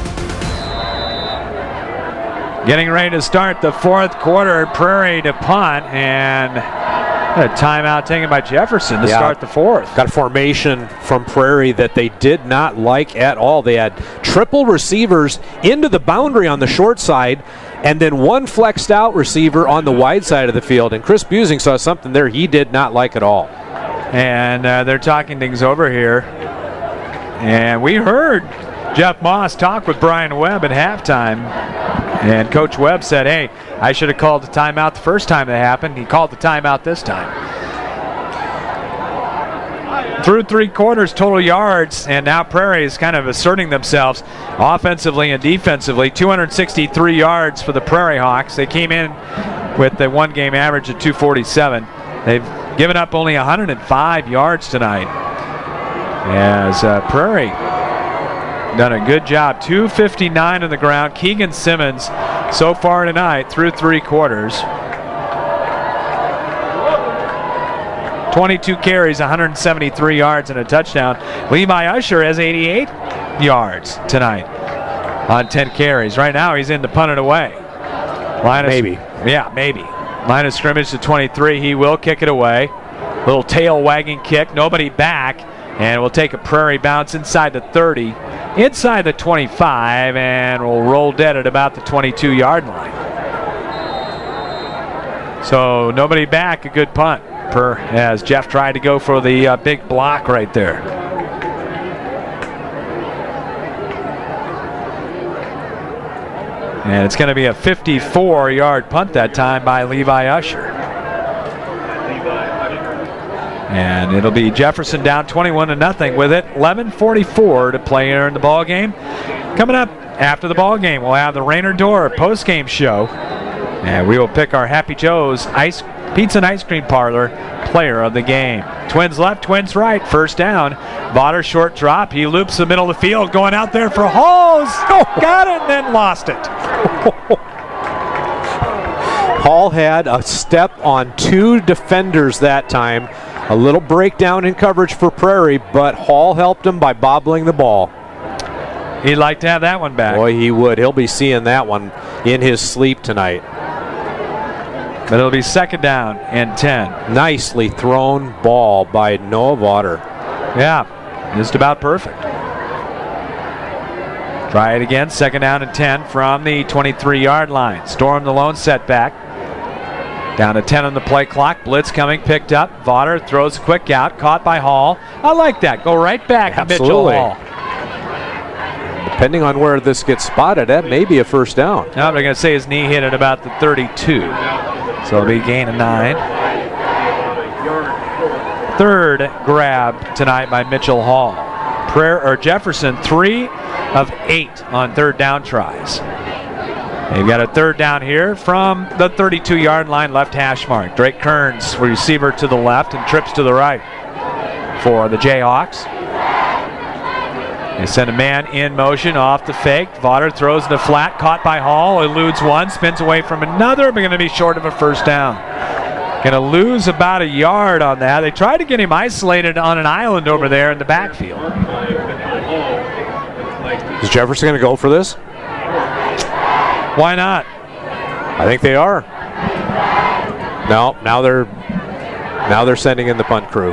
Getting ready to start the fourth quarter. Prairie to punt, and a timeout taken by Jefferson to yeah, start the fourth. Got a formation from Prairie that they did not like at all. They had triple receivers into the boundary on the short side, and then one flexed out receiver on the wide side of the field. And Chris Busing saw something there he did not like at all. And uh, they're talking things over here. And we heard Jeff Moss talk with Brian Webb at halftime. And Coach Webb said, hey, I should have called the timeout the first time that happened. He called the timeout this time. Through three quarters, total yards, and now Prairie is kind of asserting themselves offensively and defensively. two hundred sixty-three yards for the Prairie Hawks. They came in with the one-game average of two forty-seven. They've given up only one hundred five yards tonight. As uh, Prairie done a good job. two fifty-nine on the ground. Keegan Simmons so far tonight through three quarters. twenty-two carries, one hundred seventy-three yards, and a touchdown. Levi Usher has eighty-eight yards tonight on ten carries. Right now he's in to punt it away. Line maybe. Of, yeah, maybe. Line of scrimmage to twenty-three. He will kick it away. Little tail wagging kick. Nobody back. And we'll take a Prairie bounce inside the thirty. Inside the twenty-five. And we'll roll dead at about the twenty-two yard line. So nobody back. A good punt. Per, as Jeff tried to go for the uh, big block right there. And it's going to be a fifty-four yard punt that time by Levi Usher. And it'll be Jefferson down twenty-one to nothing with it. eleven forty-four to play here in the ball game. Coming up after the ball game, we'll have the Rainer Dorr post-game show. And we will pick our Happy Joe's Ice Pizza and Ice Cream Parlor player of the game. Twins left, Twins right. First down. Vaughter short drop. He loops the middle of the field, going out there for Halls. Oh, got it and then lost it. Hall had a step on two defenders that time. A little breakdown in coverage for Prairie, but Hall helped him by bobbling the ball. He'd like to have that one back. Boy, he would. He'll be seeing that one in his sleep tonight. But it'll be second down and ten. Nicely thrown ball by Noah Vaughter. Yeah, just about perfect. Try it again, second down and ten from the twenty-three yard line. Storm the lone setback. Down to ten on the play clock. Blitz coming, picked up. Vaughter throws a quick out, caught by Hall. I like that. Go right back Absolutely. to Mitchell Hall. Depending on where this gets spotted, that may be a first down. No, they're going to say his knee hit at about the thirty-two. So it'll be a gain of nine. Third grab tonight by Mitchell Hall. Prayer or Jefferson, three of eight on third down tries. They've got a third down here from the thirty-two yard line, left hash mark. Drake Kearns, receiver to the left and trips to the right for the Jayhawks. They send a man in motion off the fake. Vaughter throws in the flat, caught by Hall, eludes one, spins away from another, but going to be short of a first down. Going to lose about a yard on that. They tried to get him isolated on an island over there in the backfield. Is Jefferson going to go for this? Why not? I think they are. No, now they're now they're sending in the punt crew.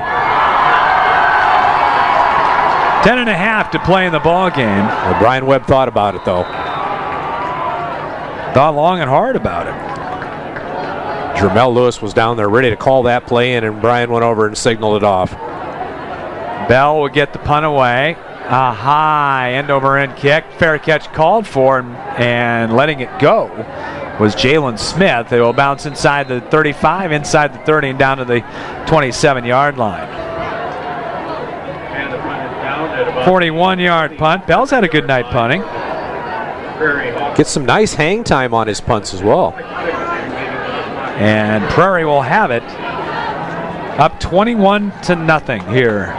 Ten and a half to play in the ball game. Well, Brian Webb thought about it, though. Thought long and hard about it. Jermel Lewis was down there ready to call that play in, and Brian went over and signaled it off. Bell will get the punt away. A high end over end kick. Fair catch called for, and, and letting it go was Jalen Smith. They will bounce inside the thirty-five, inside the thirty, and down to the twenty-seven-yard line. forty-one-yard punt. Bell's had a good night punting. Gets some nice hang time on his punts as well. And Prairie will have it up twenty-one to nothing here,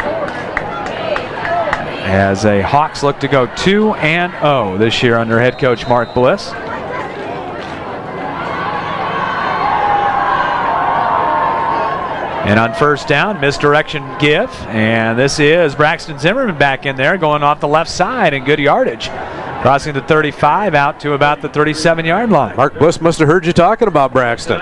as the Hawks look to go two and oh this year under head coach Mark Bliss. And on first down, misdirection give. And this is Braxton Zimmerman back in there, going off the left side and good yardage. Crossing the thirty-five out to about the thirty-seven-yard line. Mark Bliss must have heard you talking about Braxton.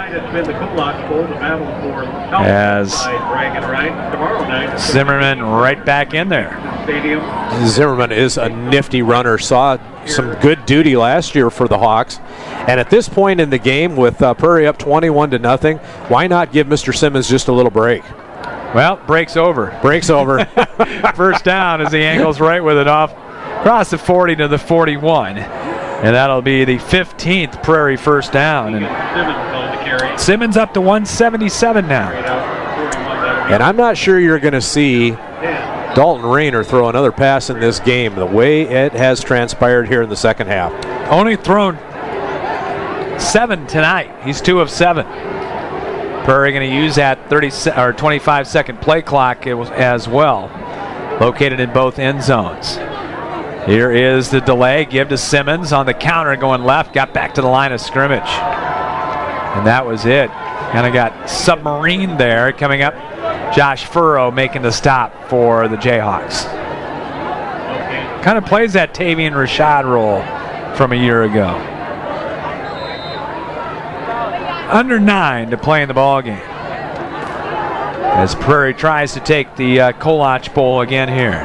As Zimmerman right back in there. Zimmerman is a nifty runner. Saw some good duty last year for the Hawks. And at this point in the game, with uh, Prairie up twenty-one to nothing, why not give Mister Simmons just a little break? Well, break's over. Break's over. First down as he angles right with it off across the forty to the forty-one. And that'll be the fifteenth Prairie first down. And Simmons up to one seventy-seven now. And I'm not sure you're going to see Dalton Rayner throw another pass in this game the way it has transpired here in the second half. Only thrown seven tonight. He's two of seven. Prairie going to use that thirty or twenty-five second play clock as well. Located in both end zones. Here is the delay. Give to Simmons on the counter going left. Got back to the line of scrimmage. And that was it. Kind of got submarined there. Coming up, Josh Furrow making the stop for the Jayhawks. Kind of plays that Tavian Rashad role from a year ago. Under nine to play in the ball game, as Prairie tries to take the uh, Kolach Bowl again here.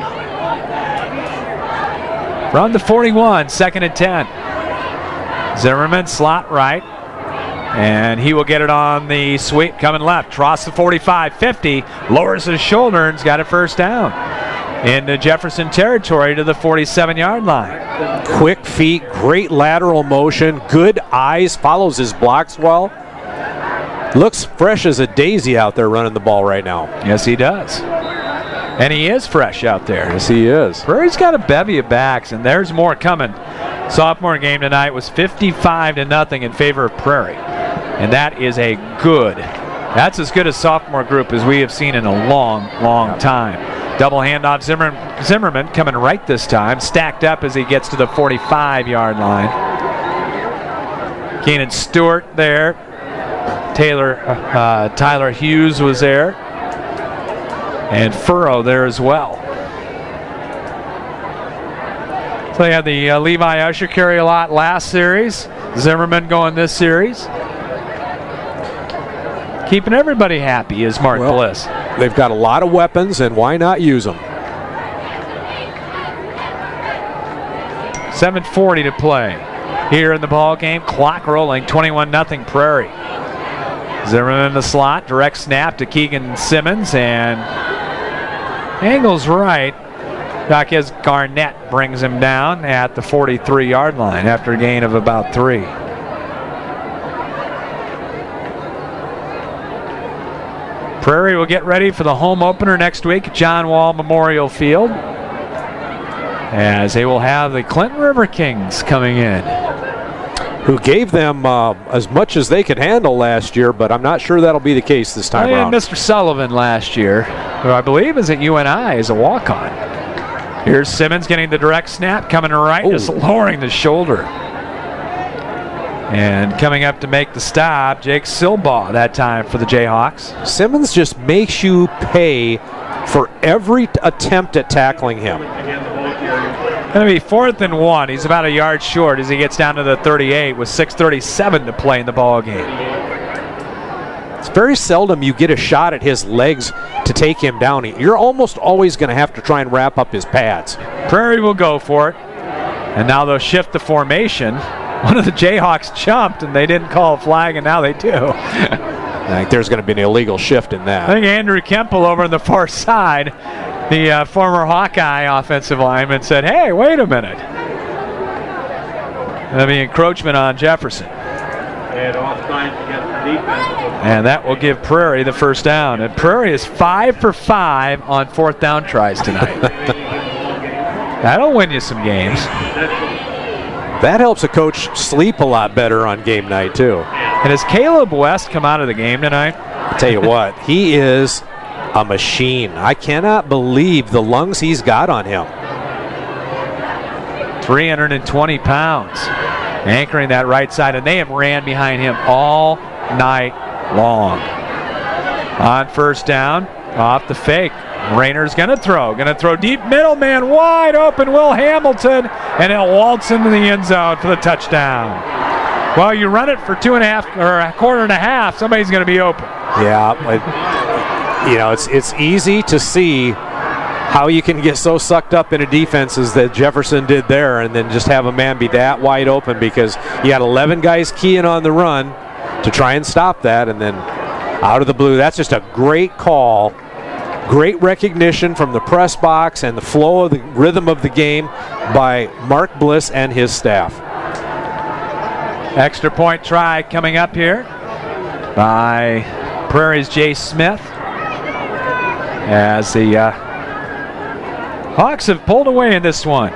From the forty-one, second and ten. Zimmerman slot right, and he will get it on the sweep coming left. Across the forty-five, fifty, lowers his shoulder and's got a first down into Jefferson territory to the forty-seven-yard line. Quick feet, great lateral motion, good eyes, follows his blocks well. Looks fresh as a daisy out there running the ball right now. Yes, he does. And he is fresh out there. Yes, he is. Prairie's got a bevy of backs, and there's more coming. Sophomore game tonight was fifty-five to nothing in favor of Prairie. And that is a good, that's as good a sophomore group as we have seen in a long, long time. Double handoff, Zimmer, Zimmerman coming right this time, stacked up as he gets to the forty-five-yard line. Keenan Stewart there. Taylor, uh, Tyler Hughes was there. And Furrow there as well. So they had the uh, Levi Usher carry a lot last series. Zimmerman going this series. Keeping everybody happy is Mark well, Bliss. They've got a lot of weapons, and why not use them? seven forty to play here in the ball game. Clock rolling, twenty-one nothing Prairie. Zimmerman in the slot, direct snap to Keegan Simmons, and angles right. Jaquez Garnett brings him down at the forty-three-yard line after a gain of about three. Prairie will get ready for the home opener next week at John Wall Memorial Field, as they will have the Clinton River Kings coming in, who gave them uh, as much as they could handle last year, but I'm not sure that'll be the case this time oh, yeah, around. Mister Sullivan last year, who I believe is at U N I as a walk-on. Here's Simmons getting the direct snap, coming right, Ooh. just lowering the shoulder. And coming up to make the stop, Jake Silbaugh that time for the Jayhawks. Simmons just makes you pay for every t- attempt at tackling him. Going to be fourth and one. He's about a yard short as he gets down to the thirty-eight with six thirty-seven to play in the ball game. It's very seldom you get a shot at his legs to take him down. You're almost always going to have to try and wrap up his pads. Prairie will go for it. And now they'll shift the formation. One of the Jayhawks jumped, and they didn't call a flag, and now they do. I think there's going to be an illegal shift in that. I think Andrew Kemple over on the far side, the uh, former Hawkeye offensive lineman, said, hey, wait a minute. That'll be encroachment on Jefferson. And offside against the defense. And that will give Prairie the first down. And Prairie is five for five on fourth down tries tonight. That'll win you some games. That helps a coach sleep a lot better on game night, too. And has Caleb West come out of the game tonight? I'll tell you what, he is a machine. I cannot believe the lungs he's got on him. three hundred twenty pounds, anchoring that right side, and they have ran behind him all night long. On first down, off the fake. Rayner's going to throw. Going to throw deep middle, man wide open, Will Hamilton, and he'll waltz into the end zone for the touchdown. Well, you run it for two and a half, or a quarter and a half, somebody's going to be open. Yeah, it, you know, it's it's easy to see how you can get so sucked up into defenses that Jefferson did there and then just have a man be that wide open, because you had eleven guys keying on the run to try and stop that, and then out of the blue. That's just a great call. Great recognition from the press box and the flow of the rhythm of the game by Mark Bliss and his staff. Extra point try coming up here by Prairie's Jay Smith, as the uh, Hawks have pulled away in this one.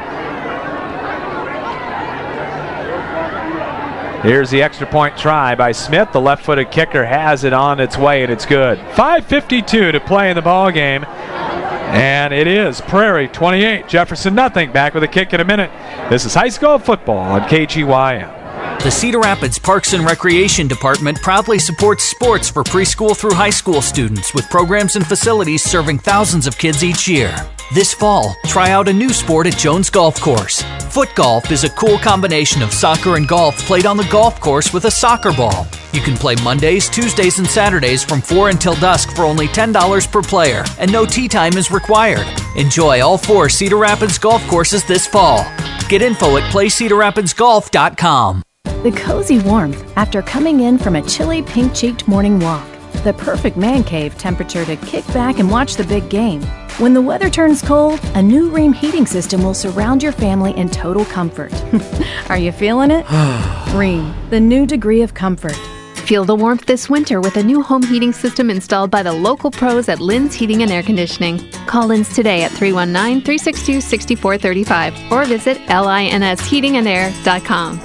Here's the extra point try by Smith. The left-footed kicker has it on its way, and it's good. five fifty-two to play in the ball game, and it is Prairie twenty-eight, Jefferson nothing. Back with a kick in a minute. This is high school football on K G Y M. The Cedar Rapids Parks and Recreation Department proudly supports sports for preschool through high school students with programs and facilities serving thousands of kids each year. This fall, try out a new sport at Jones Golf Course. Foot golf is a cool combination of soccer and golf played on the golf course with a soccer ball. You can play Mondays, Tuesdays, and Saturdays from four until dusk for only ten dollars per player, and no tee time is required. Enjoy all four Cedar Rapids golf courses this fall. Get info at play cedar rapids golf dot com. The cozy warmth after coming in from a chilly pink-cheeked morning walk. The perfect man cave temperature to kick back and watch the big game. When the weather turns cold, a new Rheem heating system will surround your family in total comfort. Are you feeling it? Rheem, the new degree of comfort. Feel the warmth this winter with a new home heating system installed by the local pros at Lynn's Heating and Air Conditioning. Call Lynn's today at three one nine, three six two, six four three five or visit lins heating and air dot com.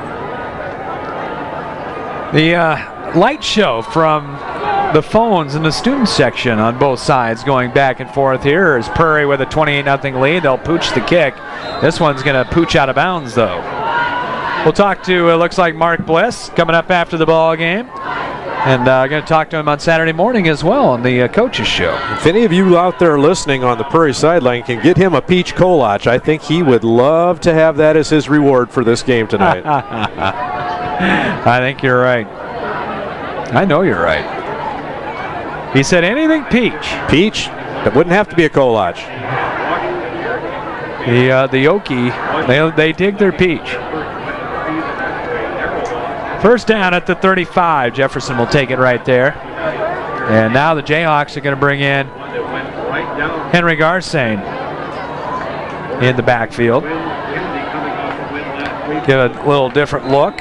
The uh, light show from the phones in the student section on both sides going back and forth here is Prairie with a twenty-eight nothing lead. They'll pooch the kick. This one's going to pooch out of bounds, though. We'll talk to, it looks like, Mark Bliss coming up after the ball game. And uh, going to talk to him on Saturday morning as well on the uh, coaches show. If any of you out there listening on the Prairie sideline can get him a peach kolach, I think he would love to have that as his reward for this game tonight. I think you're right. I know you're right. He said anything peach. Peach? It wouldn't have to be a kolach. The uh, the Okie, they, they dig their peach. First down at the thirty-five. Jefferson will take it right there. And now the Jayhawks are going to bring in Henry Garsane in the backfield. Give a little different look.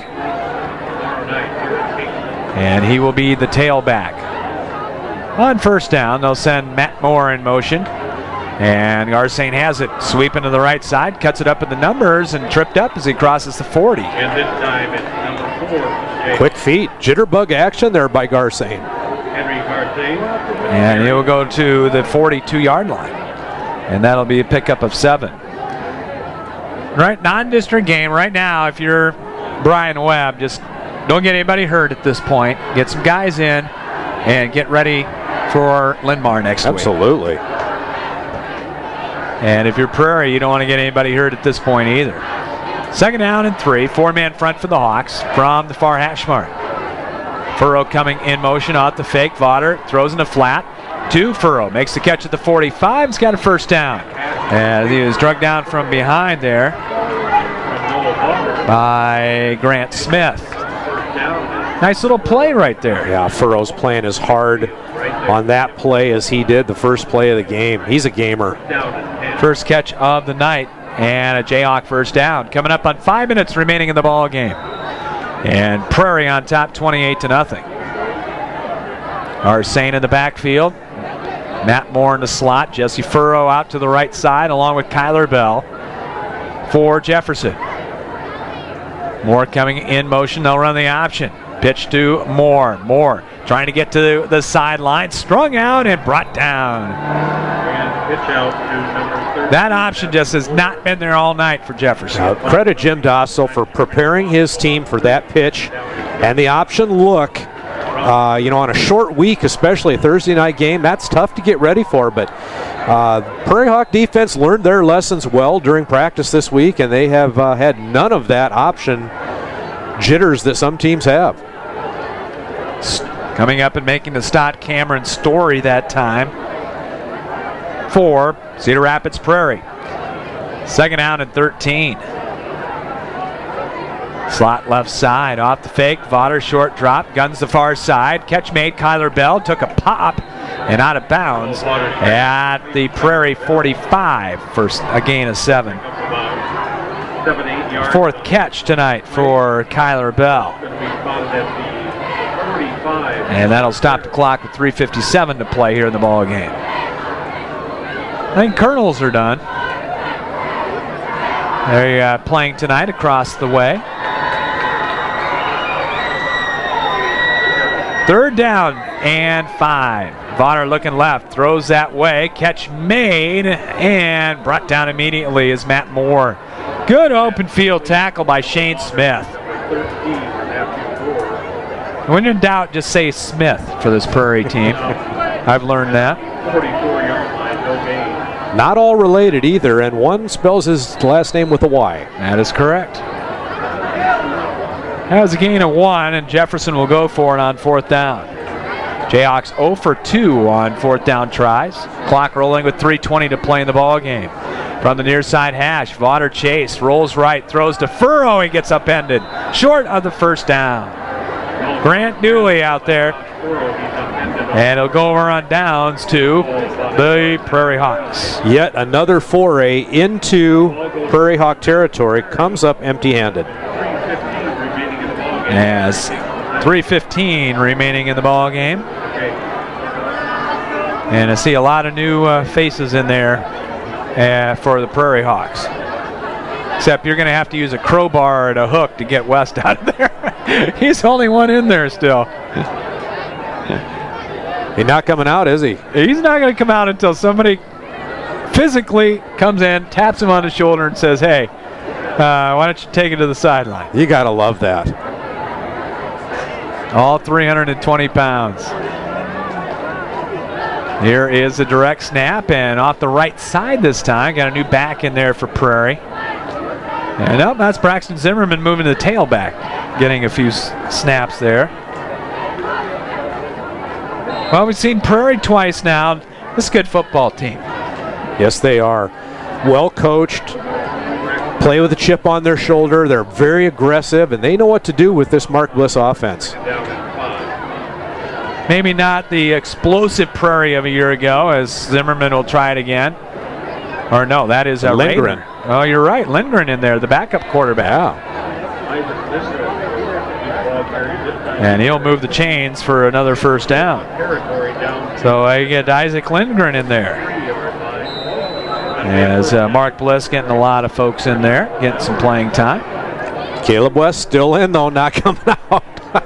And he will be the tailback. On first down, they'll send Matt Moore in motion. And Garsane has it. Sweeping to the right side, cuts it up in the numbers, and tripped up as he crosses the forty. And this time it's number four. Quick feet. Jitterbug action there by Garsane. Henry Garsane. And he will go to the forty-two-yard line. And that'll be a pickup of seven. Right, non-district game right now. If you're Brian Webb, just don't get anybody hurt at this point. Get some guys in and get ready for Linn-Mar next Absolutely. week. Absolutely. And if you're Prairie, you don't want to get anybody hurt at this point either. Second down and three. Four-man front for the Hawks from the far hash mark. Furrow coming in motion off the fake. Vaughter throws in a flat to Furrow. Makes the catch at the forty-five. He's got a first down. And he was drugged down from behind there by Grant Smith. Nice little play right there. Yeah, Furrow's playing as hard on that play as he did the first play of the game. He's a gamer. First catch of the night and a Jayhawk first down. Coming up on five minutes remaining in the ball game. And Prairie on top, twenty-eight to nothing. Arsene in the backfield. Matt Moore in the slot. Jesse Furrow out to the right side along with Kyler Bell for Jefferson. Moore coming in motion. They'll run the option. Pitch to Moore. Moore trying to get to the sideline. Strung out and brought down. Pitch out to number thirteen. That option just has not been there all night for Jefferson. Now, credit Jim Dossel for preparing his team for that pitch and the option look. Uh, you know, on a short week, especially a Thursday night game, that's tough to get ready for. But uh, Prairie Hawk defense learned their lessons well during practice this week, and they have uh, had none of that option jitters that some teams have. Coming up and making the stop, Cameron Story that time for Cedar Rapids Prairie. Second down and thirteen. Slot left side, off the fake. Vaughter short drop, guns the far side. Catch made, Kyler Bell took a pop and out of bounds at the Prairie forty-five for a gain of seven. Fourth catch tonight for Kyler Bell. And that'll stop the clock with three fifty-seven to play here in the ball game. I think Colonels are done. They're uh, playing tonight across the way. Third down and five. Vaughter looking left, throws that way. Catch made and brought down immediately is Matt Moore. Good open field tackle by Shane Smith. When in doubt, just say Smith for this Prairie team. I've learned that. Not all related either, and one spells his last name with a Y. That is correct. That was a gain of one, and Jefferson will go for it on fourth down. Jayhawks zero for two on fourth down tries. Clock rolling with three twenty to play in the ball game. From the near side hash, Vaughter chase, rolls right, throws to Furrow, he gets upended. Short of the first down. Grant Dooley out there. And it'll go over on downs to the Prairie Hawks. Yet another foray into Prairie Hawk territory comes up empty-handed. As three fifteen remaining in the ball game. And I see a lot of new uh, faces in there uh, for the Prairie Hawks. Except you're going to have to use a crowbar and a hook to get West out of there. He's the only one in there still. He's not coming out, is he? He's not going to come out until somebody physically comes in, taps him on the shoulder, and says, hey, uh, why don't you take it to the sideline? You got to love that. All three hundred twenty pounds. Here is a direct snap, and off the right side this time. Got a new back in there for Prairie. And nope, that's Braxton Zimmerman moving the tailback, getting a few s- snaps there. Well, we've seen Prairie twice now. This is a good football team. Yes, they are. Well coached, play with a chip on their shoulder. They're very aggressive, and they know what to do with this Mark Bliss offense. Maybe not the explosive Prairie of a year ago, as Zimmerman will try it again. Or no, that is uh, Lindgren. Rayner. Oh, you're right. Lindgren in there, the backup quarterback. Yeah. And he'll move the chains for another first down. So I get Isaac Lindgren in there. As uh, Mark Bliss getting a lot of folks in there, getting some playing time. Caleb West still in, though, not coming out.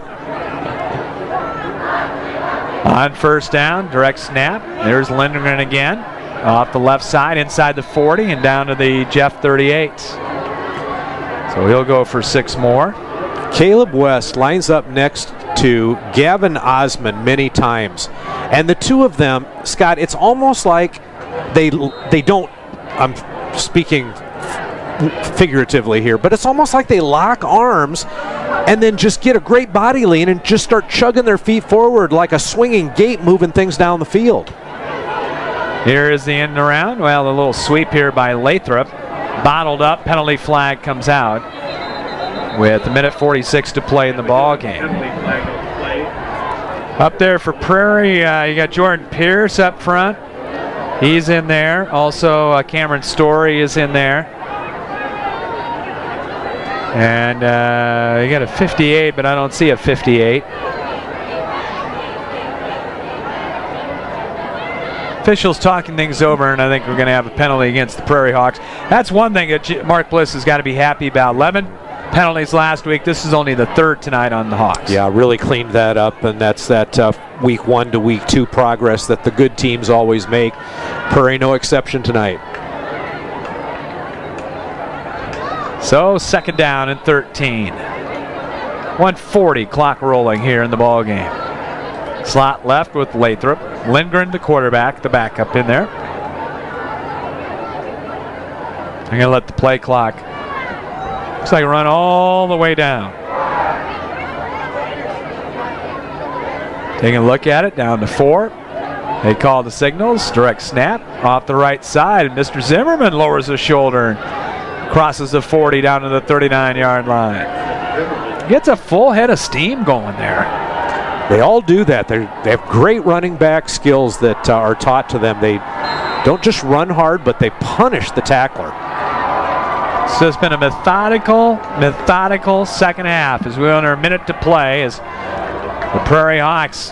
On first down, direct snap. There's Lindgren again. Off the left side, inside the forty, and down to the Jeff thirty-eight. So he'll go for six more. Caleb West lines up next to Gavin Osmond many times. And the two of them, Scott, it's almost like they they don't, I'm speaking figuratively here, but it's almost like they lock arms and then just get a great body lean and just start chugging their feet forward like a swinging gate, moving things down the field. Here is the end and around. Well, a little sweep here by Lathrop. Bottled up, penalty flag comes out with a minute forty-six to play in the ball game. Up there for Prairie, uh, you got Jordan Pierce up front. He's in there. Also, uh, Cameron Story is in there. And uh, you got a fifty-eight, but I don't see a fifty-eight. Officials talking things over, and I think we're going to have a penalty against the Prairie Hawks. That's one thing that Mark Bliss has got to be happy about. eleven penalties last week. This is only the third tonight on the Hawks. Yeah, really cleaned that up, and that's that uh, week one to week two progress that the good teams always make. Prairie no exception tonight. So second down and thirteen. one forty clock rolling here in the ball game. Slot left with Lathrop. Lindgren, the quarterback, the backup in there. I'm going to let the play clock, looks like, run all the way down. Taking a look at it, down to four. They call the signals. Direct snap off the right side. And Mister Zimmerman lowers his shoulder and crosses the forty down to the thirty-nine-yard line. Gets a full head of steam going there. They all do that. They're, they have great running back skills that uh, are taught to them. They don't just run hard, but they punish the tackler. So it's been a methodical, methodical second half as we under a minute to play as the Prairie Hawks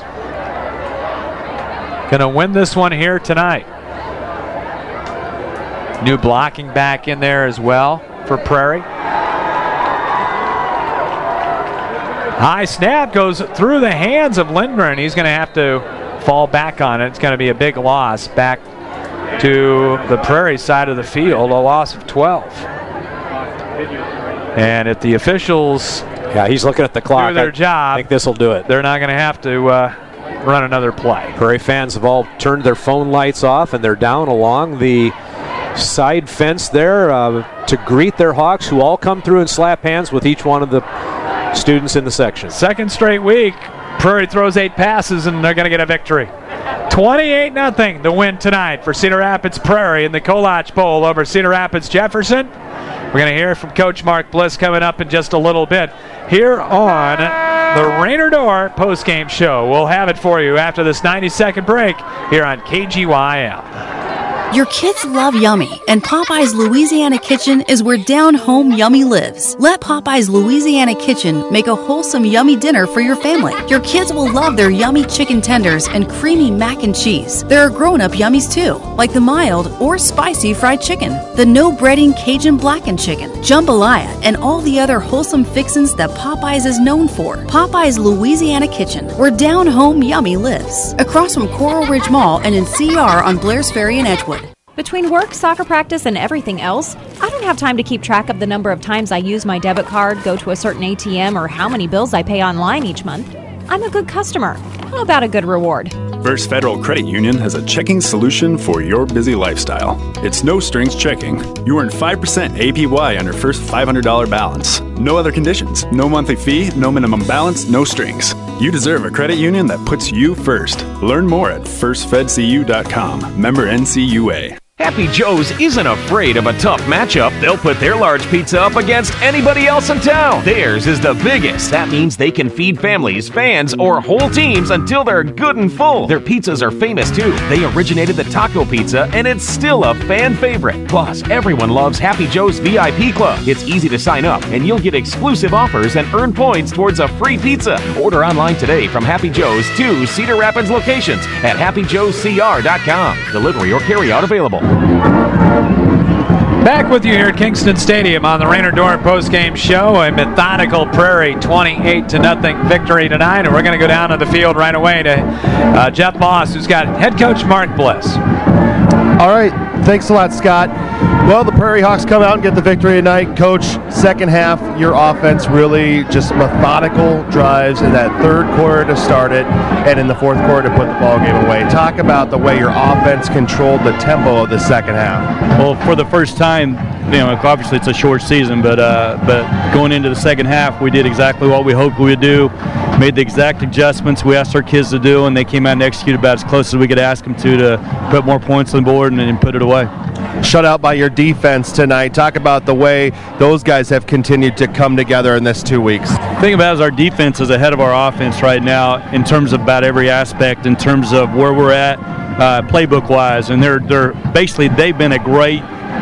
going to win this one here tonight. New blocking back in there as well for Prairie. High snap goes through the hands of Lindgren. He's going to have to fall back on it. It's going to be a big loss back to the Prairie side of the field, a loss of twelve. And if the officials yeah, he's looking at the clock. do their I job, I think this will do it. They're not going to have to uh, run another play. Prairie fans have all turned their phone lights off, and they're down along the side fence there uh, to greet their Hawks, who all come through and slap hands with each one of the students in the section. Second straight week, Prairie throws eight passes, and they're going to get a victory. twenty-eight nothing the win tonight for Cedar Rapids Prairie in the Kolach Bowl over Cedar Rapids Jefferson. We're going to hear from Coach Mark Bliss coming up in just a little bit here on the Rainer Door postgame show. We'll have it for you after this ninety-second break here on K G Y M. Your kids love yummy, and Popeye's Louisiana Kitchen is where down-home yummy lives. Let Popeye's Louisiana Kitchen make a wholesome yummy dinner for your family. Your kids will love their yummy chicken tenders and creamy mac and cheese. There are grown-up yummies too, like the mild or spicy fried chicken, the no-breading Cajun blackened chicken, jambalaya, and all the other wholesome fixins that Popeye's is known for. Popeye's Louisiana Kitchen, where down-home yummy lives. Across from Coral Ridge Mall and in C R on Blair's Ferry in Edgewood. Between work, soccer practice, and everything else, I don't have time to keep track of the number of times I use my debit card, go to a certain A T M, or how many bills I pay online each month. I'm a good customer. How about a good reward? First Federal Credit Union has a checking solution for your busy lifestyle. It's no strings checking. You earn five percent A P Y on your first five hundred dollars balance. No other conditions. No monthly fee, no minimum balance, no strings. You deserve a credit union that puts you first. Learn more at first fed c u dot com. Member N C U A. Happy Joe's isn't afraid of a tough matchup. They'll put their large pizza up against anybody else in town. Theirs is the biggest. That means they can feed families, fans, or whole teams until they're good and full. Their pizzas are famous too. They originated the taco pizza, and it's still a fan favorite. Plus, everyone loves Happy Joe's V I P Club. It's easy to sign up, and you'll get exclusive offers and earn points towards a free pizza. Order online today from Happy Joe's two Cedar Rapids locations at happy joes c r dot com. Delivery or carry-out available. Back with you here at Kingston Stadium on the Rainer Door postgame show. A methodical Prairie twenty-eight to nothing victory tonight, and we're going to go down to the field right away to uh, Jeff Moss, who's got head coach Mark Bliss. All right, thanks a lot, Scott. Well, the Prairie Hawks come out and get the victory tonight. Coach, second half, your offense really just methodical drives in that third quarter to start it, and in the fourth quarter to put the ball game away. Talk about the way your offense controlled the tempo of the second half. Well, for the first time, you know, obviously it's a short season, but uh, but going into the second half, we did exactly what we hoped we would do. Made the exact adjustments we asked our kids to do, and they came out and executed about as close as we could ask them to to put more points on the board and, and put it away. Shut out by your defense tonight. Talk about the way those guys have continued to come together in this two weeks. The thing about it is our defense is ahead of our offense right now in terms of about every aspect, in terms of where we're at uh, playbook-wise, and they're they're basically they've been a great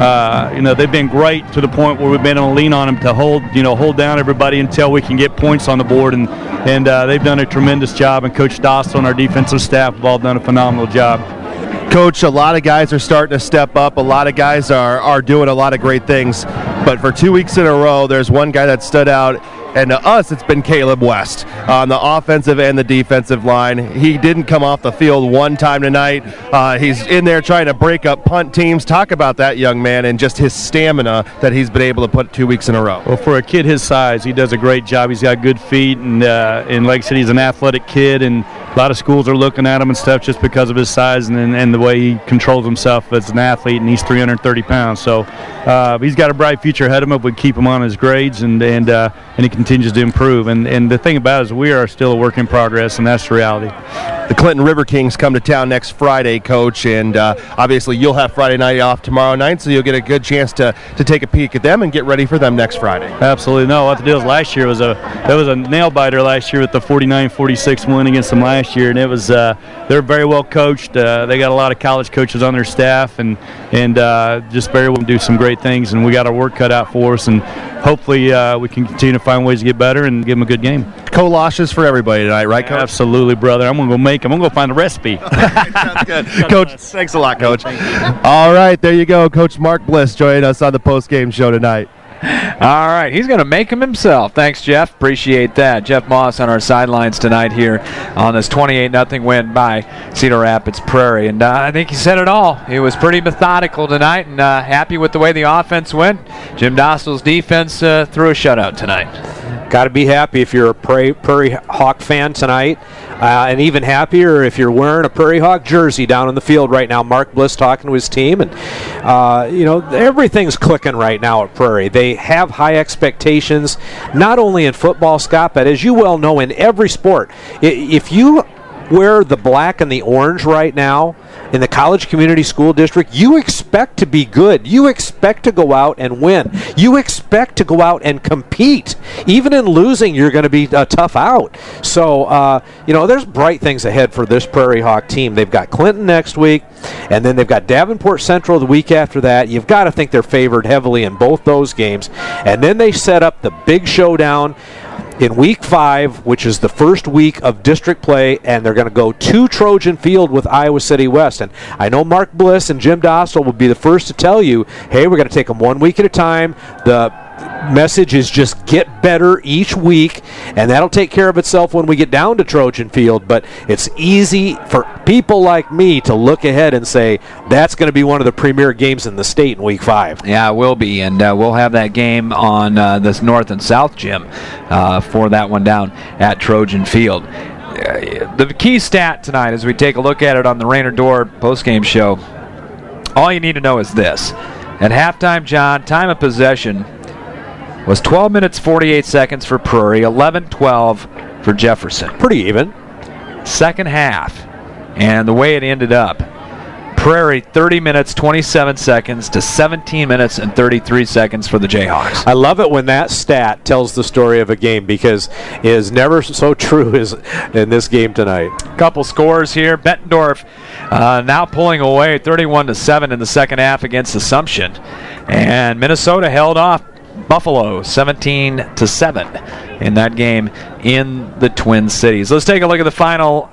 uh, you know, they've been great to the point where we've been able to lean on them to hold, you know, hold down everybody until we can get points on the board, and and uh, they've done a tremendous job. And Coach Dostal and our defensive staff have all done a phenomenal job. Coach, a lot of guys are starting to step up. A lot of guys are, are doing a lot of great things. But for two weeks in a row, there's one guy that stood out. And to us, it's been Caleb West on the offensive and the defensive line. He didn't come off the field one time tonight. Uh, he's in there trying to break up punt teams. Talk about that young man and just his stamina that he's been able to put two weeks in a row. Well, for a kid his size, he does a great job. He's got good feet, and, uh, and like I said, he's an athletic kid, and a lot of schools are looking at him and stuff just because of his size and, and the way he controls himself as an athlete, and he's three hundred thirty pounds. So uh, he's got a bright future ahead of him if we keep him on his grades, and and uh, and he continues to improve. And, and the thing about it is we are still a work in progress, and that's the reality. The Clinton River Kings come to town next Friday, Coach, and uh, obviously you'll have Friday night off tomorrow night, so you'll get a good chance to, to take a peek at them and get ready for them next Friday. Absolutely. No, what the deal is last year was a that was a nail biter last year with the forty-nine forty-six win against them last year, and it was uh, they're very well coached. Uh, they got a lot of college coaches on their staff, and and uh, just very well do some great things, and we got our work cut out for us, and hopefully uh, we can continue to find ways to get better and give them a good game. Colashes for everybody tonight, right, Coach? Absolutely, brother. I'm going to go make them. I'm going to go find a recipe. Sounds good. Coach, thanks a lot, Coach. All right, there you go. Coach Mark Bliss joining us on the post-game show tonight. All right, he's going to make them himself. Thanks, Jeff. Appreciate that. Jeff Moss on our sidelines tonight here on this twenty-eight nothing win by Cedar Rapids Prairie. And uh, I think he said it all. He was pretty methodical tonight and uh, happy with the way the offense went. Jim Dostal's defense uh, threw a shutout tonight. Got to be happy if you're a Prairie, Prairie Hawk fan tonight, uh, and even happier if you're wearing a Prairie Hawk jersey down in the field right now. Mark Bliss talking to his team, and uh, you know, everything's clicking right now at Prairie. They have high expectations, not only in football, Scott, but as you well know, in every sport. If you wear the black and the orange right now in the College Community School District, you expect to be good. You expect to go out and win. You expect to go out and compete. Even in losing, you're going to be a tough out. So, uh, you know, there's bright things ahead for this Prairie Hawk team. They've got Clinton next week, and then they've got Davenport Central the week after that. You've got to think they're favored heavily in both those games. And then they set up the big showdown in week five, which is the first week of district play, and they're going to go to Trojan Field with Iowa City West. And I know Mark Bliss and Jim Dostal will be the first to tell you, hey, we're going to take them one week at a time. The message is just get better each week, and that'll take care of itself when we get down to Trojan Field. But it's easy for people like me to look ahead and say that's going to be one of the premier games in the state in week five. Yeah, it will be, and uh, we'll have that game on uh, this North and South gym uh, for that one down at Trojan Field. Uh, the key stat tonight, as we take a look at it on the Rainer Dorr postgame show, all you need to know is this. At halftime, John, time of possession was twelve minutes, forty-eight seconds for Prairie, eleven twelve for Jefferson. Pretty even. Second half, and the way it ended up, Prairie thirty minutes, twenty-seven seconds to seventeen minutes and thirty-three seconds for the Jayhawks. I love it when that stat tells the story of a game, because it is never so true as in this game tonight. Couple scores here. Bettendorf uh, now pulling away thirty-one to seven in the second half against Assumption, and Minnesota held off Buffalo seventeen to seven in that game in the Twin Cities. Let's take a look at the final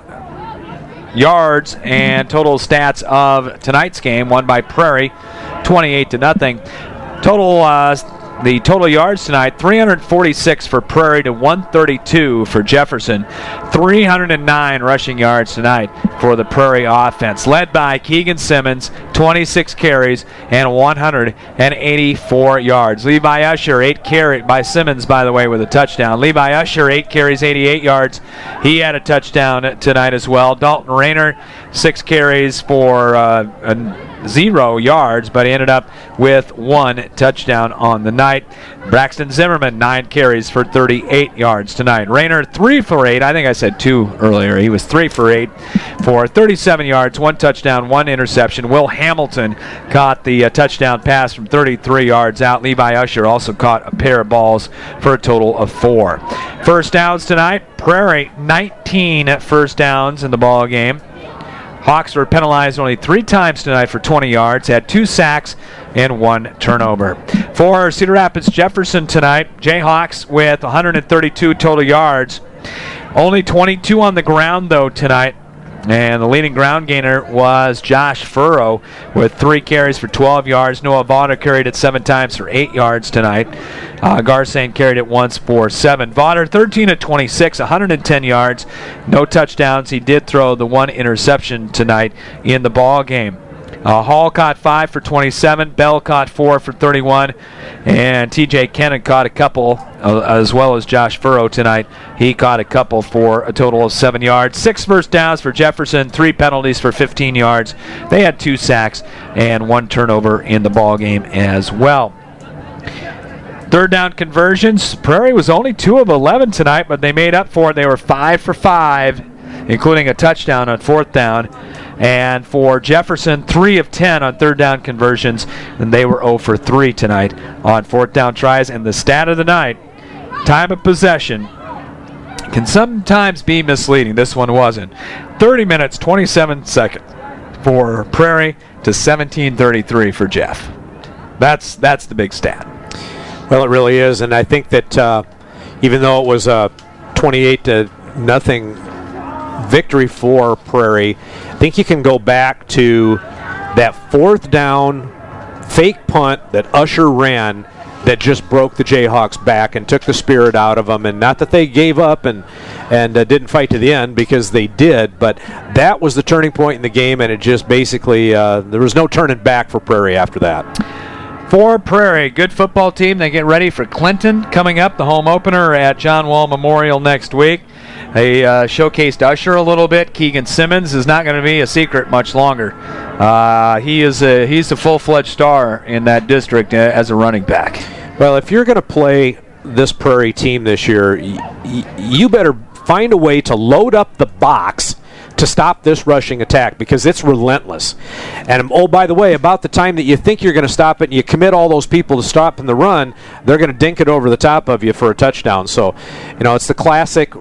yards and total stats of tonight's game, won by Prairie twenty-eight to nothing. Total uh, the total yards tonight, three hundred forty-six for Prairie to one thirty-two for Jefferson. three hundred nine rushing yards tonight for the Prairie offense, led by Keegan Simmons, twenty-six carries and one hundred eighty-four yards. Levi Usher, eight carry by Simmons, by the way, with a touchdown. Levi Usher, eight carries, eighty-eight yards. He had a touchdown tonight as well. Dalton Rayner, six carries for uh, a zero yards, but he ended up with one touchdown on the night. Braxton Zimmerman, nine carries for thirty-eight yards tonight. Rayner, three for eight. I think I said two earlier. He was three for eight for thirty-seven yards, one touchdown, one interception. Will Hamilton caught the uh, touchdown pass from thirty-three yards out. Levi Usher also caught a pair of balls for a total of four. First downs tonight, Prairie, nineteen first downs in the ball game. Hawks were penalized only three times tonight for twenty yards, had two sacks and one turnover. For Cedar Rapids Jefferson tonight, Jayhawks with one hundred thirty-two total yards. Only twenty-two on the ground, though, tonight. And the leading ground gainer was Josh Furrow with three carries for twelve yards. Noah Vaughter carried it seven times for eight yards tonight. Uh, Garsane carried it once for seven. Vaughter, thirteen of twenty-six, one hundred ten yards, no touchdowns. He did throw the one interception tonight in the ball game. Uh, Hall caught five for twenty-seven. Bell caught four for thirty-one. And T J Kennan caught a couple, uh, as well as Josh Furrow tonight. He caught a couple for a total of seven yards. Six first downs for Jefferson, three penalties for fifteen yards. They had two sacks and one turnover in the ball game as well. Third down conversions. Prairie was only two of eleven tonight, but they made up for it. They were five for five, including a touchdown on fourth down. And for Jefferson, three of ten on third down conversions, and they were zero for three tonight on fourth down tries. And the stat of the night, time of possession, can sometimes be misleading. This one wasn't. thirty minutes, twenty-seven seconds for Prairie to seventeen thirty-three for Jeff. That's that's the big stat. Well, it really is, and I think that uh, even though it was a twenty-eight to nothing victory for Prairie, I think you can go back to that fourth down fake punt that Usher ran that just broke the Jayhawks back and took the spirit out of them. And not that they gave up and and uh, didn't fight to the end, because they did, but that was the turning point in the game, and it just basically uh, there was no turning back for Prairie after that. For Prairie, good football team. They get ready for Clinton coming up, the home opener at John Wall Memorial next week. They uh, showcased Usher a little bit. Keegan Simmons is not going to be a secret much longer. Uh, he is a, he's a full-fledged star in that district uh, as a running back. Well, if you're going to play this Prairie team this year, y- y- you better find a way to load up the box to stop this rushing attack, because it's relentless. And, oh, by the way, about the time that you think you're going to stop it and you commit all those people to stop in the run, they're going to dink it over the top of you for a touchdown. So, you know, it's the classic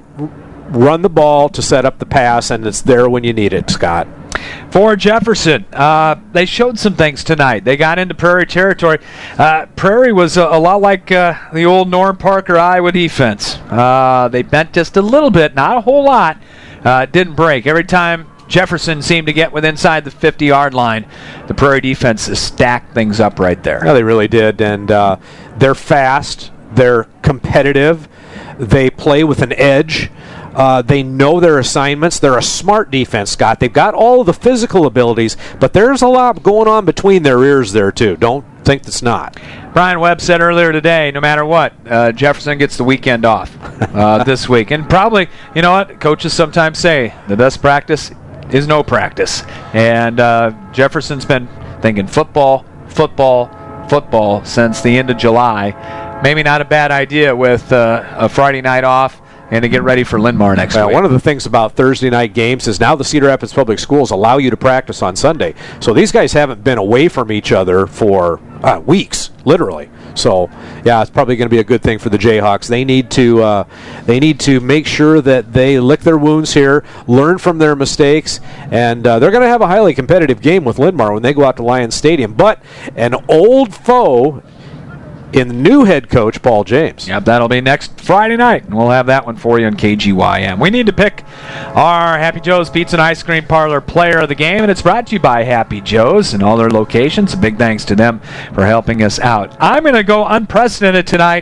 run the ball to set up the pass, and it's there when you need it, Scott. For Jefferson, uh, they showed some things tonight. They got into Prairie territory. Uh, Prairie was a, a lot like uh, the old Norm Parker Iowa defense. Uh, they bent just a little bit, not a whole lot. Uh, didn't break. Every time Jefferson seemed to get within inside the fifty-yard line, the Prairie defense stacked things up right there. Yeah, they really did, and uh, they're fast. They're competitive. They play with an edge. Uh, they know their assignments. They're a smart defense, Scott. They've got all of the physical abilities, but there's a lot going on between their ears there, too. Don't think it's not. Brian Webb said earlier today, no matter what, uh, Jefferson gets the weekend off uh, this week. And probably, you know what, coaches sometimes say the best practice is no practice. And uh, Jefferson's been thinking football, football, football since the end of July. Maybe not a bad idea with uh, a Friday night off and to get ready for Linn-Mar next well, week. One of the things about Thursday night games is now the Cedar Rapids Public Schools allow you to practice on Sunday. So these guys haven't been away from each other for uh, weeks, literally. So, yeah, it's probably going to be a good thing for the Jayhawks. They need to uh, they need to make sure that they lick their wounds here, learn from their mistakes, and uh, they're going to have a highly competitive game with Linn-Mar when they go out to Lions Stadium. But an old foe in the new head coach, Paul James. Yep, that'll be next Friday night, and we'll have that one for you on K G Y M. We need to pick our Happy Joe's Pizza and Ice Cream Parlor player of the game, and it's brought to you by Happy Joe's and all their locations. A big thanks to them for helping us out. I'm going to go unprecedented tonight.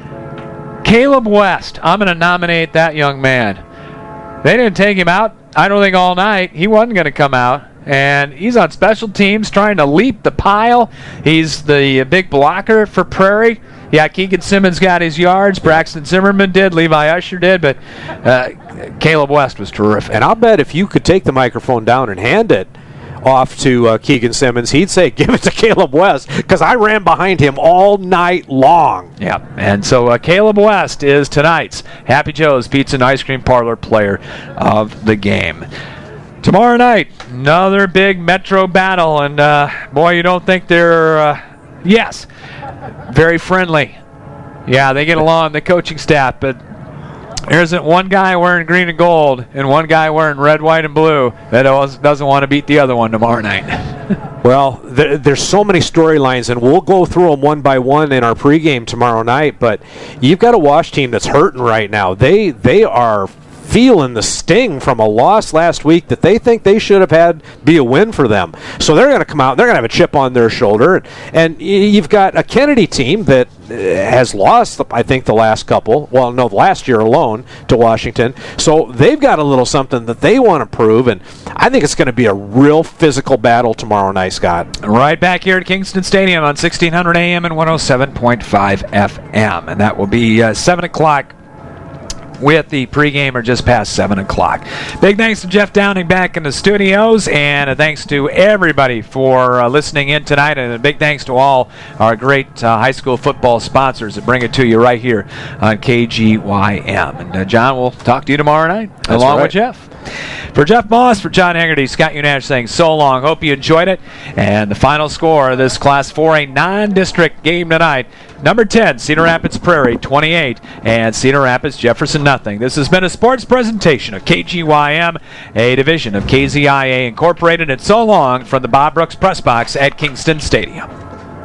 Caleb West. I'm going to nominate that young man. They didn't take him out, I don't think, all night. He wasn't going to come out. And he's on special teams trying to leap the pile. He's the big blocker for Prairie. Yeah, Keegan Simmons got his yards. Braxton Zimmerman did. Levi Usher did. But uh, Caleb West was terrific. And I'll bet if you could take the microphone down and hand it off to uh, Keegan Simmons, he'd say, give it to Caleb West, because I ran behind him all night long. Yeah, and so uh, Caleb West is tonight's Happy Joe's Pizza and Ice Cream Parlor player of the game. Tomorrow night, another big Metro battle, and uh, boy, you don't think they're, uh, yes, very friendly. Yeah, they get along, the coaching staff, but There isn't one guy wearing green and gold and one guy wearing red, white, and blue that doesn't want to beat the other one tomorrow night. Well, there, there's so many storylines, and we'll go through them one by one in our pregame tomorrow night. But you've got a Wash team that's hurting right now. They they are feeling the sting from a loss last week that they think they should have had be a win for them. So they're going to come out, they're going to have a chip on their shoulder. And you've got a Kennedy team that has lost, I think, the last couple, well, no, last year alone to Washington. So they've got a little something that they want to prove, and I think it's going to be a real physical battle tomorrow night, Scott. Right back here at Kingston Stadium on sixteen hundred A M and one oh seven point five F M. And that will be uh, seven o'clock. With the pregame or just past seven o'clock. Big thanks to Jeff Downing back in the studios, and a thanks to everybody for uh, listening in tonight, and a big thanks to all our great uh, high school football sponsors that bring it to you right here on K G Y M. And uh, John, we'll talk to you tomorrow night, That's along right. with Jeff. For Jeff Moss, for John Hegarty, Scott Unash saying so long. Hope you enjoyed it. And the final score of this Class four A non-district game tonight, number ten, Cedar Rapids Prairie, twenty-eight, and Cedar Rapids Jefferson, nothing. This has been a sports presentation of K G Y M, a division of K Z I A Incorporated, and so long from the Bob Brooks Press Box at Kingston Stadium.